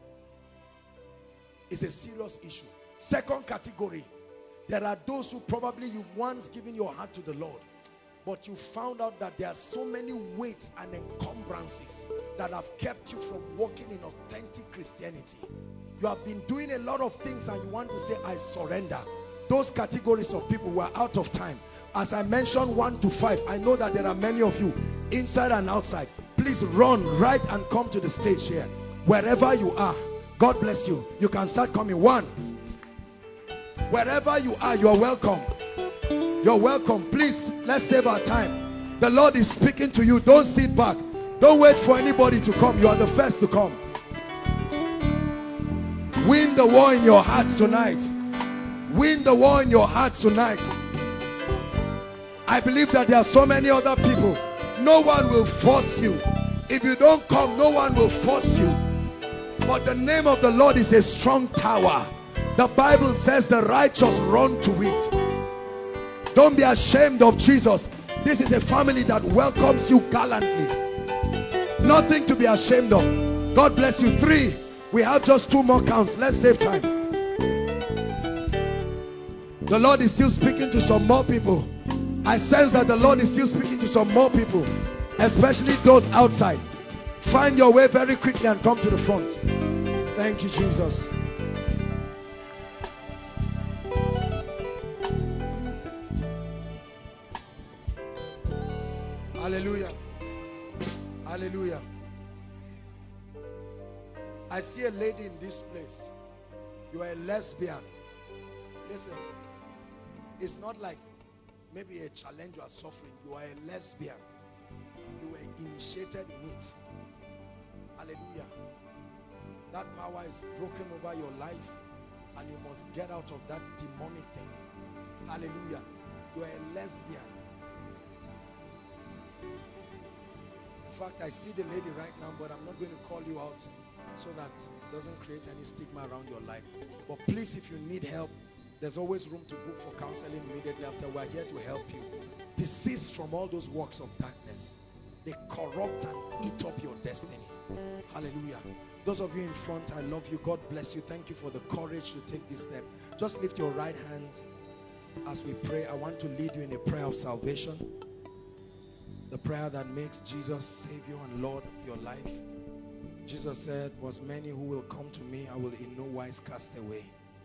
It's a serious issue. Second category, there are those who probably you've once given your heart to the Lord, but you found out that there are so many weights and encumbrances that have kept you from walking in authentic Christianity. You have been doing a lot of things and you want to say, I surrender. Those categories of people were out of time. As I mentioned one to five, I know that there are many of you inside and outside. Please run right and come to the stage here. Wherever you are, God bless you. You can start coming. One. Wherever you are, you're welcome. You're welcome. Please, let's save our time. The Lord is speaking to you. Don't sit back. Don't wait for anybody to come. You are the first to come. Win the war in your hearts tonight. Win the war in your hearts tonight. I believe that there are so many other people. No one will force you. If you don't come, no one will force you. But the name of the Lord is a strong tower. The Bible says the righteous run to it. Don't be ashamed of Jesus. This is a family that welcomes you gallantly. Nothing to be ashamed of. God bless you. Three. We have just two more counts. Let's save time. The Lord is still speaking to some more people. I sense that the Lord is still speaking to some more people, especially those outside. Find your way very quickly and come to the front. Thank you, Jesus. Hallelujah. Hallelujah. I see a lady in this place. You are a lesbian. Listen, it's not like maybe a challenge you are suffering. You are a lesbian. You were initiated in it. Hallelujah. That power is broken over your life and you must get out of that demonic thing. Hallelujah. You are a lesbian. In fact, I see the lady right now, but I'm not going to call you out so that it doesn't create any stigma around your life. But please, if you need help, there's always room to book for counseling immediately after. We're here to help you. Desist from all those works of darkness. They corrupt and eat up your destiny. Hallelujah. Those of you in front, I love you. God bless you. Thank you for the courage to take this step. Just lift your right hands as we pray. I want to lead you in a prayer of salvation. The prayer that makes Jesus Savior and Lord of your life. Jesus said, was many who will come to me, I will in no wise cast away.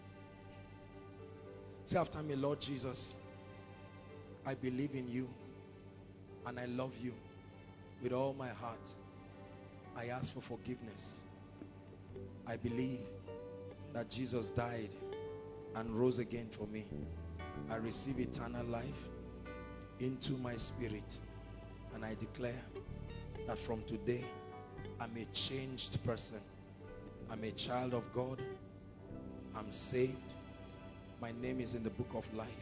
Say after me, Lord Jesus, I believe in you and I love you with all my heart. I ask for forgiveness. I believe that Jesus died and rose again for me. I receive eternal life into my spirit. And I declare that from today, I'm a changed person. I'm a child of God. I'm saved. My name is in the book of life.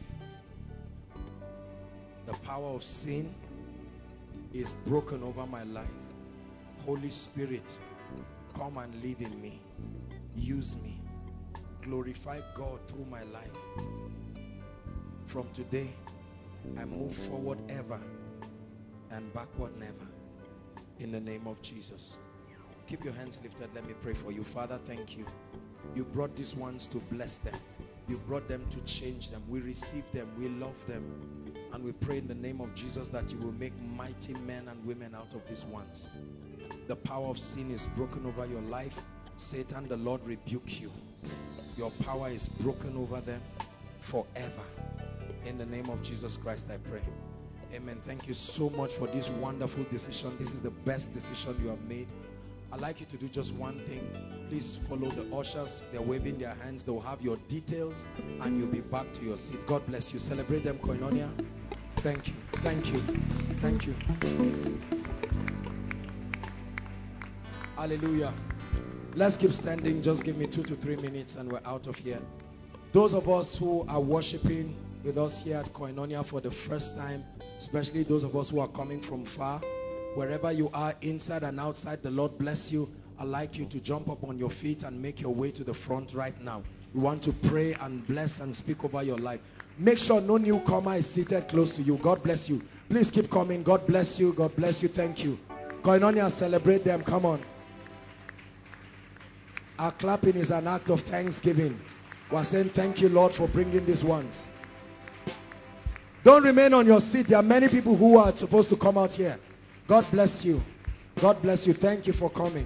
The power of sin is broken over my life. Holy Spirit, come and live in me. Use me. Glorify God through my life. From today, I move forward ever and backward never. In the name of Jesus. Keep your hands lifted. Let me pray for you. Father, thank you. You brought these ones to bless them. You brought them to change them. We receive them. We love them. And we pray in the name of Jesus that you will make mighty men and women out of these ones. The power of sin is broken over your life. Satan, the Lord rebuke you. Your power is broken over them forever. In the name of Jesus Christ, I pray. Amen. Thank you so much for this wonderful decision. This is the best decision you have made. I'd like you to do just one thing. Please follow the ushers. They're waving their hands. They'll have your details and you'll be back to your seat. God bless you. Celebrate them, Koinonia. Thank you. Thank you. Thank you. Hallelujah. Let's keep standing. Just give me two to three minutes and we're out of here. Those of us who are worshiping with us here at Koinonia for the first time, especially those of us who are coming from far, wherever you are, inside and outside, the Lord bless you. I'd like you to jump up on your feet and make your way to the front right now. We want to pray and bless and speak over your life. Make sure no newcomer is seated close to you. God bless you. Please keep coming. God bless you. God bless you. Thank you. Koinonia, celebrate them. Come on. Our clapping is an act of thanksgiving. We're saying thank you, Lord, for bringing these ones. Don't remain on your seat. There are many people who are supposed to come out here. God bless you. God bless you. Thank you for coming.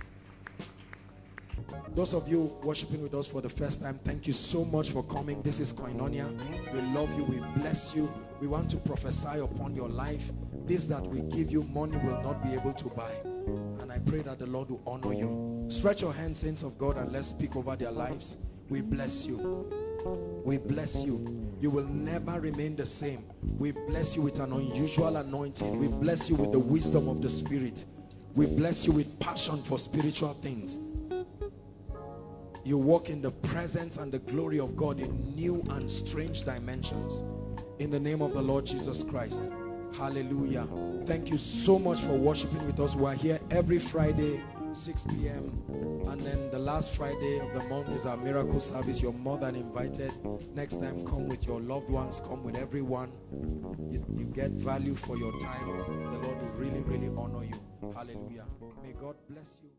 Those of you worshiping with us for the first time, thank you so much for coming. This is Koinonia. We love you. We bless you. We want to prophesy upon your life. This that we give you, money will not be able to buy. And I pray that the Lord will honor you. Stretch your hands, saints of God, and let's speak over their lives. We bless you. We bless you. You will never remain the same. We bless you with an unusual anointing. We bless you with the wisdom of the Spirit. We bless you with passion for spiritual things. You walk in the presence and the glory of God in new and strange dimensions. In the name of the Lord Jesus Christ. Hallelujah. Thank you so much for worshiping with us. We are here every Friday, six p m and then the last Friday of the month is our miracle service. You're more than invited. Next time, come with your loved ones, come with everyone. You, you get value for your time. The Lord will really, really honor you. Hallelujah. May God bless you.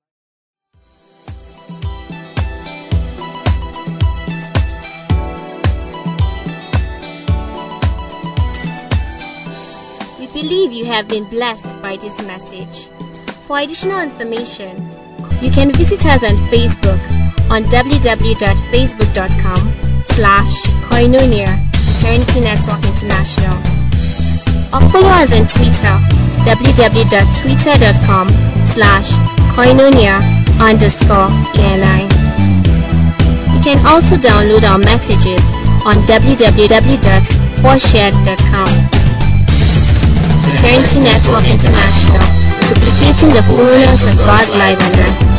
We believe you have been blessed by this message. For additional information, you can visit us on Facebook on w w w dot facebook dot com slash Koinonia Eternity Network International, or follow us on Twitter w w w dot twitter dot com slash Koinonia underscore E N I. You can also download our messages on w w w dot foreshared dot com. Eternity Network International, duplicating the fullness of God's life on earth.